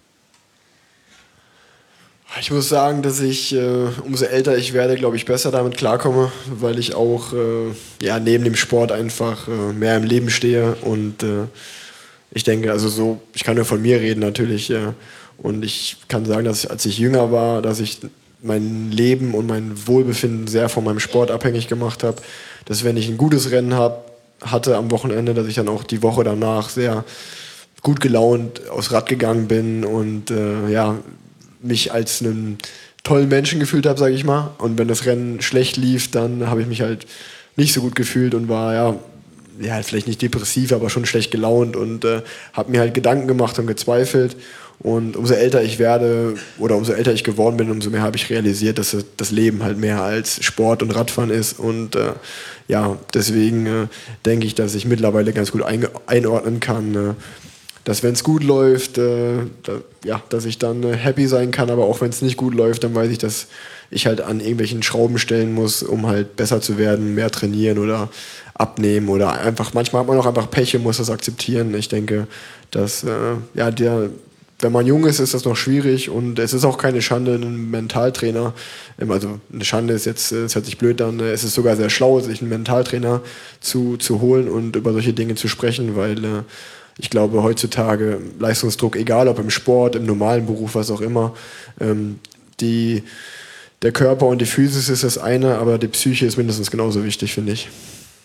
Ich muss sagen, dass ich, äh, umso älter ich werde, glaube ich, besser damit klarkomme, weil ich auch äh, ja, neben dem Sport einfach äh, mehr im Leben stehe. Und äh, ich denke, also so, ich kann nur von mir reden natürlich. Äh, und ich kann sagen, dass ich, als ich jünger war, dass ich mein Leben und mein Wohlbefinden sehr von meinem Sport abhängig gemacht habe. Dass wenn ich ein gutes Rennen hab, hatte am Wochenende, dass ich dann auch die Woche danach sehr gut gelaunt aufs Rad gegangen bin und äh, ja, mich als einen tollen Menschen gefühlt habe, sage ich mal. Und wenn das Rennen schlecht lief, dann habe ich mich halt nicht so gut gefühlt und war ja, ja vielleicht nicht depressiv, aber schon schlecht gelaunt und äh, habe mir halt Gedanken gemacht und gezweifelt. Und umso älter ich werde oder umso älter ich geworden bin, umso mehr habe ich realisiert, dass das Leben halt mehr als Sport und Radfahren ist. Und äh, ja, deswegen äh, denke ich, dass ich mittlerweile ganz gut einordnen kann, äh, dass wenn es gut läuft, äh, da, ja, dass ich dann äh, happy sein kann, aber auch wenn es nicht gut läuft, dann weiß ich, dass ich halt an irgendwelchen Schrauben stellen muss, um halt besser zu werden, mehr trainieren oder abnehmen oder einfach, manchmal hat man auch einfach Pech und muss das akzeptieren. Ich denke, dass, äh, ja, der, wenn man jung ist, ist das noch schwierig und es ist auch keine Schande, einen Mentaltrainer, ähm, also eine Schande ist jetzt, es hört sich blöd an, äh, es ist sogar sehr schlau, sich einen Mentaltrainer zu, zu holen und über solche Dinge zu sprechen, weil äh, ich glaube, heutzutage Leistungsdruck, egal ob im Sport, im normalen Beruf, was auch immer, ähm, die, der Körper und die Physis ist das eine, aber die Psyche ist mindestens genauso wichtig, finde ich.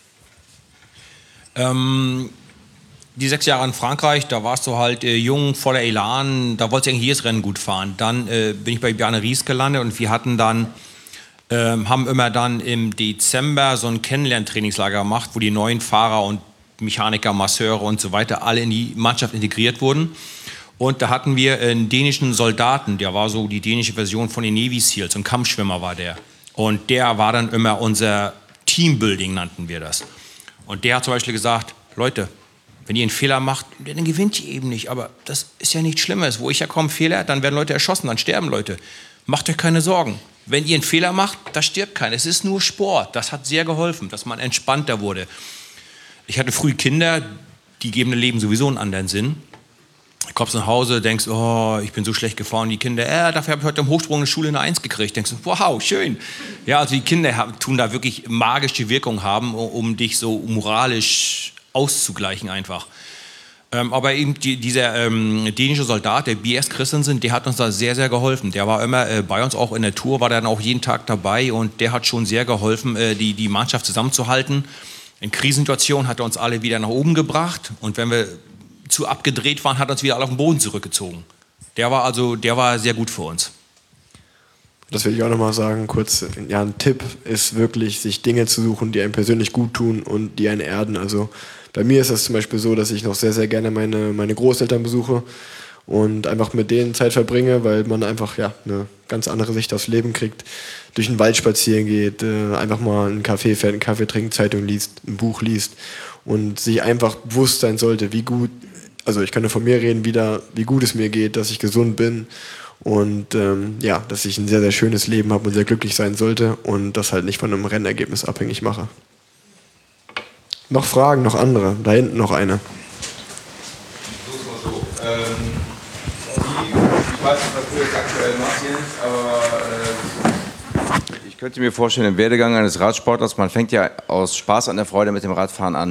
Ähm, die sechs Jahre in Frankreich, da warst du halt äh, jung, voller Elan, da wolltest du eigentlich jedes Rennen gut fahren. Dann äh, bin ich bei Bjarne Ries gelandet und wir hatten dann, äh, haben immer dann im Dezember so ein Kennenlerntrainingslager gemacht, wo die neuen Fahrer und Mechaniker, Masseure und so weiter alle in die Mannschaft integriert wurden. Und da hatten wir einen dänischen Soldaten, der war so die dänische Version von den Navy Seals, ein Kampfschwimmer war der. Und der war dann immer unser Teambuilding, nannten wir das. Und der hat zum Beispiel gesagt, Leute, wenn ihr einen Fehler macht, dann gewinnt ihr eben nicht. Aber das ist ja nichts Schlimmes. Wo ich ja komme, Fehler, dann werden Leute erschossen, dann sterben Leute. Macht euch keine Sorgen. Wenn ihr einen Fehler macht, da stirbt keiner. Es ist nur Sport. Das hat sehr geholfen, dass man entspannter wurde. Ich hatte früh Kinder, die geben dem Leben sowieso einen anderen Sinn. Du kommst nach Hause, denkst, oh, ich bin so schlecht gefahren. Die Kinder, äh, dafür habe ich heute im Hochsprung eine Schule eine Eins gekriegt. Denkst du, wow, schön. Ja, also die Kinder haben, tun da wirklich magische Wirkung haben, um dich so moralisch auszugleichen einfach. Ähm, aber eben die, dieser ähm, dänische Soldat, der B S Christensen, der hat uns da sehr, sehr geholfen. Der war immer äh, bei uns, auch in der Tour, war dann auch jeden Tag dabei und der hat schon sehr geholfen, äh, die, die Mannschaft zusammenzuhalten. In Krisensituationen hat er uns alle wieder nach oben gebracht und wenn wir zu abgedreht waren, hat er uns wieder alle auf den Boden zurückgezogen. Der war also, der war sehr gut für uns. Das will ich auch nochmal sagen, kurz. Ja, ein Tipp ist wirklich, sich Dinge zu suchen, die einem persönlich gut tun und die einen erden. Also bei mir ist es zum Beispiel so, dass ich noch sehr, sehr gerne meine, meine Großeltern besuche und einfach mit denen Zeit verbringe, weil man einfach ja, eine ganz andere Sicht aufs Leben kriegt. Durch den Wald spazieren geht, äh, einfach mal einen Kaffee fährt, einen Kaffee trinkt, Zeitung liest, ein Buch liest und sich einfach bewusst sein sollte, wie gut, also ich kann nur von mir reden, wieder, wie gut es mir geht, dass ich gesund bin und ähm, ja, dass ich ein sehr, sehr schönes Leben habe und sehr glücklich sein sollte und das halt nicht von einem Rennergebnis abhängig mache. Noch Fragen, noch andere? Da hinten noch eine. So, so. Ähm, ich weiß nicht, was du jetzt aktuell machst, Jens, aber äh, ich könnte mir vorstellen, im Werdegang eines Radsportlers, man fängt ja aus Spaß an der Freude mit dem Radfahren an.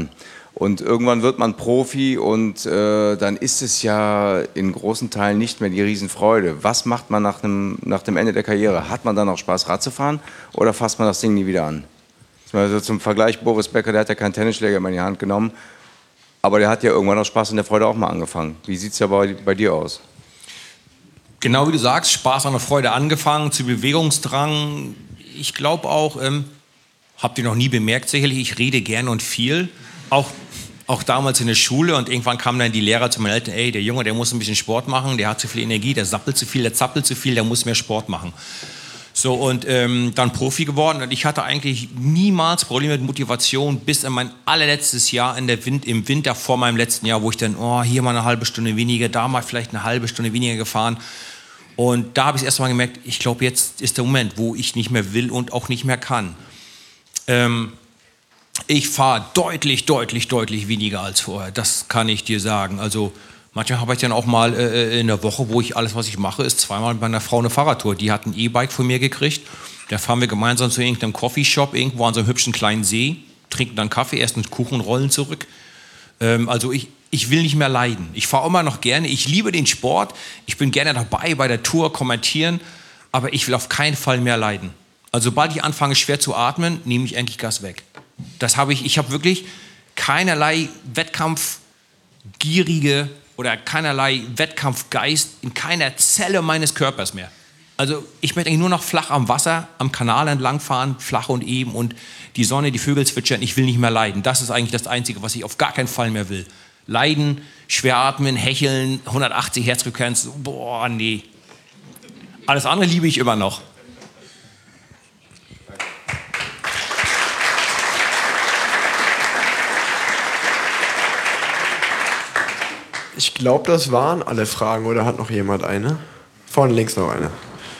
Und irgendwann wird man Profi und äh, dann ist es ja in großen Teilen nicht mehr die Riesenfreude. Was macht man nach dem, nach dem Ende der Karriere? Hat man dann noch Spaß, Rad zu fahren oder fasst man das Ding nie wieder an? Also zum Vergleich, Boris Becker, der hat ja keinen Tennisschläger mehr in die Hand genommen, aber der hat ja irgendwann noch Spaß an der Freude auch mal angefangen. Wie sieht es ja bei, bei dir aus? Genau wie du sagst, Spaß an der Freude angefangen, zu Bewegungsdrang. Ich glaube auch, ähm, habt ihr noch nie bemerkt sicherlich, ich rede gern und viel. Auch, auch damals in der Schule und irgendwann kamen dann die Lehrer zu meinen Eltern, ey, der Junge, der muss ein bisschen Sport machen, der hat zu viel Energie, der sappelt zu viel, der zappelt zu viel, der muss mehr Sport machen. So, und ähm, dann Profi geworden und ich hatte eigentlich niemals Probleme mit Motivation bis in mein allerletztes Jahr in der Wind, im Winter vor meinem letzten Jahr, wo ich dann, oh, hier mal eine halbe Stunde weniger, da mal vielleicht eine halbe Stunde weniger gefahren. Und da habe ich erst mal gemerkt, ich glaube, jetzt ist der Moment, wo ich nicht mehr will und auch nicht mehr kann. Ähm, ich fahre deutlich, deutlich, deutlich weniger als vorher. Das kann ich dir sagen. Also manchmal habe ich dann auch mal äh, in der Woche, wo ich alles, was ich mache, ist zweimal mit meiner Frau eine Fahrradtour. Die hat ein E-Bike von mir gekriegt. Da fahren wir gemeinsam zu irgendeinem Coffeeshop irgendwo an so einem hübschen kleinen See, trinken dann Kaffee, essen Kuchen und rollen zurück. Ähm, also ich, ich will nicht mehr leiden. Ich fahre immer noch gerne. Ich liebe den Sport. Ich bin gerne dabei bei der Tour, kommentieren. Aber ich will auf keinen Fall mehr leiden. Also sobald ich anfange, schwer zu atmen, nehme ich eigentlich Gas weg. Das habe ich, ich habe wirklich keinerlei Wettkampfgierige oder keinerlei Wettkampfgeist in keiner Zelle meines Körpers mehr. Also ich möchte eigentlich nur noch flach am Wasser, am Kanal entlang fahren, flach und eben und die Sonne, die Vögel zwitschern, ich will nicht mehr leiden. Das ist eigentlich das Einzige, was ich auf gar keinen Fall mehr will. Leiden, schwer atmen, hecheln, hundertachtzig Herzfrequenz, boah, nee. Alles andere liebe ich immer noch. Ich glaube, das waren alle Fragen. Oder hat noch jemand eine? Vorne links noch eine.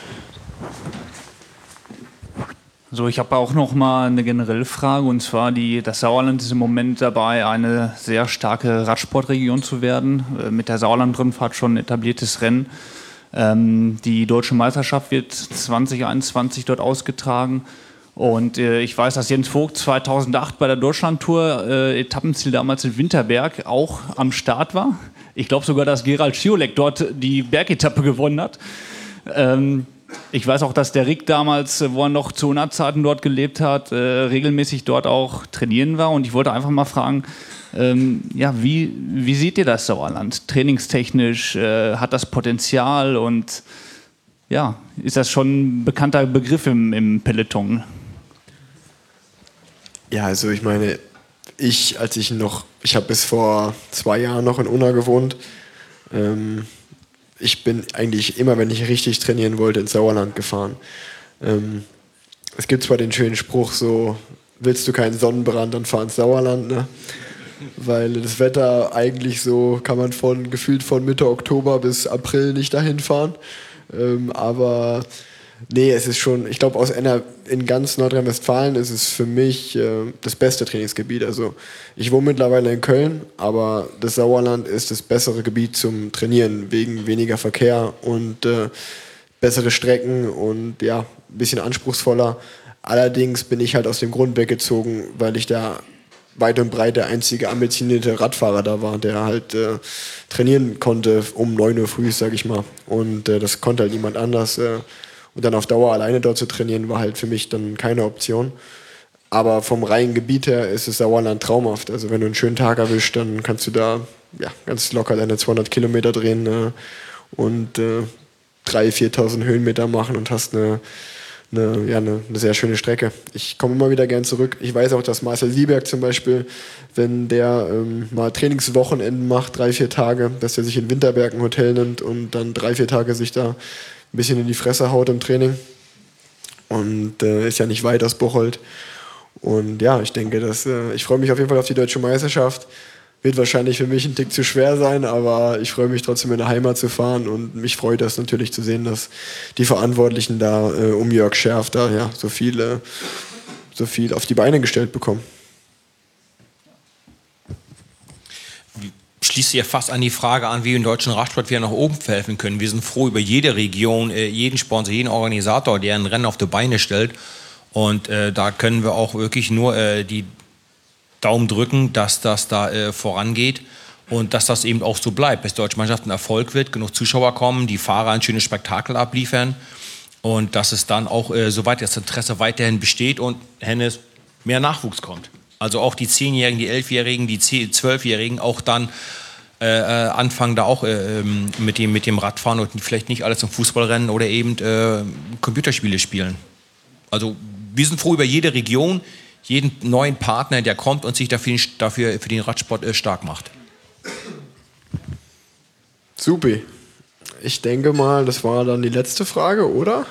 So, ich habe auch noch mal eine generelle Frage, und zwar die, das Sauerland ist im Moment dabei, eine sehr starke Radsportregion zu werden. Äh, mit der Sauerland-Rundfahrt schon ein etabliertes Rennen. Ähm, die Deutsche Meisterschaft wird zwanzig einundzwanzig dort ausgetragen. Und äh, ich weiß, dass Jens Vogt zweitausendacht bei der Deutschlandtour äh, Etappenziel damals in Winterberg auch am Start war. Ich glaube sogar, dass Gerald Schiolek dort die Bergetappe gewonnen hat. Ähm, ich weiß auch, dass der Rick damals, wo er noch zu Unna-Zeiten dort gelebt hat, äh, regelmäßig dort auch trainieren war. Und ich wollte einfach mal fragen, ähm, ja, wie, wie seht ihr das Sauerland? Trainingstechnisch, äh, hat das Potenzial und ja, ist das schon ein bekannter Begriff im, im Peloton? Ja, also ich meine, ich, als ich noch, ich habe bis vor zwei Jahren noch in Unna gewohnt. Ähm, ich bin eigentlich immer, wenn ich richtig trainieren wollte, ins Sauerland gefahren. Ähm, es gibt zwar den schönen Spruch, so, willst du keinen Sonnenbrand, dann fahr ins Sauerland, ne? Weil das Wetter eigentlich so, kann man von gefühlt von Mitte Oktober bis April nicht dahin fahren. Ähm, aber nee, es ist schon, ich glaube, aus N R in ganz Nordrhein-Westfalen ist es für mich äh, das beste Trainingsgebiet. Also ich wohne mittlerweile in Köln, aber das Sauerland ist das bessere Gebiet zum Trainieren, wegen weniger Verkehr und äh, bessere Strecken und ja, ein bisschen anspruchsvoller. Allerdings bin ich halt aus dem Grund weggezogen, weil ich da weit und breit der einzige ambitionierte Radfahrer da war, der halt äh, trainieren konnte um neun Uhr früh, sag ich mal. Und äh, das konnte halt niemand anders. Äh, und dann auf Dauer alleine dort zu trainieren, war halt für mich dann keine Option. Aber vom reinen Gebiet her ist das Sauerland traumhaft. Also wenn du einen schönen Tag erwischt, dann kannst du da ja, ganz locker deine zweihundert Kilometer drehen äh, und äh, dreitausend, viertausend Höhenmeter machen und hast eine Eine, ja, eine, eine sehr schöne Strecke. Ich komme immer wieder gern zurück. Ich weiß auch, dass Marcel Sieberg zum Beispiel, wenn der ähm, mal Trainingswochenenden macht, drei, vier Tage, dass er sich in Winterberg ein Hotel nimmt und dann drei, vier Tage sich da ein bisschen in die Fresse haut im Training. Und äh, ist ja nicht weit aus Bocholt. Und ja, ich denke, dass, äh, ich freue mich auf jeden Fall auf die Deutsche Meisterschaft. Wird wahrscheinlich für mich ein Tick zu schwer sein, aber ich freue mich trotzdem in der Heimat zu fahren und mich freut das natürlich zu sehen, dass die Verantwortlichen da äh, um Jörg Scherf da ja, so, viel, äh, so viel auf die Beine gestellt bekommen. Schließt ja fast an die Frage an, wie wir im deutschen Radsport wieder nach oben verhelfen können. Wir sind froh über jede Region, äh, jeden Sponsor, jeden Organisator, der ein Rennen auf die Beine stellt. Und äh, da können wir auch wirklich nur äh, die Daumen drücken, dass das da äh, vorangeht und dass das eben auch so bleibt, bis die deutsche Mannschaft ein Erfolg wird, genug Zuschauer kommen, die Fahrer ein schönes Spektakel abliefern und dass es dann auch äh, soweit das Interesse weiterhin besteht und Hennes mehr Nachwuchs kommt. Also auch die Zehnjährigen, die Elfjährigen, die Zwölfjährigen auch dann äh, anfangen da auch äh, mit, dem, mit dem Radfahren und vielleicht nicht alles zum Fußballrennen oder eben äh, Computerspiele spielen. Also wir sind froh über jede Region, jeden neuen Partner, der kommt und sich dafür, dafür für den Radsport äh, stark macht. Super. Ich denke mal, das war dann die letzte Frage, oder?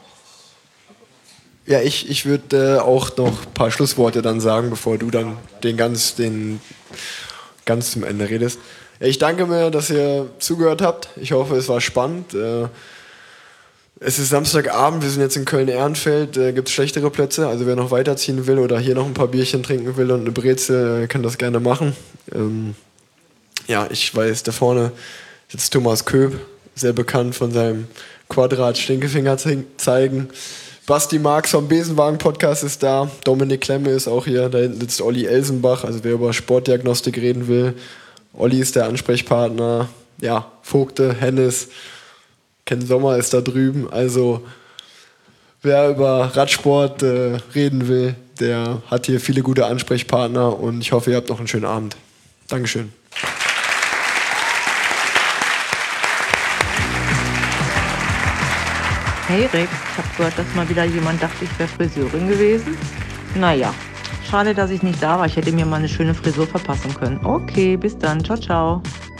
Ja, ich, ich würde äh, auch noch ein paar Schlussworte dann sagen, bevor du dann den ganz, den ganz zum Ende redest. Ja, ich danke mir, dass ihr zugehört habt. Ich hoffe, es war spannend. Äh, es ist Samstagabend, wir sind jetzt in Köln-Ehrenfeld, äh, gibt es schlechtere Plätze. Also wer noch weiterziehen will oder hier noch ein paar Bierchen trinken will und eine Brezel, äh, kann das gerne machen. Ähm, ja, ich weiß, da vorne sitzt Thomas Köb, sehr bekannt von seinem Quadrat-Stinkefinger zeigen. Basti Marx vom Besenwagen-Podcast ist da. Dominik Klemme ist auch hier. Da hinten sitzt Olli Elsenbach. Also wer über Sportdiagnostik reden will. Olli ist der Ansprechpartner. Ja, Vogte, Hennes. Ken Sommer ist da drüben. Also wer über Radsport äh, reden will, der hat hier viele gute Ansprechpartner. Und ich hoffe, ihr habt noch einen schönen Abend. Dankeschön. Hey Rick, ich habe gehört, dass mal wieder jemand dachte, ich wäre Friseurin gewesen. Naja, schade, dass ich nicht da war. Ich hätte mir mal eine schöne Frisur verpassen können. Okay, bis dann. Ciao, ciao.